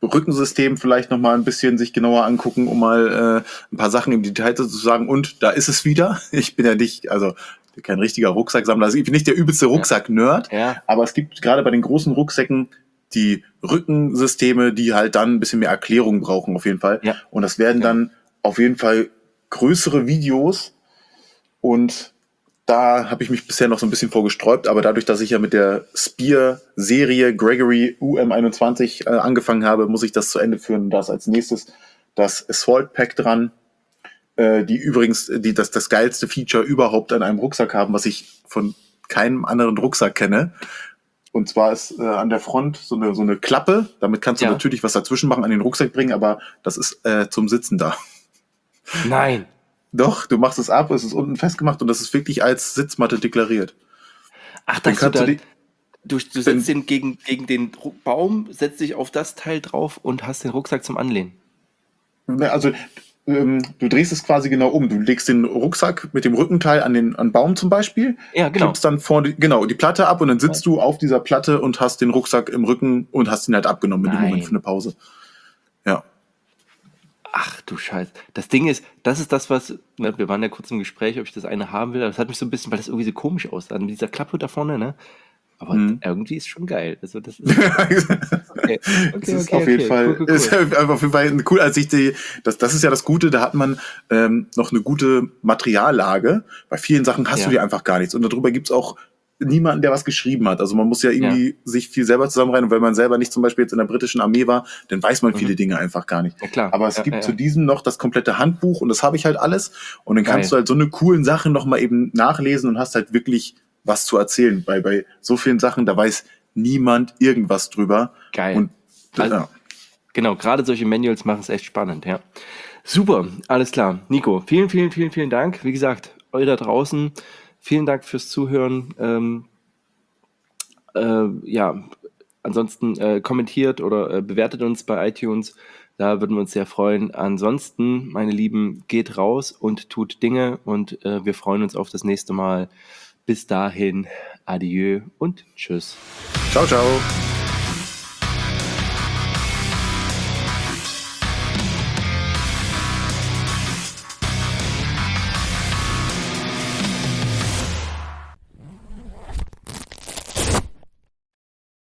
Rückensystem vielleicht nochmal ein bisschen sich genauer angucken, um mal äh, ein paar Sachen im Detail zu sagen. Und da ist es wieder. Ich bin ja nicht, also kein richtiger Rucksacksammler. Also ich bin nicht der übelste Rucksack-Nerd, Ja. aber es gibt gerade bei den großen Rucksäcken die Rückensysteme, die halt dann ein bisschen mehr Erklärung brauchen auf jeden Fall. Ja. Und das werden Ja. dann auf jeden Fall größere Videos und da habe ich mich bisher noch so ein bisschen vorgesträubt, aber dadurch, dass ich ja mit der Spear-Serie Gregory U M einundzwanzig äh, angefangen habe, muss ich das zu Ende führen. Da ist als nächstes das Assault Pack dran, äh, die übrigens die das, das geilste Feature überhaupt an einem Rucksack haben, was ich von keinem anderen Rucksack kenne. Und zwar ist äh, an der Front so eine, so eine Klappe, damit kannst du Ja. natürlich was dazwischen machen, an den Rucksack bringen, aber das ist äh, zum Sitzen da. Nein. Doch, du machst es ab, es ist unten festgemacht und das ist wirklich als Sitzmatte deklariert. Ach, Dann dass du kannst da, du die, du, du setzt den gegen, gegen den Ru- Baum, setzt dich auf das Teil drauf und hast den Rucksack zum Anlehnen. ne, also ähm, du drehst es quasi genau um. Du legst den Rucksack mit dem Rückenteil an den an den Baum zum Beispiel, Ja, genau. klippst dann vorne genau die Platte ab und dann sitzt du auf dieser Platte und hast den Rucksack im Rücken und hast ihn halt abgenommen in dem Nein. Moment für eine Pause. Ja. Ach du Scheiße. Das Ding ist, das ist das, was, ne, wir waren ja kurz im Gespräch, ob ich das eine haben will, aber das hat mich so ein bisschen, weil das irgendwie so komisch aussah, mit dieser Klappe da vorne, ne? Aber Mhm. irgendwie ist schon geil. Also das ist, okay, Es okay, ist okay, auf jeden okay. Fall, Cool, cool, ist cool. auf jeden Fall cool, als ich die, das, das ist ja das Gute, da hat man ähm, noch eine gute Materiallage. Bei vielen Sachen hast Ja. du dir einfach gar nichts. Und darüber gibt's auch niemanden, der was geschrieben hat. Also man muss ja irgendwie sich viel selber zusammenreihen. Und wenn man selber nicht zum Beispiel jetzt in der britischen Armee war, dann weiß man viele Mhm. Dinge einfach gar nicht. Ja, klar. Aber es Ja, gibt ja, zu ja. diesem noch das komplette Handbuch und das habe ich halt alles. Und dann kannst Geil. du halt so eine coolen Sachen noch mal eben nachlesen und hast halt wirklich was zu erzählen. Bei, bei so vielen Sachen, da weiß niemand irgendwas drüber. Geil. Und Also, ja. genau, gerade solche Manuals machen es echt spannend, ja. Super, alles klar. Nico, vielen, vielen, vielen, vielen Dank. Wie gesagt, euch da draußen, vielen Dank fürs Zuhören. Ähm, äh, ja, ansonsten äh, kommentiert oder äh, bewertet uns bei iTunes. Da würden wir uns sehr freuen. Ansonsten, meine Lieben, geht raus und tut Dinge und äh, wir freuen uns auf das nächste Mal. Bis dahin, adieu und tschüss. Ciao, ciao.